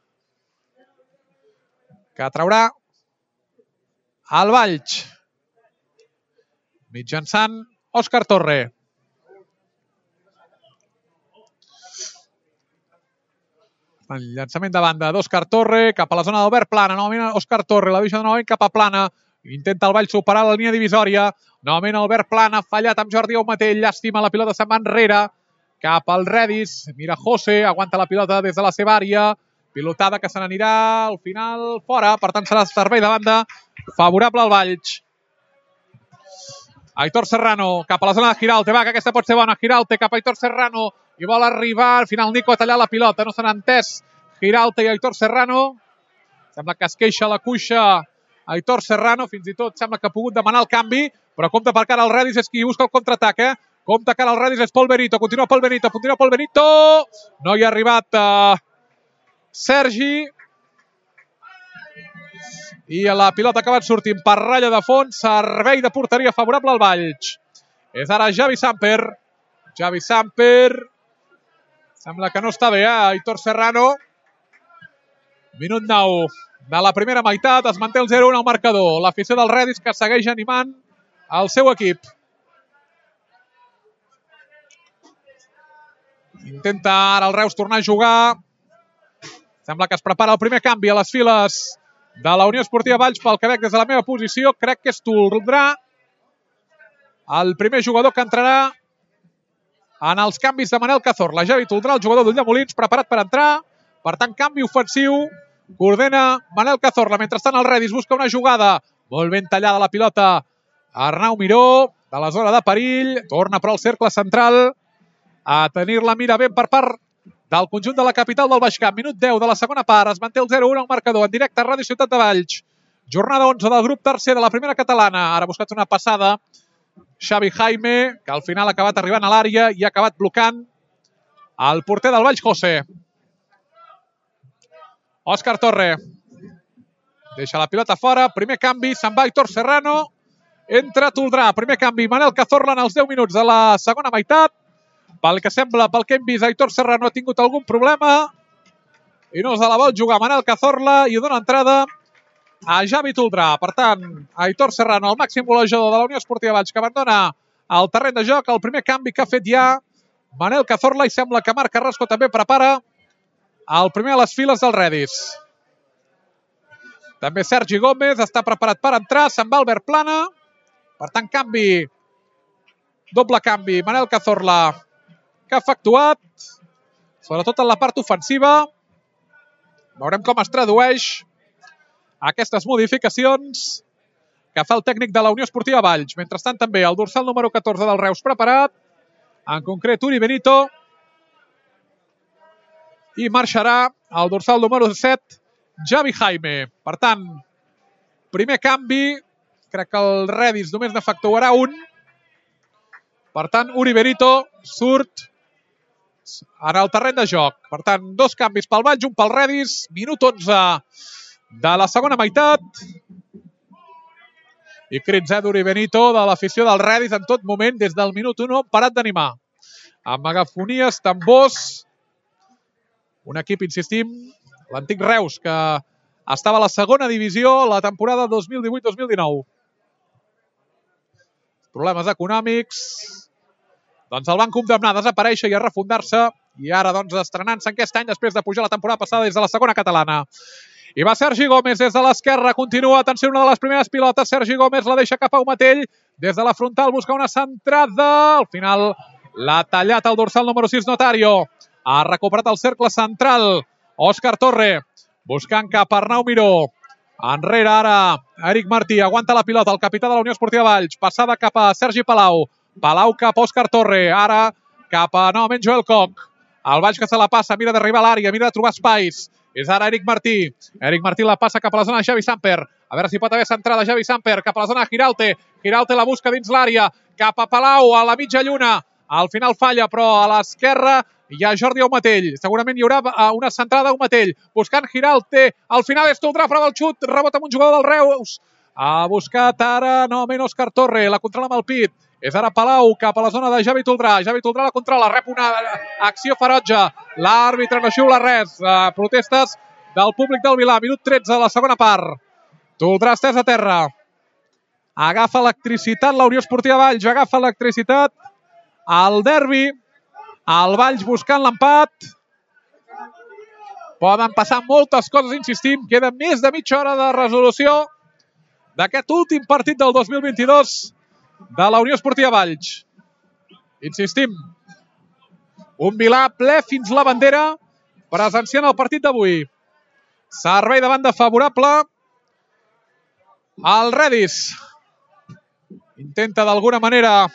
Que traurà el Valls. Mitjançant Òscar Torre. El llançament de banda d'Òscar Torre cap a la zona d'Albert Plana. Novament Òscar Torre la deixa de novament cap a Plana. Intenta el Valls superar la línia divisòria. Novament Albert Plana, fallat amb Jordi Aumatell. Llàstima, la pilota se'n va enrere. Cap al Redis. Mira José, aguanta la pilota des de la seva àrea. Pilotada que se n'anirà al final fora. Per tant, serà servei de banda favorable al Valls. Aitor Serrano cap a la zona de Giralte. Va, que aquesta pot ser bona. Giralte cap a Aitor Serrano. I vol arribar. Al final Nico a tallar la pilota. No se n'ha entès Giralte i Aitor Serrano. Sembla que es queixa la cuixa Aitor Serrano. Fins i tot sembla que ha pogut demanar el canvi. Però compte per cara al Redis. És qui busca el contraatac, eh? Compte cara al Redis. És Pol Benito. Continua Pol Benito. Continua Pol Benito. No hi ha arribat uh, Sergi. I la pilota ha acabat sortint per ratlla de fons. Servei de porteria favorable al Valls. És ara Javi Samper. Javi Samper. Sembla que no està bé, eh? Aitor Serrano. Minut nou de la primera meitat. Es manté el zero un al marcador. L'afició del Redis que segueix animant el seu equip. Intenta ara el Reus tornar a jugar. Sembla que es prepara el primer canvi a les files de la Unió Esportiva Valls. Pel que veig des de la meva posició, crec que és Toldrà el primer jugador que entrarà en els canvis de Manel Cazorla. Javi Toldrà, el jugador d'Ulldemolins, preparat per entrar. Per tant, canvi ofensiu. Coordena Manel Cazorla. Mentrestant, el Redis busca una jugada. Molt ben tallada la pilota. Arnau Miró, de la zona de perill. Torna però al cercle central. A tenir-la mira ben per part del conjunt de la capital del Baix Camp. Minut deu de la segona part. Es manté el zero un al marcador. En directe a Ràdio Ciutat de Valls. Jornada onze del grup tercer de la primera catalana. Ara ha buscat una passada Xavi Jaime, que al final ha acabat arribant a l'àrea i ha acabat blocant el porter del Valls, José. Òscar Torre. Deixa la pilota fora. Primer canvi. Se'n va Aitor Serrano. Entra Toldrà. Primer canvi. Manel Cazorla en els deu minuts de la segona meitat. Pel que sembla, pel que hem vist, Aitor Serrano ha tingut algun problema i no se la vol jugar Manel Cazorla i dona entrada a Javi Toldrà. Per tant, Aitor Serrano, el màxim golejador de la Unió Esportiva Valls, que abandona el terreny de joc. El primer canvi que ha fet ja Manel Cazorla i sembla que Marc Carrasco també prepara el primer a les files del Redis. També Sergi Gómez està preparat per entrar. Se'n va Albert Plana. Per tant, canvi. Doble canvi. Manel Cazorla, que ha efectuat, sobretot en la part ofensiva. Veurem com es tradueix aquestes modificacions que fa el tècnic de la Unió Esportiva Valls. Mentrestant, també el dorsal número catorze del Reus preparat, en concret Uri Benito, i marxarà el dorsal número set, Javi Jaime. Per tant, primer canvi, crec que el Redis només n'efectuarà un. Per tant, Uri Benito surt en el terreny de joc. Per tant, dos canvis pel Valls, un pel Redis. Minut onze de la segona meitat. I crits eh, d'Uri Benito de l'afició del Redis en tot moment, des del minut u, parat d'animar. Amb megafonies, tambors. Un equip, insistim, l'antic Reus, que estava a la segona divisió la temporada dos mil divuit dos mil dinou. Problemes econòmics. Doncs el van condemnar a desaparèixer i a refundar-se, i ara doncs estrenant-se aquest any després de pujar la temporada passada des de la segona catalana. I va Sergi Gómez des de l'esquerra, continua, atenció, una de les primeres pilotes. Sergi Gómez la deixa cap a Aumatell, des de la frontal busca una centrada. Al final l'ha tallat el dorsal número sis, Notario. Ha recuperat el cercle central Òscar Torre, buscant cap a Arnau Miró. Enrere ara Eric Martí, aguanta la pilota el capità de la Unió Esportiva Valls, passada cap a Sergi Palau. Palau cap a Òscar Torre, ara cap a novament Joel Koch. El Valls que se la passa, mira d'arribar a l'àrea, mira de trobar espais. És ara Eric Martí. Eric Martí la passa cap a la zona de Xavi Samper. A veure si pot haver centrada Xavi Samper cap a la zona de Giralt. Giralt la busca dins l'àrea, cap a Palau, a la mitja lluna. Al final falla, però a l'esquerra hi ha Jordi Aumatell. Segurament hi haurà una centrada d'Aumatell. Buscant Giralt. Al final és Toldrà, prova el xut. Rebota amb un jugador del Reus. Ha buscat ara novament Òscar Torre. La controla amb el pit. És ara Palau cap a la zona de Xavi Toldrà. Xavi Toldrà la controla. Rep una acció ferotge. L'àrbitre no xiula res. Protestes del públic del Vilà. Minut tretze de la segona part. Toldrà estès a terra. Agafa electricitat la Unió Esportiva Valls. Agafa electricitat al derbi. El Valls buscant l'empat. Poden passar moltes coses, insistim. Queda més de mitja hora de resolució d'aquest últim partit del dos mil vint-i-dos de la Unió Esportiva Valls. Insistim, un Vilà ple fins la bandera presenciant el partit d'avui. Servei de banda favorable al Redis. Intenta d'alguna manera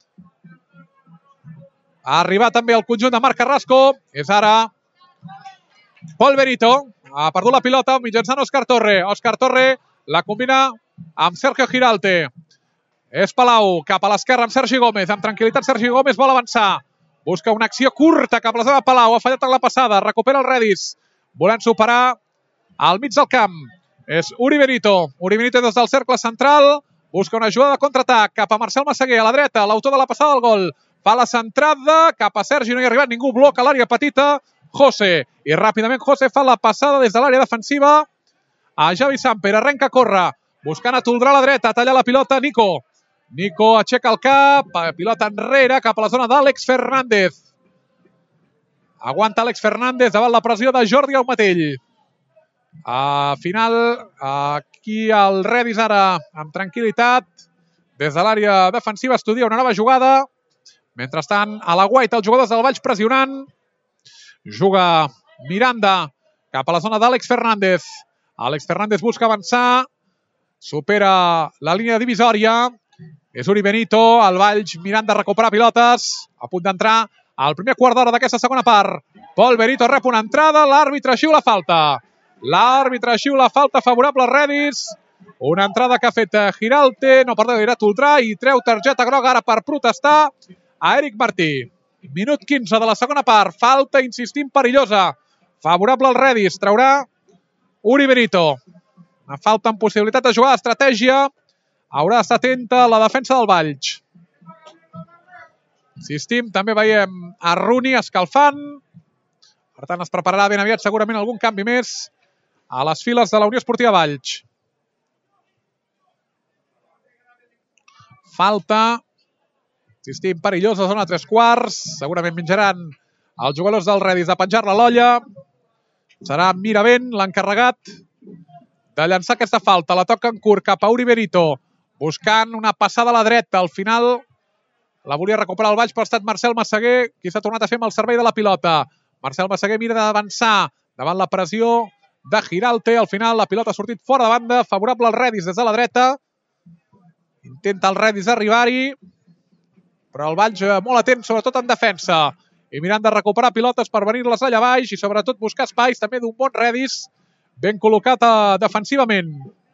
arribar també al conjunt de Marc Carrasco. És ara Pol Benito. Ha perdut la pilota mitjançant Òscar Torre. Òscar Torre la combina amb Sergio Giralt. És Palau cap a l'esquerra amb Sergi Gómez. Amb tranquil·litat Sergi Gómez vol avançar. Busca una acció curta cap a la zona de Palau. Ha fallat en la passada. Recupera el Redis. Volent superar al mig del camp. És Uri Benito. Uri Benito des del cercle central. Busca una jugada de contraatac cap a Marcel Massaguer. A la dreta, l'autor de la passada del gol. Fa la centrada cap a Sergi. No hi ha arribat ningú. Bloca l'àrea petita. José. I ràpidament José fa la passada des de l'àrea defensiva a Xavi Samper. Arrenca a córrer. Buscant a Toldrà a la dreta. Talla la pilota Nico. Nico aixeca el cap. Pilota enrere cap a la zona d'Àlex Fernández. Aguanta Àlex Fernández davant la pressió de Jordi Aumatell. A final, aquí el Redis ara amb tranquil·litat. Des de l'àrea defensiva estudia una nova jugada. Mentrestant, a la guaita, els jugadors del Valls pressionant. Juga Miranda cap a la zona d'Àlex Fernández. Àlex Fernández busca avançar. Supera la línia divisòria. És Uri Benito. El Valls mirant de recuperar pilotes. A punt d'entrar al primer quart d'hora d'aquesta segona part. Pol Benito rep una entrada. L'àrbitre xiula falta. L'àrbitre xiula falta favorable a Redis. Una entrada que ha fet Giralt. No, perdó, era Toldrà. I treu targeta groga ara per protestar a Eric Martí. Minut quinze de la segona part. Falta, insistim, perillosa. Favorable al Redis. Traurà Uri Benito. Una falta amb possibilitat de jugar d'estratègia. Haurà d'estar atenta la defensa del Valls. Insistim, també veiem a Rooney escalfant. Per tant, es prepararà ben aviat segurament algun canvi més a les files de la Unió Esportiva Valls. Falta. Insistim, perillosa, zona tres quarts. Segurament menjaran els jugadors del Redis de penjar-la a l'olla. Serà Miravent l'encarregat de llançar aquesta falta. La toca en curt cap a Uri Benito. Buscant una passada a la dreta. Al final la volia recuperar el Valls, però ha estat Marcel Massaguer qui s'ha tornat a fer amb el servei de la pilota. Marcel Massaguer mira d'avançar davant la pressió de Giralt. Al final la pilota ha sortit fora de banda. Favorable al Redis des de la dreta. Intenta el Redis arribar-hi. Però el Valls molt atent, sobretot en defensa. I mirant de recuperar pilotes per venir-les allà baix i sobretot buscar espais també d'un bon Redis ben col·locat uh, defensivament.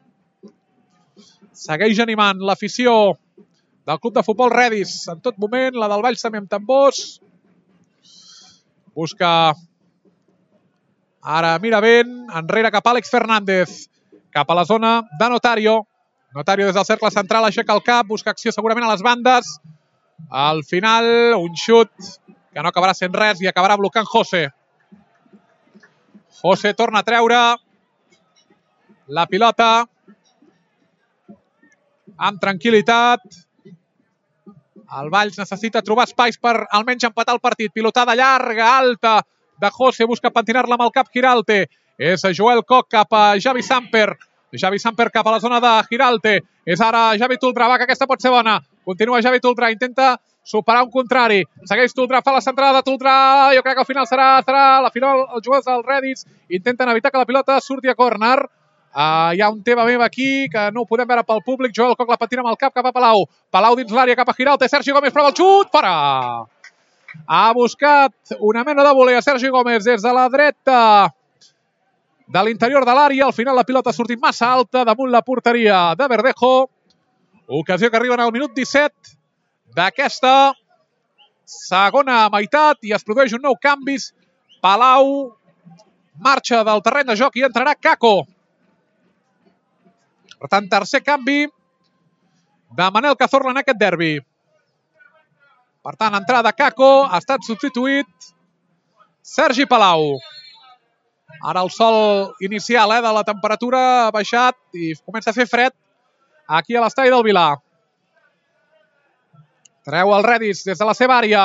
Segueix animant l'afició del club de futbol Redis en tot moment. La del Valls també amb tambors. Busca ara Miravent. Enrere cap a Àlex Fernández. Cap a la zona de Notario. Notario des del cercle central aixeca el cap. Busca acció segurament a les bandes. Al final, un xut que no acabarà sent res i acabarà blocant José. José torna a treure la pilota amb tranquil·litat. El Valls necessita trobar espais per almenys empatar el partit. Pilotada llarga, alta de José. Busca pentinar-la amb el cap Giralt. És Joel Koch cap a Xavi Samper. Xavi Samper cap a la zona de Giralt. És ara Xavi Toldrà. Va, que aquesta pot ser bona. Continua Xavi Toldrà, intenta superar un contrari. Segueix Toldrà, fa la centrada de Toldrà. Jo crec que al final serà, serà la final. Els jugadors del Redis intenten evitar que la pilota surti a córner. Uh, hi ha un tema meu aquí que no ho podem veure pel públic. Joel Koch la patina amb el cap cap a Palau. Palau dins l'àrea cap a Giralt. Sergi Gómez prova el xut. Fora! Ha buscat una mena de voler a Sergi Gómez des de la dreta de l'interior de l'àrea. Al final la pilota ha sortit massa alta damunt la porteria de Verdejo. Ocasió que arriben al minut disset d'aquesta segona meitat i es produeix un nou canvi. Palau marxa del terreny de joc i entrarà Kako. Per tant, tercer canvi de Manel Cazorla en aquest derbi. Per tant, entrada Kako, ha estat substituït Sergi Palau. Ara el sol inicial eh, de la temperatura ha baixat i comença a fer fred aquí a l'estadi del Vilar. Treu el Redis des de la seva àrea.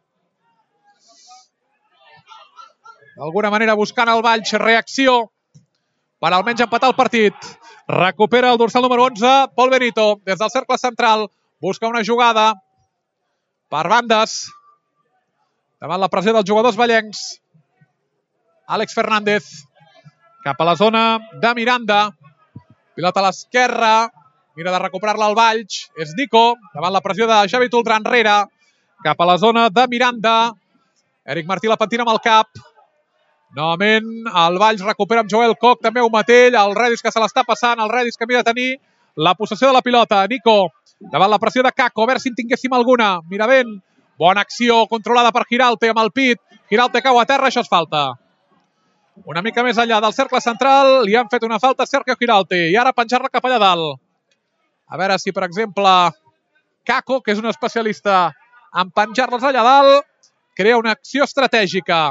D'alguna manera buscant el Valls, reacció per almenys empatar el partit. Recupera el dorsal número onze, Pol Benito, des del cercle central. Busca una jugada per bandes. Davant la pressió dels jugadors vallencs. Àlex Fernández cap a la zona de Miranda. Pilota a l'esquerra. Mira de recuperar-la al Valls. És Nico. Davant la pressió de Xavi Toldrà enrere. Cap a la zona de Miranda. Eric Martí la pentina amb el cap. Novament el Valls recupera amb Joel Koch. També un matell. El Redis que se l'està passant. El Redis que mira de tenir la possessió de la pilota. Nico. Davant la pressió de Kako. A veure si en tinguéssim alguna. Miravent. Bona acció controlada per Giralte amb el pit. Giralte cau a terra. Això és falta. Una mica més enllà del cercle central, li han fet una falta a Sergio Giralte i ara penjar-la cap allà dalt. A veure si, per exemple, Kako, que és un especialista en penjar-les allà dalt, crea una acció estratègica.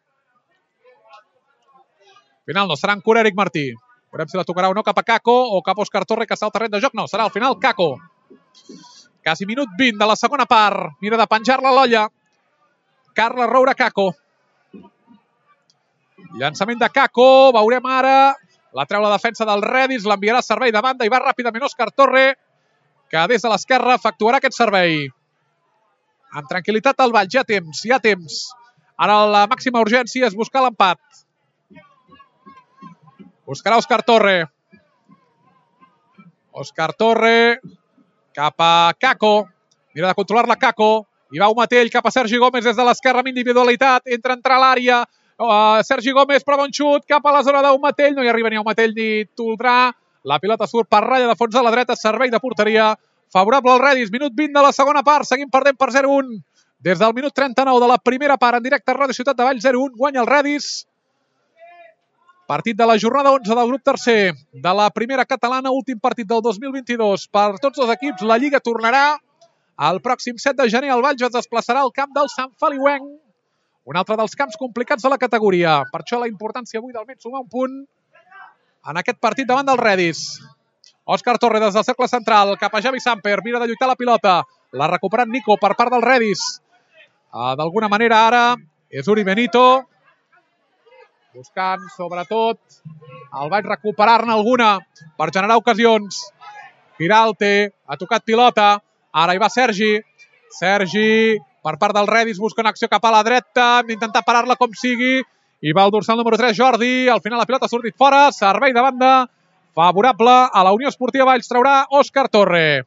Al final no serà en cura Eric Martí. Veurem si la tocarà o no cap a Kako o cap a Òscar Torre, que està al terreny de joc. No, serà al final Kako. Quasi minut vint de la segona part. Mira de penjar-la a l'olla. Carles Roura Kako. Llançament de Kako, veurem ara, la treu la defensa del Redis, l'enviarà a servei de banda i va ràpidament Òscar Torre, que des de l'esquerra efectuarà aquest servei. Amb tranquil·litat al Valls, hi ha temps, hi ha temps. Ara la màxima urgència és buscar l'empat. Buscarà Òscar Torre. Òscar Torre cap a Kako. Mira de controlar-la Kako. I va un matell cap a Sergi Gómez des de l'esquerra amb individualitat. Entra a entrar a l'àrea. Uh, Sergi Gómez prova un xut cap a la zona d'un matell, no hi arriba ni un matell ni Toldrà, la pilota surt per ratlla de fons a la dreta, servei de porteria favorable al Redis, minut vint de la segona part, seguim perdent per zero un des del minut trenta-nou de la primera part en directe a Ràdio Ciutat de Valls, zero un, guanya el Redis. Partit de la jornada onze del grup tercer de la primera catalana, últim partit del dos mil vint-i-dos per tots els equips. La Lliga tornarà el pròxim set de gener. El Valls es desplaçarà al camp del Sant Feliuenc, un altre dels camps complicats de la categoria. Per això la importància avui del Met sumar un punt en aquest partit davant del Redis. Òscar Torre des del cercle central, cap a Xavi Samper, mira de lluitar la pilota. L'ha recuperat Nico per part del Redis. Uh, D'alguna manera ara és Uri Benito, buscant sobretot el Valls recuperar-ne alguna per generar ocasions. Giralte ha tocat pilota, ara hi va Sergi. Sergi per part del Redis, busca una acció cap a la dreta, hem d'intentar parar-la com sigui, i va el dorsal número tres, Jordi, al final la pilota ha sortit fora, servei de banda, favorable a la Unió Esportiva Valls, traurà Òscar Torre.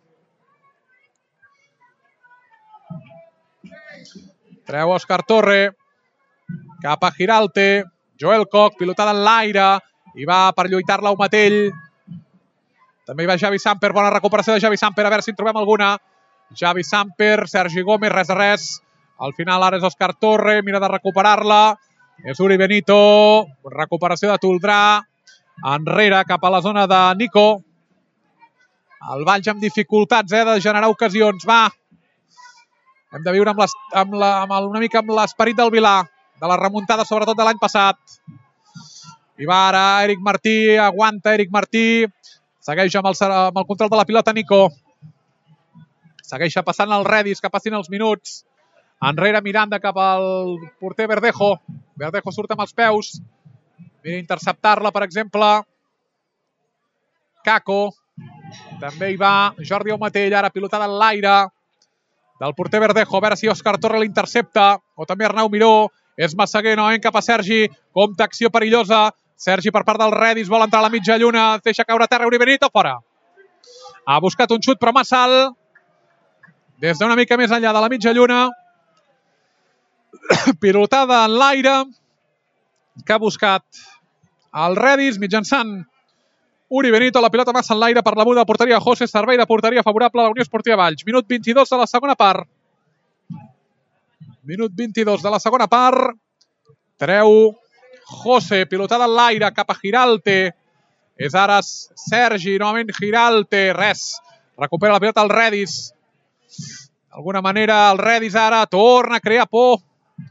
Treu Òscar Torre, cap a Giralte, Joel Koch, pilotada en l'aire, i va per lluitar-la un matell. També hi va Xavi Samper, bona recuperació de Xavi Samper, a veure si en trobem alguna. Xavi Samper, Sergi Gómez, res a res. Al final ara és Òscar Torre, mira de recuperar-la. És Uri Benito, recuperació de Toldrà. Enrere, cap a la zona de Nico. El Valls amb dificultats eh, de generar ocasions. Va, hem de viure amb, les, amb, la, amb el, una mica amb l'esperit del Vilar, de la remuntada sobretot de l'any passat. I va ara Eric Martí, aguanta Eric Martí. Segueix amb el, amb el control de la pilota Nico. Segueix passant el Redis, que passin els minuts. Enrere Miranda cap al porter Verdejo. Verdejo surt amb els peus. Mira interceptar-la, per exemple. Kako. També hi va Jordi Aumatell, ara pilotada en l'aire del porter Verdejo. A veure si Òscar Torre l'intercepta. O també Arnau Miró. És Massaguer, no, en cap a Sergi. Compte, acció perillosa. Sergi per part del Redis, vol entrar a la mitja lluna. Deixa caure a terra Uri Benito, fora. Ha buscat un xut, però massa alt. Des d'una mica més enllà de la mitja lluna. Pilotada en l'aire que ha buscat el Redis mitjançant Uri Benito, la pilota massa en l'aire per l'amunt de porteria José, servei de porteria favorable a la Unió Esportiva Valls. Minut vint-i-dos de la segona part. Minut vint-i-dos de la segona part. Treu José, pilotada en l'aire cap a Giralte. És ara Sergi, novament Giralte, res. Recupera la pilota el Redis. D'alguna manera el Redis ara torna a crear por.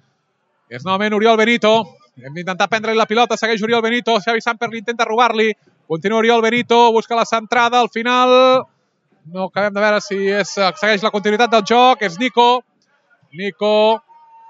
És novament Oriol Benito. Hem d'intentar prendre-li la pilota, segueix Oriol Benito. Xavi Samper l'intenta robar-li. Continua Oriol Benito, busca la centrada, al final no acabem de veure si és, segueix la continuïtat del joc, és Nico. Nico,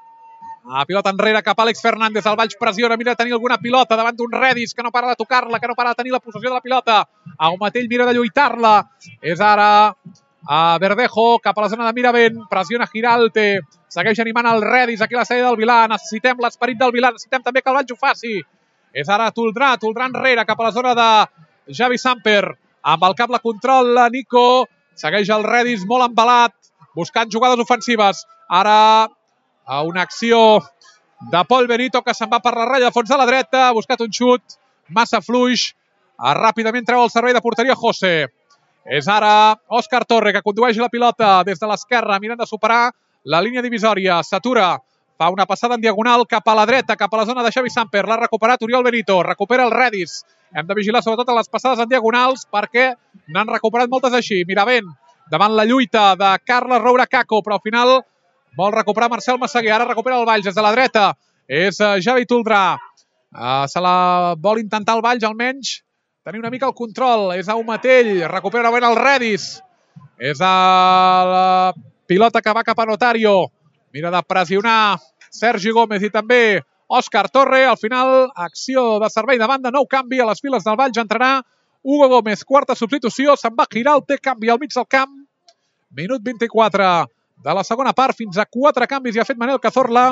la pilota enrere cap a Àlex Fernández, el Valls pressiona, mira de tenir alguna pilota davant d'un Redis que no para de tocar-la, que no para de tenir la possessió de la pilota. Aumatell mira de lluitar-la, és ara a Verdejo, cap a la zona de Miravent, pressiona Giralte, segueix animant el Redis aquí a la sèrie del Vilà, necessitem l'esperit del Vilà, necessitem també que el Valls ho faci. És ara Toldrà, Toldrà enrere cap a la zona de Xavi Samper. Amb el cap la control Nico. Segueix el Redis molt embalat, buscant jugades ofensives. Ara a una acció de Pol Benito que se'n va per la ratlla de fons de la dreta. Ha buscat un xut massa fluix. Ràpidament treu el servei de porteria José. És ara Òscar Torre que condueix la pilota des de l'esquerra mirant de superar la línia divisòria. S'atura. Fa una passada en diagonal cap a la dreta, cap a la zona de Xavi Samper. L'ha recuperat Oriol Benito. Recupera el Redis. Hem de vigilar sobretot a les passades en diagonals perquè n'han recuperat moltes així. Miravent, davant la lluita de Carles Roura Caco, però al final vol recuperar Marcel Massaguer. Ara recupera el Valls des de la dreta. És Javi Toldrà. Uh, se la vol intentar el Valls almenys tenir una mica el control. És Aumatell. Recupera ben el Redis. És a la pilota que va cap a Notario. Mira de pressionar Sergi Gómez i també Òscar Torre. Al final, acció de servei de banda, nou canvi a les files del Valls. Entrarà Hugo Gómez, quarta substitució. Se'n va Giralte, canvi al mig del camp. Minut vint-i-quatre de la segona part. Fins a quatre canvis i ha fet Manel Cazorla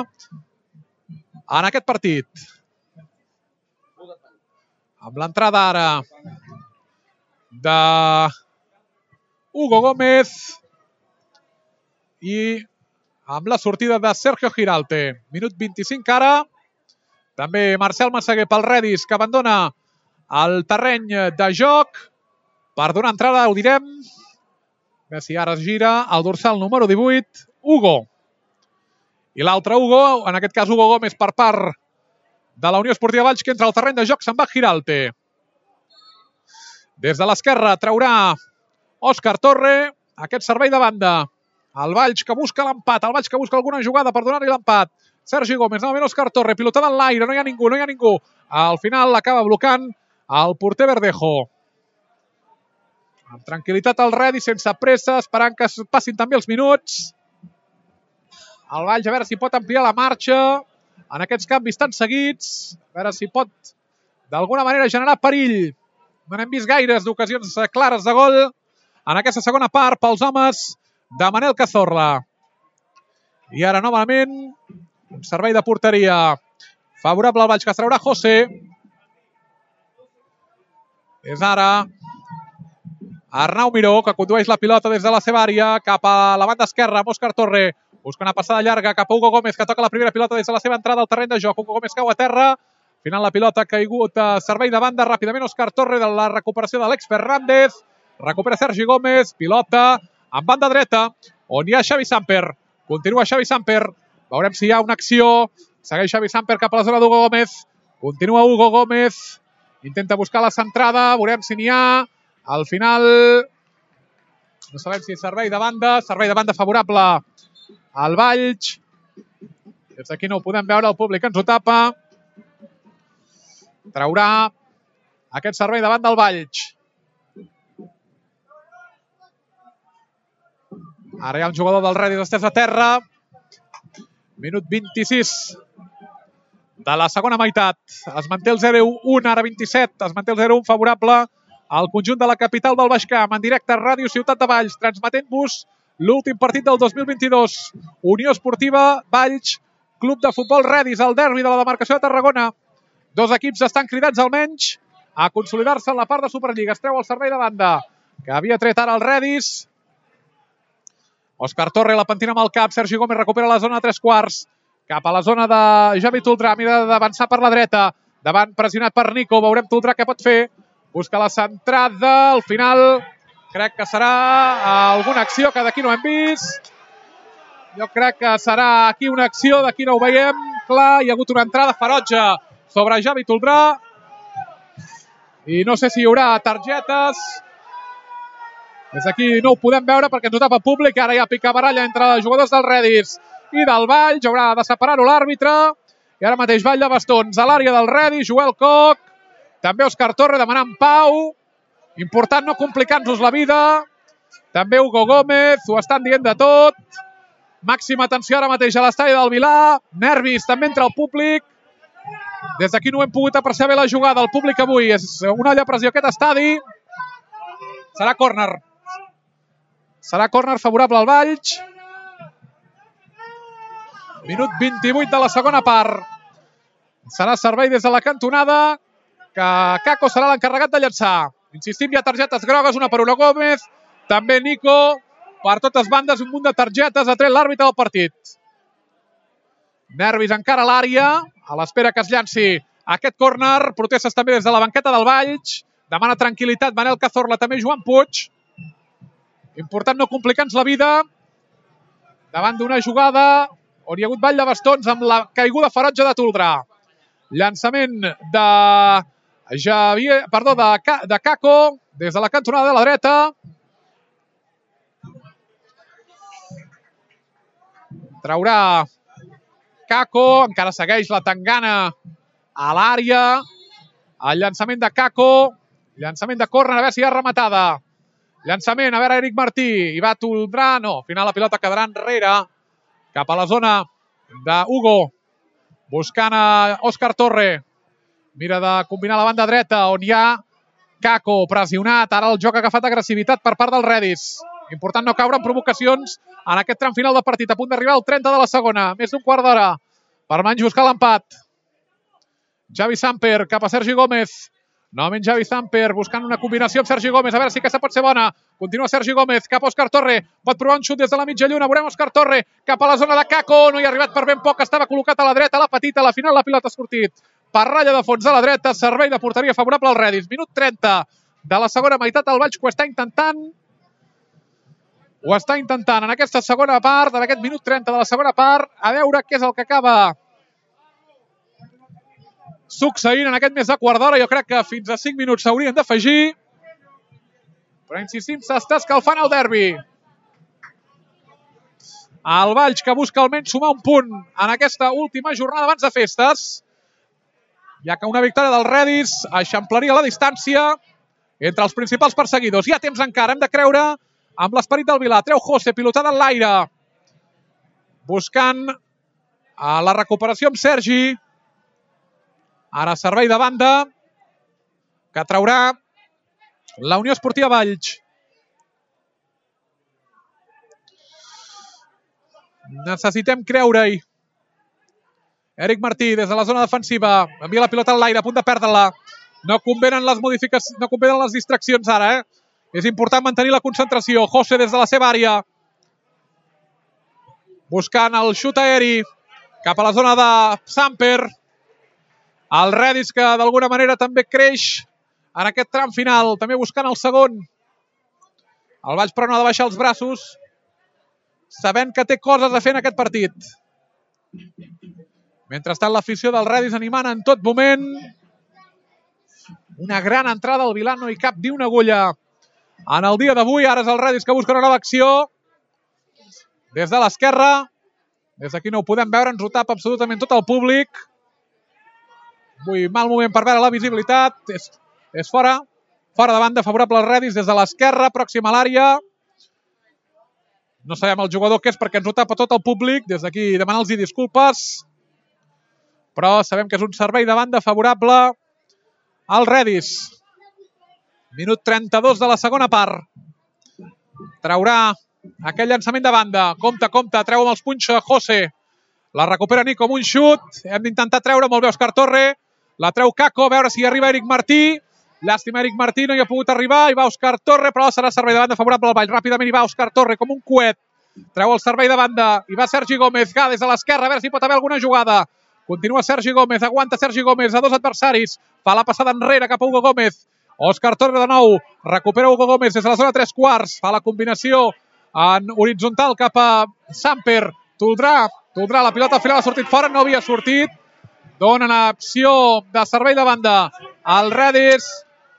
en aquest partit. Amb l'entrada ara de Hugo Gómez i amb la sortida de Sergio Giralte. Minut vint-i-cinc ara. També Marcel Massaguer pel Redis, que abandona el terreny de joc. Per donar entrada, ho direm. A veure si ara es gira el dorsal número divuit, Hugo. I l'altre Hugo, en aquest cas Hugo Gómez per part de la Unió Esportiva Valls, que entra al terreny de joc, se'n va Giralte. Des de l'esquerra traurà Òscar Torre, aquest servei de banda. El Valls que busca l'empat, el Valls que busca alguna jugada per donar-li l'empat. Sergi Gómez, novament Òscar Torre, pilotada en l'aire, no hi ha ningú, no hi ha ningú. Al final l'acaba blocant el porter Verdejo. Amb tranquil·litat el Redis, sense pressa, esperant que es passin també els minuts. El Valls a veure si pot ampliar la marxa en aquests canvis tan seguits. A veure si pot d'alguna manera generar perill. No n'hem vist gaires d'ocasions clares de gol en aquesta segona part pels homes de Manel Cazorla. I ara novament un servei de porteria favorable al Valls que es traurà José. És ara Arnau Miró que condueix la pilota des de la seva àrea cap a la banda esquerra amb Òscar Torre. Busca una passada llarga cap a Hugo Gómez que toca la primera pilota des de la seva entrada al terreny de joc. Hugo Gómez cau a terra. Al final la pilota ha caigut a servei de banda. Ràpidament Òscar Torre de la recuperació d'Àlex Fernández. Recupera Sergi Gómez. Pilota en banda dreta, on hi ha Xavi Samper. Continua Xavi Samper. Veurem si hi ha una acció. Segueix Xavi Samper cap a la zona d'Hugo Gómez. Continua Hugo Gómez. Intenta buscar la centrada. Veurem si n'hi ha. Al final, no sabem si és servei de banda. Servei de banda favorable al Valls. Des d'aquí no ho podem veure. El públic ens ho tapa. Traurà aquest servei de banda al Valls. Ara hi ha un jugador del Redis estès a terra. Minut vint-i-sis de la segona meitat. Es manté el zero un, ara vint-i-set. Es manté el zero un favorable al conjunt de la capital del Baix Camp. En directe a Ràdio Ciutat de Valls, transmetent-vos l'últim partit del dos mil vint-i-dos. Unió Esportiva Valls, Club de Futbol Redis, el derbi de la demarcació de Tarragona. Dos equips estan cridats almenys a consolidar-se en la part de Superliga. Es treu el servei de banda que havia tret ara el Redis. Òscar Torre la pentina amb el cap. Sergi Gómez recupera la zona de tres quarts. Cap a la zona de Javi Toldrà. Mira d'avançar per la dreta. Davant pressionat per Nico. Veurem Toldrà què pot fer. Busca la centrada. Al final crec que serà alguna acció que d'aquí no hem vist. Jo crec que serà aquí una acció. D'aquí no ho veiem. Clar, hi ha hagut una entrada ferotge sobre Javi Toldrà. I no sé si hi haurà targetes. Des d'aquí no ho podem veure perquè ens ho tapa públic. Ara hi ha picabaralla entre els jugadors del Redis i del Valls. Haurà de separar-ho l'àrbitre. I ara mateix ball de bastons a l'àrea del Redis. Joel Koch. També Òscar Torre demanant pau. Important no complicar-nos la vida. També Hugo Gómez. Ho estan dient de tot. Màxima atenció ara mateix a l'estadi del Vilà. Nervis també entre el públic. Des d'aquí no hem pogut apreciar bé la jugada. El públic avui és una olla pressió aquest estadi. Serà córner. Serà córner favorable al Valls. Minut vint-i-vuit de la segona part. Serà servei des de la cantonada, que Kako serà l'encarregat de llançar. Insistim, hi ha targetes grogues, una per una Gómez, també Nico, per totes bandes un munt de targetes, ha tret l'àrbitre del partit. Nervis encara a l'àrea, a l'espera que es llanci aquest córner, protestes també des de la banqueta del Valls, demana tranquil·litat Manel Cazorla, també Joan Puig. Important no complicar-nos la vida, davant d'una jugada on hi ha hagut ball de bastons amb la caiguda ferotge de Toldrà. Llançament de Javier, perdó, de, de Kako, des de la cantonada de la dreta. Traurà Kako, encara segueix la tangana a l'àrea. El llançament de Kako, llançament de córner, a veure si hi ha rematada. Llançament, a veure Eric Martí, hi va Toldrà, no, al final la pilota quedarà enrere, cap a la zona d'Hugo, buscant a Òscar Torre. Mira de combinar la banda dreta, on hi ha Kako pressionat. Ara el joc ha agafat agressivitat per part del Redis. Important no caure en provocacions en aquest tram final de partit. A punt d'arribar al trenta de la segona. Més d'un quart d'hora per menys buscar l'empat. Javi Samper cap a Sergi Gómez. Novament Javi Samper buscant una combinació amb Sergi Gómez. A veure si aquesta pot ser bona. Continua Sergi Gómez cap a Òscar Torre. Pot provar un xut des de la mitja lluna. Veurem Òscar Torre cap a la zona de Kako. No hi ha arribat per ben poc. Estava col·locat a la dreta, a la petita. A la final la pilota ha sortit per ratlla de fons a la dreta. Servei de porteria favorable al Redis. Minut trenta de la segona meitat. El Valls ho està intentant. Ho està intentant en aquesta segona part, en aquest minut trenta de la segona part. A veure què és el que acaba succeint en aquest mes de quart d'hora. Jo crec que fins a cinc minuts s'haurien d'afegir. Però insistim, s'està escalfant el derbi. El Valls que busca almenys sumar un punt en aquesta última jornada abans de festes. Ja que una victòria del Redis eixamplaria la distància entre els principals perseguidors. Hi ha temps encara, hem de creure amb l'esperit del Vilà. Treu José, pilotada en l'aire. Buscant la recuperació amb Sergi. Ara servei de banda que traurà la Unió Esportiva Valls. Necessitem creure-hi. Eric Martí des de la zona defensiva. Envia la pilota en l'aire, a punt de perdre-la. No convenen les modificacions, no convenen les distraccions ara, eh? És important mantenir la concentració. José des de la seva àrea. Buscant el xut aeri cap a la zona de Samper. El Redis que d'alguna manera també creix en aquest tram final. També buscant el segon. El Valls però no ha de baixar els braços, sabent que té coses a fer en aquest partit. Mentrestant l'afició del Redis animant en tot moment. Una gran entrada al Vilà, no hi cap ni una agulla en el dia d'avui. Ara és el Redis que busca una nova acció. Des de l'esquerra. Des d'aquí no ho podem veure, ens ho tapa absolutament tot el públic. Avui mal moment per veure la visibilitat. És, és fora. Fora de banda, favorable al Redis des de l'esquerra, pròxima a l'àrea. No sabem el jugador què és perquè ens ho tapa tot el públic. Des d'aquí demanar-los disculpes. Però sabem que és un servei de banda favorable al Redis. Minut trenta-dos de la segona part. Traurà aquell llançament de banda. Compte, compte, treu amb els punys José. La recupera Nico amb un xut. Hem d'intentar treure, molt bé Òscar Torre. La treu Kako, a veure si hi arriba Eric Martí. Llàstima, Eric Martí no hi ha pogut arribar. Hi va Òscar Torre, però serà servei de banda favorable al Valls. Ràpidament hi va Òscar Torre com un coet. Treu el servei de banda. Hi va Sergi Gómez, Gà des de l'esquerra, a veure si pot haver alguna jugada. Continua Sergi Gómez, aguanta Sergi Gómez a dos adversaris. Fa la passada enrere cap a Hugo Gómez. Òscar Torre de nou. Recupera Hugo Gómez des de la zona tres quarts. Fa la combinació en horitzontal cap a Samper. Toldrà, Toldrà, la pilota al final ha sortit fora, no havia sortit. Donen opció de servei de banda al Redis.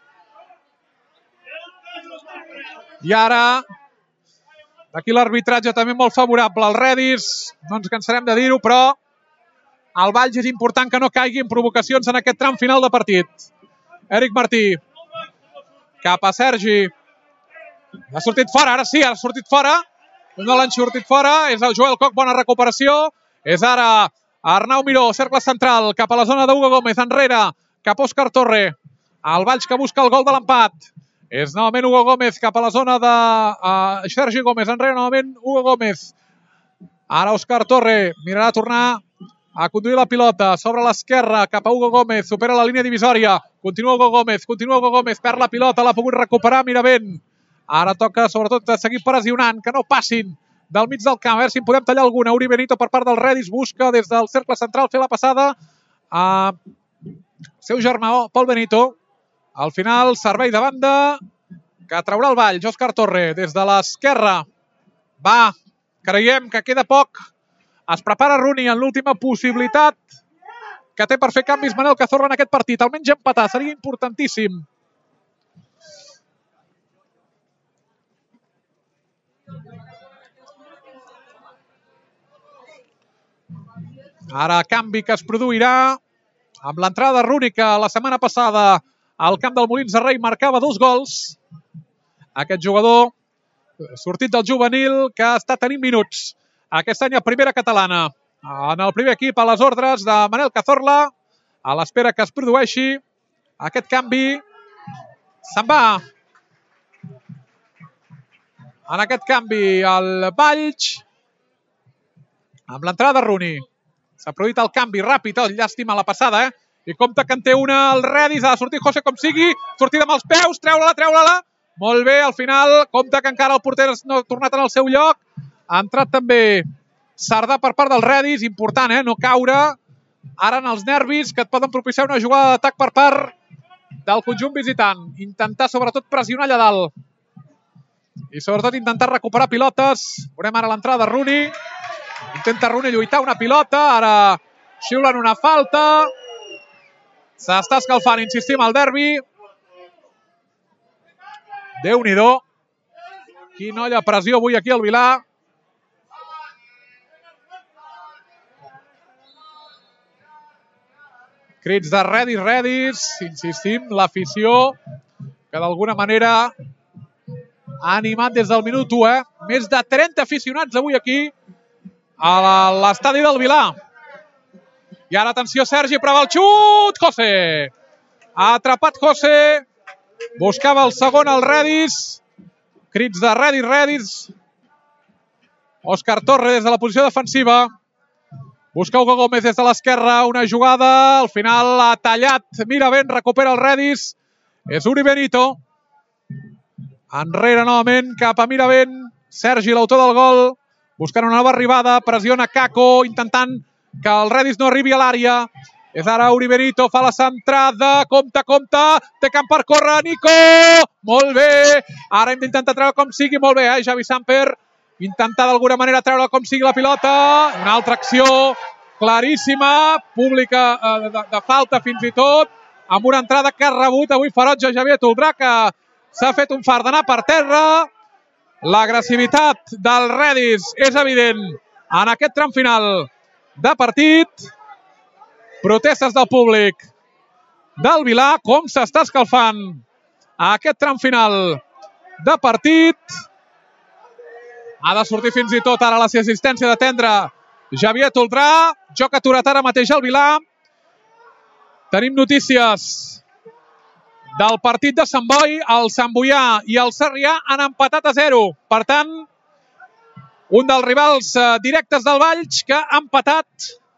I ara, aquí l'arbitratge també molt favorable al Redis. No ens cansarem de dir-ho, però al Valls és important que no caigui en provocacions en aquest tram final de partit. Eric Martí. Cap a Sergi. Ha sortit fora, ara sí, ha sortit fora. No l'han sortit fora. És el Joel Coc, bona recuperació. És ara Arnau Miró, cercle central, cap a la zona d'Hugo Gómez, enrere, cap a Òscar Torre. El Valls que busca el gol de l'empat. És novament Hugo Gómez cap a la zona de uh, Sergi Gómez, enrere novament Hugo Gómez. Ara Òscar Torre mirarà a tornar a conduir la pilota sobre l'esquerra cap a Hugo Gómez, supera la línia divisòria, continua Hugo Gómez, continua Hugo Gómez, perd la pilota, l'ha pogut recuperar Miravent. Ara toca sobretot seguir pressionant, que no passin del mig del camp, a veure si en podem tallar alguna. Uri Benito per part del Redis busca des del cercle central fer la passada a seu germà Pol Benito. Al final, servei de banda que traurà el Valls. Òscar Torre des de l'esquerra. Va, creiem que queda poc. Es prepara Rooney en l'última possibilitat que té per fer canvis Manel Cazorla en aquest partit. Almenys empatar, seria importantíssim. Ara canvi que es produirà amb l'entrada de Rooney, que la setmana passada al camp del Molins de Rei marcava dos gols. Aquest jugador sortit del juvenil que està tenint minuts aquest any a primera catalana. En el primer equip, a les ordres de Manel Cazorla, a l'espera que es produeixi aquest canvi. Se'n va. En aquest canvi el Valls amb l'entrada de Rooney. S'ha produït el canvi ràpid, oh, llàstima la passada, eh? I compte que en té una al Redis, ha de sortir José com sigui, sortida amb els peus, treure-la, treure-la. Molt bé, al final, compte que encara el porter no ha tornat en el seu lloc. Ha entrat també Sardà per part del Redis, important, eh? No caure ara en els nervis que et poden propiciar una jugada d'atac per part del conjunt visitant. Intentar sobretot pressionar allà dalt. I sobretot intentar recuperar pilotes. Veurem ara l'entrada de Rooney. Intenta Rooney lluitar una pilota, ara xiulen una falta. S'està escalfant, insistim, al derbi. Déu-n'hi-do. Quina olla pressió avui aquí al Vilà. Crits de Redis, Redis. Insistim, l'afició que d'alguna manera ha animat des del minut u, eh? Més de trenta aficionats avui aquí a l'estadi del Vilà. I ara, atenció, Sergi, prova el xut! José! Ha atrapat José. Buscava el segon al Redis. Crits de Redis, Redis. Òscar Torre des de la posició defensiva. Busca Hugo Gómez des de l'esquerra. Una jugada. Al final ha tallat Miravent. Recupera el Redis. És Uri Benito. Enrere novament cap a Miravent. Sergi, l'autor del gol. Buscant una nova arribada, pressiona Kako, intentant que el Redis no arribi a l'àrea. És ara Uri Benito, fa la centrada, compte, compte, té camp per córrer, Nico! Molt bé! Ara hem d'intentar treure com sigui, molt bé, eh, Javi Samper. Intentar d'alguna manera treure com sigui la pilota. Una altra acció claríssima, pública eh, de, de falta fins i tot, amb una entrada que ha rebut avui ferotge Javier Toldrà, que s'ha fet un fart d'anar per terra. L'agressivitat del Redis és evident en aquest tram final de partit. Protestes del públic del Vilà, com s'està escalfant aquest tram final de partit. Ha de sortir fins i tot ara l'assistència d'atendre Javier Toldrà. Joc aturat ara mateix al Vilà. Tenim notícies del partit de Sant Boi. El Sant Boià i el Sarrià han empatat a zero. Per tant, un dels rivals directes del Valls que ha empatat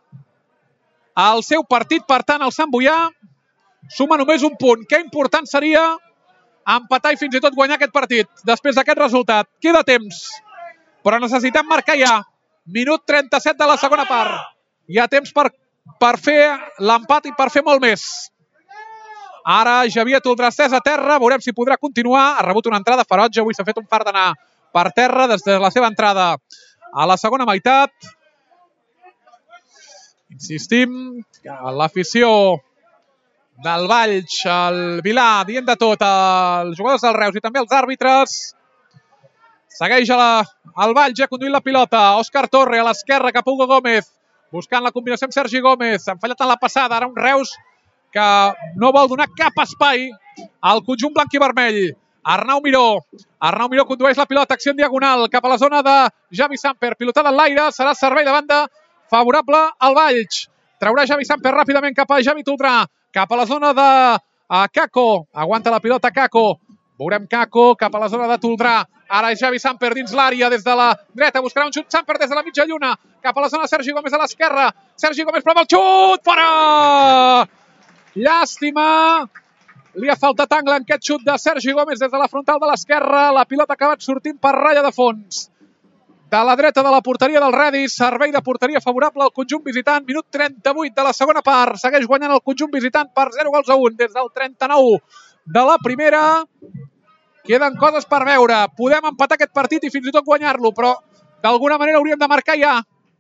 el seu partit. Per tant, el Sant Boià suma només un punt. Que important seria empatar i fins i tot guanyar aquest partit després d'aquest resultat. Queda temps, però necessitem marcar ja. Minut trenta-set de la segona part. Hi ha temps per per fer l'empat i per fer molt més. Ara Xavier Toldrà estès a terra, veurem si podrà continuar. Ha rebut una entrada ferotge, avui s'ha fet un fart d'anar per terra des de la seva entrada a la segona meitat. Insistim, l'afició del Valls, el Vilà, dient de tot, els jugadors del Reus i també els àrbitres. Segueix el Valls, ha conduït la pilota. Òscar Torre a l'esquerra cap a Hugo Gómez, buscant la combinació amb Sergi Gómez. Han fallat en la passada, ara un Reus que no vol donar cap espai al conjunt blanc i vermell. Arnau Miró. Arnau Miró condueix la pilota, acció en diagonal, cap a la zona de Javi Samper. Pilotada en l'aire, serà servei de banda favorable al Valls. Traurà Javi Samper ràpidament cap a Javi Toldrà, cap a la zona de Kako. Aguanta la pilota Kako. Veurem Kako cap a la zona de Toldrà. Ara Javi Samper dins l'àrea des de la dreta. Buscarà un xut Samper des de la mitja lluna. Cap a la zona de Sergi Gómez a l'esquerra. Sergi Gómez prova el xut. Fora! Llàstima. Li ha faltat angle en aquest xut de Sergi Gómez des de la frontal de l'esquerra. La pilota ha acabat sortint per ratlla de fons. De la dreta de la porteria del Redis. Servei de porteria favorable al conjunt visitant. Minut trenta-vuit de la segona part. Segueix guanyant el conjunt visitant per zero gols a un des del trenta-nou de la primera. Queden coses per veure. Podem empatar aquest partit i fins i tot guanyar-lo, però d'alguna manera hauríem de marcar ja.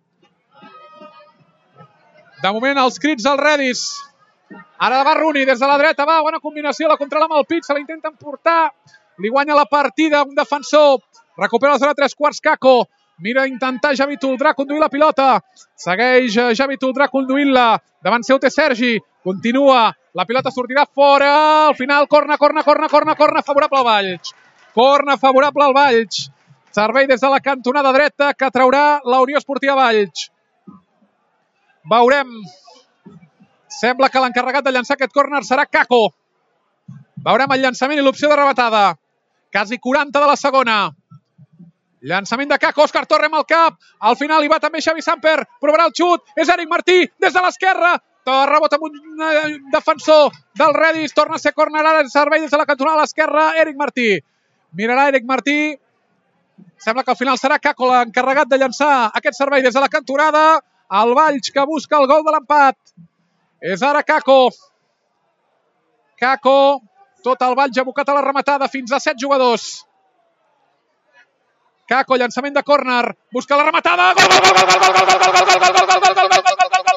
De moment els crits del Redis. Ara va Rooney des de la dreta, va, bona combinació, la controla amb el pit, se la intenten portar, li guanya la partida un defensor, recupera la zona tres quarts Kako, mira intentar Javi Toldrà conduir la pilota, segueix Javi Toldrà conduint-la, davant seu té Sergi, continua, la pilota sortirà fora, al final corna, corna, corna, corna, corna, favorable al Valls, corna favorable al Valls, servei des de la cantonada dreta que traurà la Unió Esportiva Valls. Veurem. Sembla que l'encarregat de llançar aquest córner serà Kako. Veurem el llançament i l'opció de rematada. Quasi quaranta de la segona. Llançament de Kako, Òscar Torre amb el cap. Al final hi va també Xavi Samper. Provarà el xut. És Eric Martí des de l'esquerra. Rebota amb un defensor del Redis. Torna a ser córner ara en servei des de la cantonada a l'esquerra. Eric Martí. Mirarà Eric Martí. Sembla que al final serà Kako l'encarregat de llançar aquest servei des de la cantonada. El Valls que busca el gol de l'empat. És ara Kako. Kako, tot el Valls abocat a la rematada, fins a set jugadors. Kako, llançament de córner, busca la rematada, gol, gol, gol, gol, gol, gol, gol, gol, gol, gol, gol, gol, gol, gol, gol,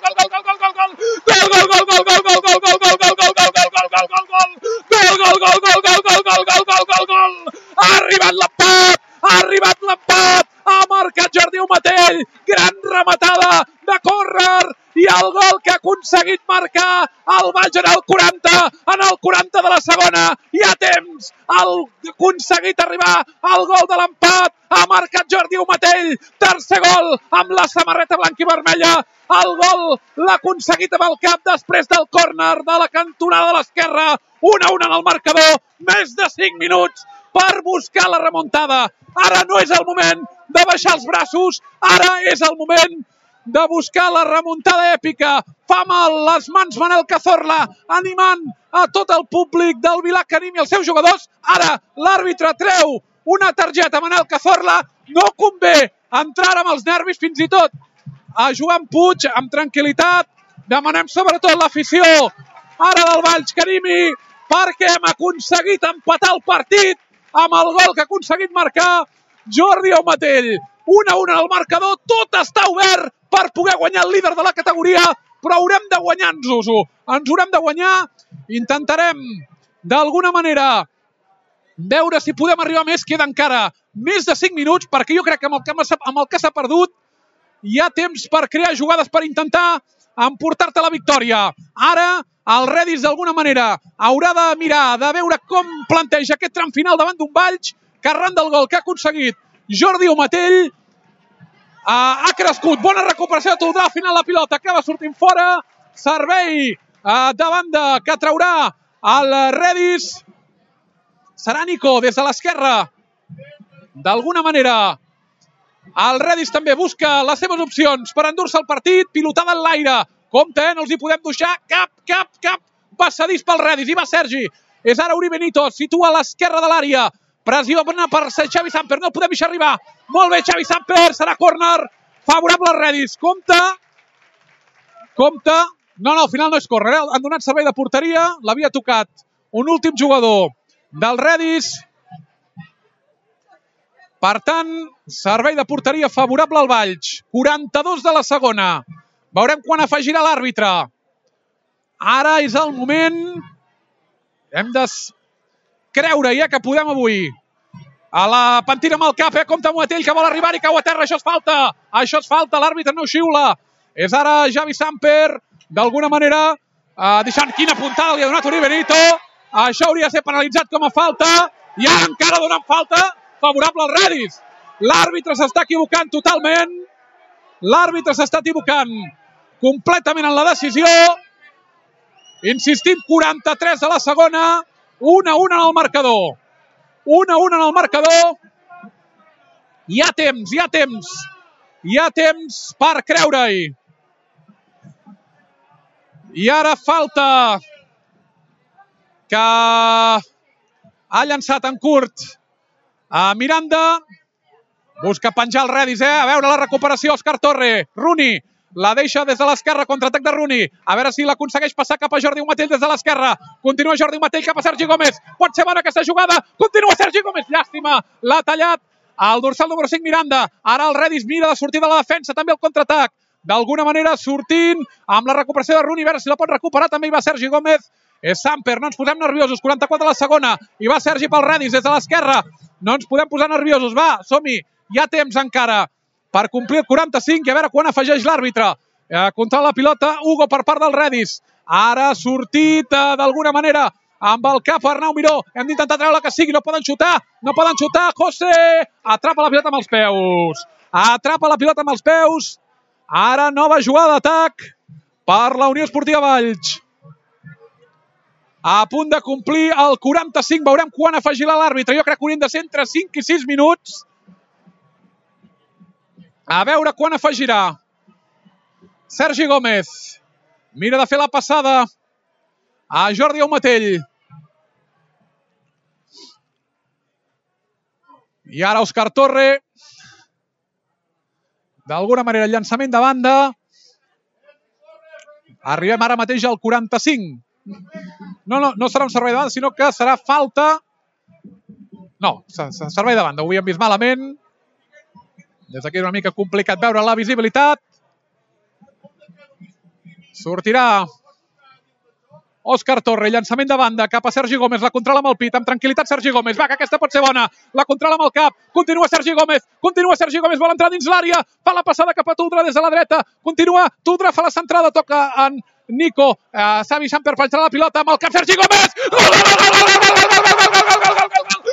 ha arribat l'empat, ha arribat l'empat, ha marcat Jordi Umatell, gran rematada de córner i el gol que ha aconseguit marcar el Valls en el quaranta, en el quaranta de la segona, hi ha temps, ha aconseguit arribar al gol de l'empat, ha marcat Jordi Umatell, tercer gol amb la samarreta blanca i vermella, el gol l'ha aconseguit amb el cap després del córner de la cantonada de l'esquerra, un a un en el marcador, més de cinc minuts per buscar la remuntada. Ara no és el moment de baixar els braços, ara és el moment de buscar la remuntada èpica. Fa mal les mans Manel Cazorla, animant a tot el públic del Vilà que animi els seus jugadors. Ara l'àrbitre treu una targeta a Manel Cazorla. No convé entrar amb els nervis, fins i tot a Joan Puig, amb tranquil·litat. Demanem sobretot l'afició ara del Valls que animi, perquè hem aconseguit empatar el partit amb el gol que ha aconseguit marcar Jordi Umatell. un a un al marcador, tot està obert per poder guanyar el líder de la categoria, però haurem de guanyar-nos-ho. Ens haurem de guanyar, intentarem d'alguna manera veure si podem arribar més. Queda encara més de cinc minuts, perquè jo crec que amb el que, amb el que s'ha perdut hi ha temps per crear jugades per intentar emportar-te la victòria. Ara el Redis d'alguna manera haurà de mirar, de veure com planteja aquest tram final davant d'un Valls que arran del gol que ha aconseguit Jordi Umatell Uh, ha crescut, bona recuperació de Toldrà, al final la pilota acaba sortint fora, servei uh, de banda que traurà el Redis, serà Nico des de l'esquerra. D'alguna manera el Redis també busca les seves opcions per endur-se el partit, pilotada en l'aire, compte, eh? No els hi podem deixar cap, cap, cap passadís pel Redis, hi va Sergi, és ara Uri Benito, situa a l'esquerra de l'àrea, pressió per Xavi Samper, no el podem deixar arribar. Molt bé, Xavi Samper, serà córner favorable al Redis. Compte Compte. No, no, al final no és córrer. Eh? Han donat servei de porteria. L'havia tocat un últim jugador del Redis. Per tant, servei de porteria favorable al Valls. quaranta-dos de la segona. Veurem quan afegirà l'àrbitre. Ara és el moment. Hem de creure ja que podem avui. A la pentina amb el cap, eh? Compte amb Moatell que vol arribar i cau a terra. Això és falta. Això és falta. L'àrbitre no xiula. És ara Javi Samper. D'alguna manera, eh, deixant quina puntada li ha donat Uri Benito. Això hauria de ser penalitzat com a falta. I ara encara donant falta favorable al Redis. L'àrbitre s'està equivocant totalment. L'àrbitre s'està equivocant completament en la decisió. Insistim, quaranta-tres de la segona. un a un en el marcador. un a un en el marcador. Hi ha temps, hi ha temps. Hi ha temps per creure-hi. I ara falta que ha llançat en curt a Miranda. Busca penjar el Redis, eh? A veure la recuperació, Òscar Torre. Rooney la deixa des de l'esquerra, contraatac de Rooney. A veure si l'aconsegueix passar cap a Jordi Matell des de l'esquerra. Continua Jordi Matell cap a Sergi Gómez. Pot ser bona aquesta jugada. Continua Sergi Gómez. Llàstima. L'ha tallat el dorsal número cinc, Miranda. Ara el Redis mira de sortir de la defensa, també el contraatac. D'alguna manera sortint amb la recuperació de Rooney. A veure si la pot recuperar. També hi va Sergi Gómez. És Samper. No ens posem nerviosos. quaranta-quatre de la segona. Hi va Sergi pel Redis des de l'esquerra. No ens podem posar nerviosos. Va, som-hi. Hi ha temps encara per complir el quaranta-cinc i a veure quan afegeix l'àrbitre. Eh, contra la pilota, Hugo per part del Redis. Ara ha sortit eh, d'alguna manera amb el cap Arnau Miró. Hem d'intentar treure que sigui. No poden xutar. No poden xutar. José atrapa la pilota amb els peus. Atrapa la pilota amb els peus. Ara nova jugada d'atac per la Unió Esportiva Valls. A punt de complir el quaranta-cinc. Veurem quan afegirà l'àrbitre. Jo crec que haurien de ser entre cinc i sis minuts. A veure quan afegirà. Sergi Gómez. Mira de fer la passada a Jordi Aumatell. I ara Òscar Torre. D'alguna manera, el llançament de banda. Arribem ara mateix al quaranta-cinc. No, no, no serà un servei de banda, sinó que serà falta. No, servei de banda. Ho havíem vist malament. Des d'aquí és una mica complicat veure la visibilitat. Sortirà Òscar Torre, llançament de banda cap a Sergi Gómez, la controla amb el pit, amb tranquil·litat Sergi Gómez, va, que aquesta pot ser bona, la controla amb el cap, continua Sergi Gómez, continua Sergi Gómez, vol entrar dins l'àrea, fa la passada cap a Tudra des de la dreta, continua, Tudra fa la centrada, toca en Nico, eh, Xavi Samper per entrar la pilota amb el cap, Sergi Gómez, gol, gol, gol, gol, gol, gol, gol, gol, gol, gol, gol, gol, gol,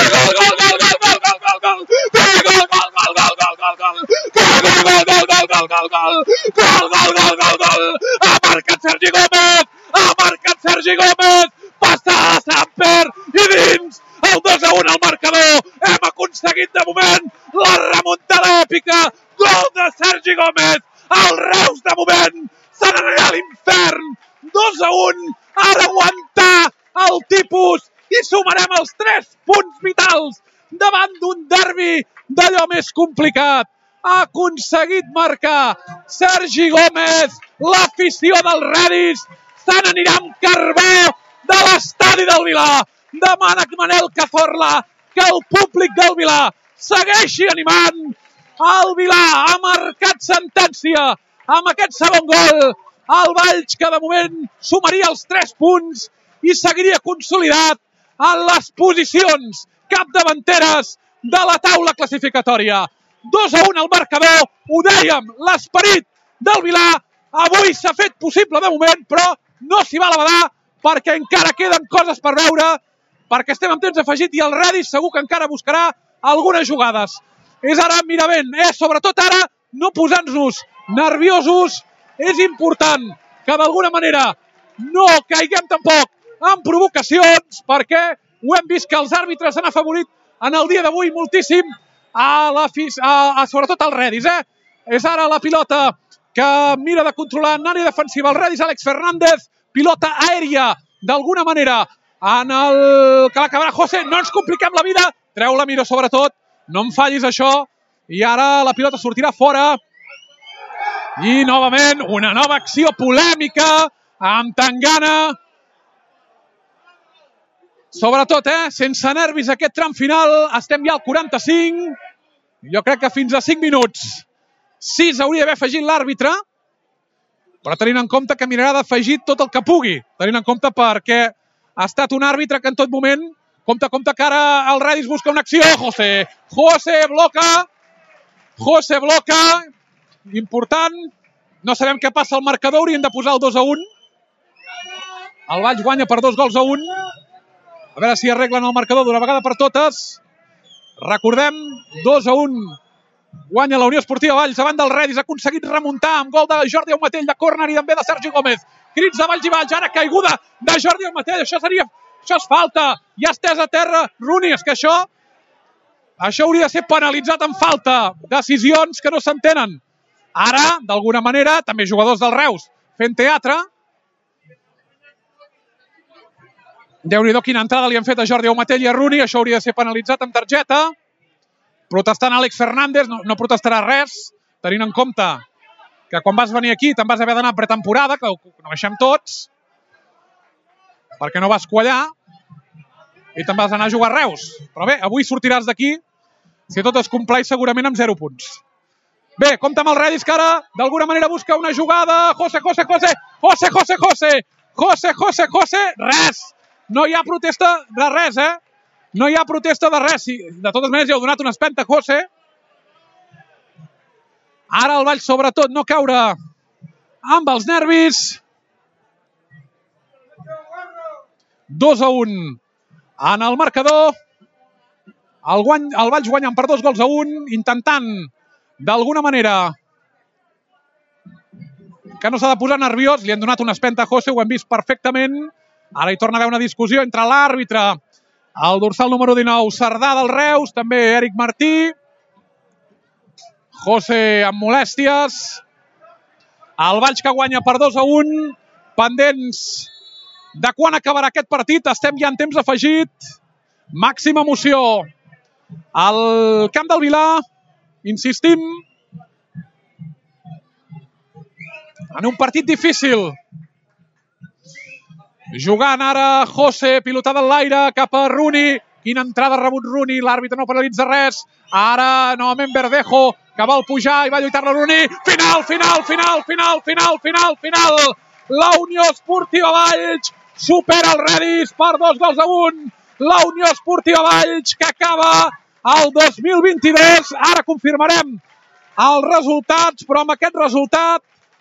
ha marcat Sergi Gómez, ha marcat Sergi Gómez, passa a Samper i dins el dos a un al marcador. Hem aconseguit de moment la remuntada èpica, gol de Sergi Gómez, el Reus de moment se n'anirà a l'infern, dos a un, ara aguantar el tipus i sumarem els tres punts vitals davant d'un derbi d'allò més complicat. Ha aconseguit marcar Sergi Gómez, l'afició del Redis se n'anirà amb carbó de l'estadi del Vilà. Demana Manel Cazorla que el públic del Vilà segueixi animant. El Vilà ha marcat sentència amb aquest segon gol. El Valls, que de moment sumaria els tres punts i seguiria consolidat en les posicions capdavanteres de la taula classificatòria. dos a un al marcador, ho dèiem, l'esperit del Vilà avui s'ha fet possible de moment, però no s'hi va a la badar perquè encara queden coses per veure, perquè estem en temps afegit i el Redis segur que encara buscarà algunes jugades. És ara Miravent, eh? Sobretot ara no posant-nos nerviosos, és important que d'alguna manera no caiguem tampoc en provocacions, perquè ho hem vist que els àrbitres han afavorit en el dia d'avui moltíssim a la, a, a, sobretot al Redis. Eh? És ara la pilota que mira de controlar en àrea defensiva el Redis, Àlex Fernández, pilota aèria d'alguna manera en el que l'acabarà José. No ens compliquem la vida, treu-la Miró sobretot, no em fallis això, i ara la pilota sortirà fora I, novament, una nova acció polèmica amb Tangana. Sobretot, eh, sense nervis aquest tram final. Estem ja al quaranta-cinc. Jo crec que fins a cinc minuts. sis hauria d'haver afegit l'àrbitre, però tenint en compte que mirarà d'afegir tot el que pugui. Tenint en compte perquè ha estat un àrbitre que en tot moment, compte, compte que ara el Redis busca una acció. José, José bloca. José bloca. Important. No sabem què passa al marcador. Haurien de posar el dos a un. El Valls guanya per dos gols a un. A veure si arreglen el marcador d'una vegada per totes. Recordem, dos a un. Guanya la Unió Esportiva Valls davant del Redis. Ha aconseguit remuntar amb gol de Jordi Aumatell de córner i també de Sergi Gómez. Crits de Valls i Valls. Ara caiguda de Jordi Aumatell. Això seria... Això és falta. Ja estès a terra. Rooney, és que això... Això hauria de ser penalitzat amb falta. Decisions que no s'entenen. Ara, d'alguna manera, també jugadors del Reus fent teatre. Déu-n'hi-do quina entrada li han fet a Jordi Aumatell i a Rooney. Això hauria de ser penalitzat amb targeta. Protestant Àlex Fernández, no, no protestarà res, tenint en compte que quan vas venir aquí te'n vas haver d'anar pretemporada, que ho coneixem tots, perquè no vas quallar, i te'n vas anar a jugar a Reus. Però bé, avui sortiràs d'aquí, si tot es compleix, segurament amb zero punts. Bé, compta amb el Redis, que ara d'alguna manera busca una jugada. José, José, José, José, José, José, José, José, José, res. No hi ha protesta de res, eh? No hi ha protesta de res. De totes maneres, ja heu donat una espenta a José. Ara el Valls, sobretot, no caure amb els nervis. dos a un en el marcador. El, guany, el Valls guanyen per dos gols a un, intentant, d'alguna manera, que no s'ha de posar nerviós. Li han donat una espenta a José, ho hem vist perfectament. Ara hi torna a haver una discussió entre l'àrbitre, el dorsal número dinou, Cerdà del Reus, també Eric Martí. José amb molèsties. El Valls que guanya per dos a un. Pendents de quan acabarà aquest partit. Estem ja en temps afegit. Màxima emoció. Al camp del Vilà, insistim, en un partit difícil. Jugant ara José, pilotada en l'aire, cap a Rooney. Quina entrada ha rebut Rooney, l'àrbitre no penalitza res. Ara, novament Verdejo, que vol pujar i va lluitar la Rooney. Final, final, final, final, final, final, final. La Unió Esportiva Valls supera el Redis per dos gols a un. La Unió Esportiva Valls, que acaba el dos mil vint-i-dos. Ara confirmarem els resultats, però amb aquest resultat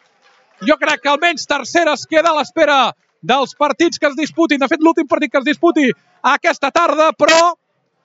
jo crec que almenys tercera es queda a l'espera dels partits que es disputin. De fet, l'últim partit que es disputi aquesta tarda, però,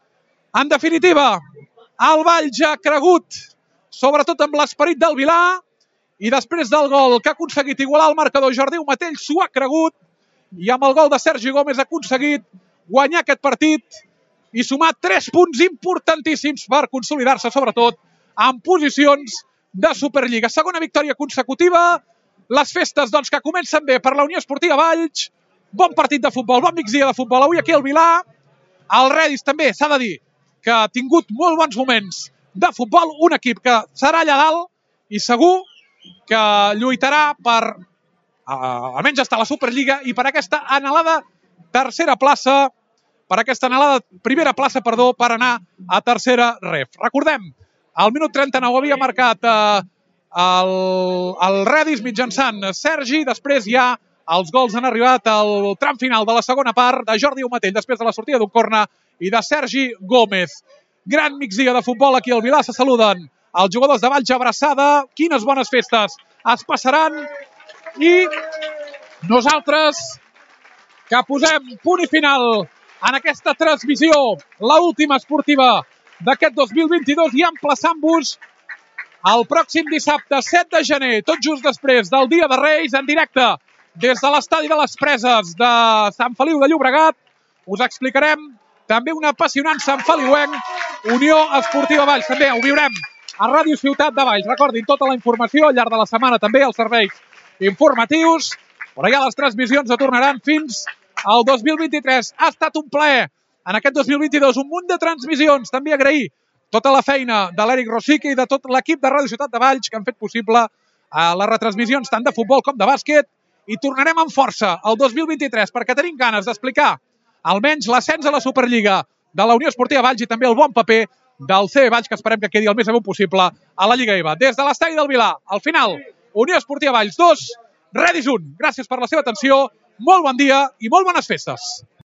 en definitiva, el Valls ha cregut, sobretot amb l'esperit del Vilà, i després del gol que ha aconseguit igualar el marcador Jordi Aumatell, s'ho ha cregut, i amb el gol de Sergi Gómez ha aconseguit guanyar aquest partit i sumar tres punts importantíssims per consolidar-se, sobretot, en posicions de Superliga. Segona victòria consecutiva. Les festes, doncs, que comencen bé per la Unió Esportiva Valls. Bon partit de futbol, bon migdia de futbol. Avui aquí al Vilà. El Redis també, s'ha de dir, que ha tingut molt bons moments de futbol. Un equip que serà allà dalt i segur que lluitarà per, uh, almenys estar a la Superliga, i per aquesta anhelada tercera plaça, per aquesta anhelada primera plaça, perdó, per anar a tercera ref. Recordem, al minut trenta-nou havia marcat uh, el, el Redis mitjançant Sergi. Després ja els gols han arribat al tram final de la segona part de Jordi Aumatell, després de la sortida d'un corna, i de Sergi Gómez. Gran migdia de futbol aquí al Vilà. Se saluden els jugadors de Valls, abraçada. Quines bones festes es passaran. I nosaltres, que posem punt i final en aquesta transmissió, l'última esportiva d'aquest dos mil vint-i-dos, i emplaçant-vos el pròxim dissabte, set de gener, tot just després del Dia de Reis, en directe des de l'estadi de les Preses de Sant Feliu de Llobregat. Us explicarem també un apassionant Sant Feliuenc, Unió Esportiva Valls. També ho viurem a Ràdio Ciutat de Valls. Recordin, tota la informació al llarg de la setmana, també els serveis informatius, però ja les transmissions no tornaran fins al dos mil vint-i-tres. Ha estat un plaer en aquest dos mil vint-i-dos, un munt de transmissions. També agrair tota la feina de l'Eric Rosique i de tot l'equip de Ràdio Ciutat de Valls que han fet possible a les retransmissions tant de futbol com de bàsquet i tornarem amb força el dos mil vint-i-tres perquè tenim ganes d'explicar almenys l'ascens a la Superliga de la Unió Esportiva Valls i també el bon paper del C B Valls, que esperem que quedi el més amunt possible a la Lliga E V A. Des de l'estadi del Vilar, al final, Unió Esportiva Valls dos, Redis un. Gràcies per la seva atenció, molt bon dia i molt bones festes.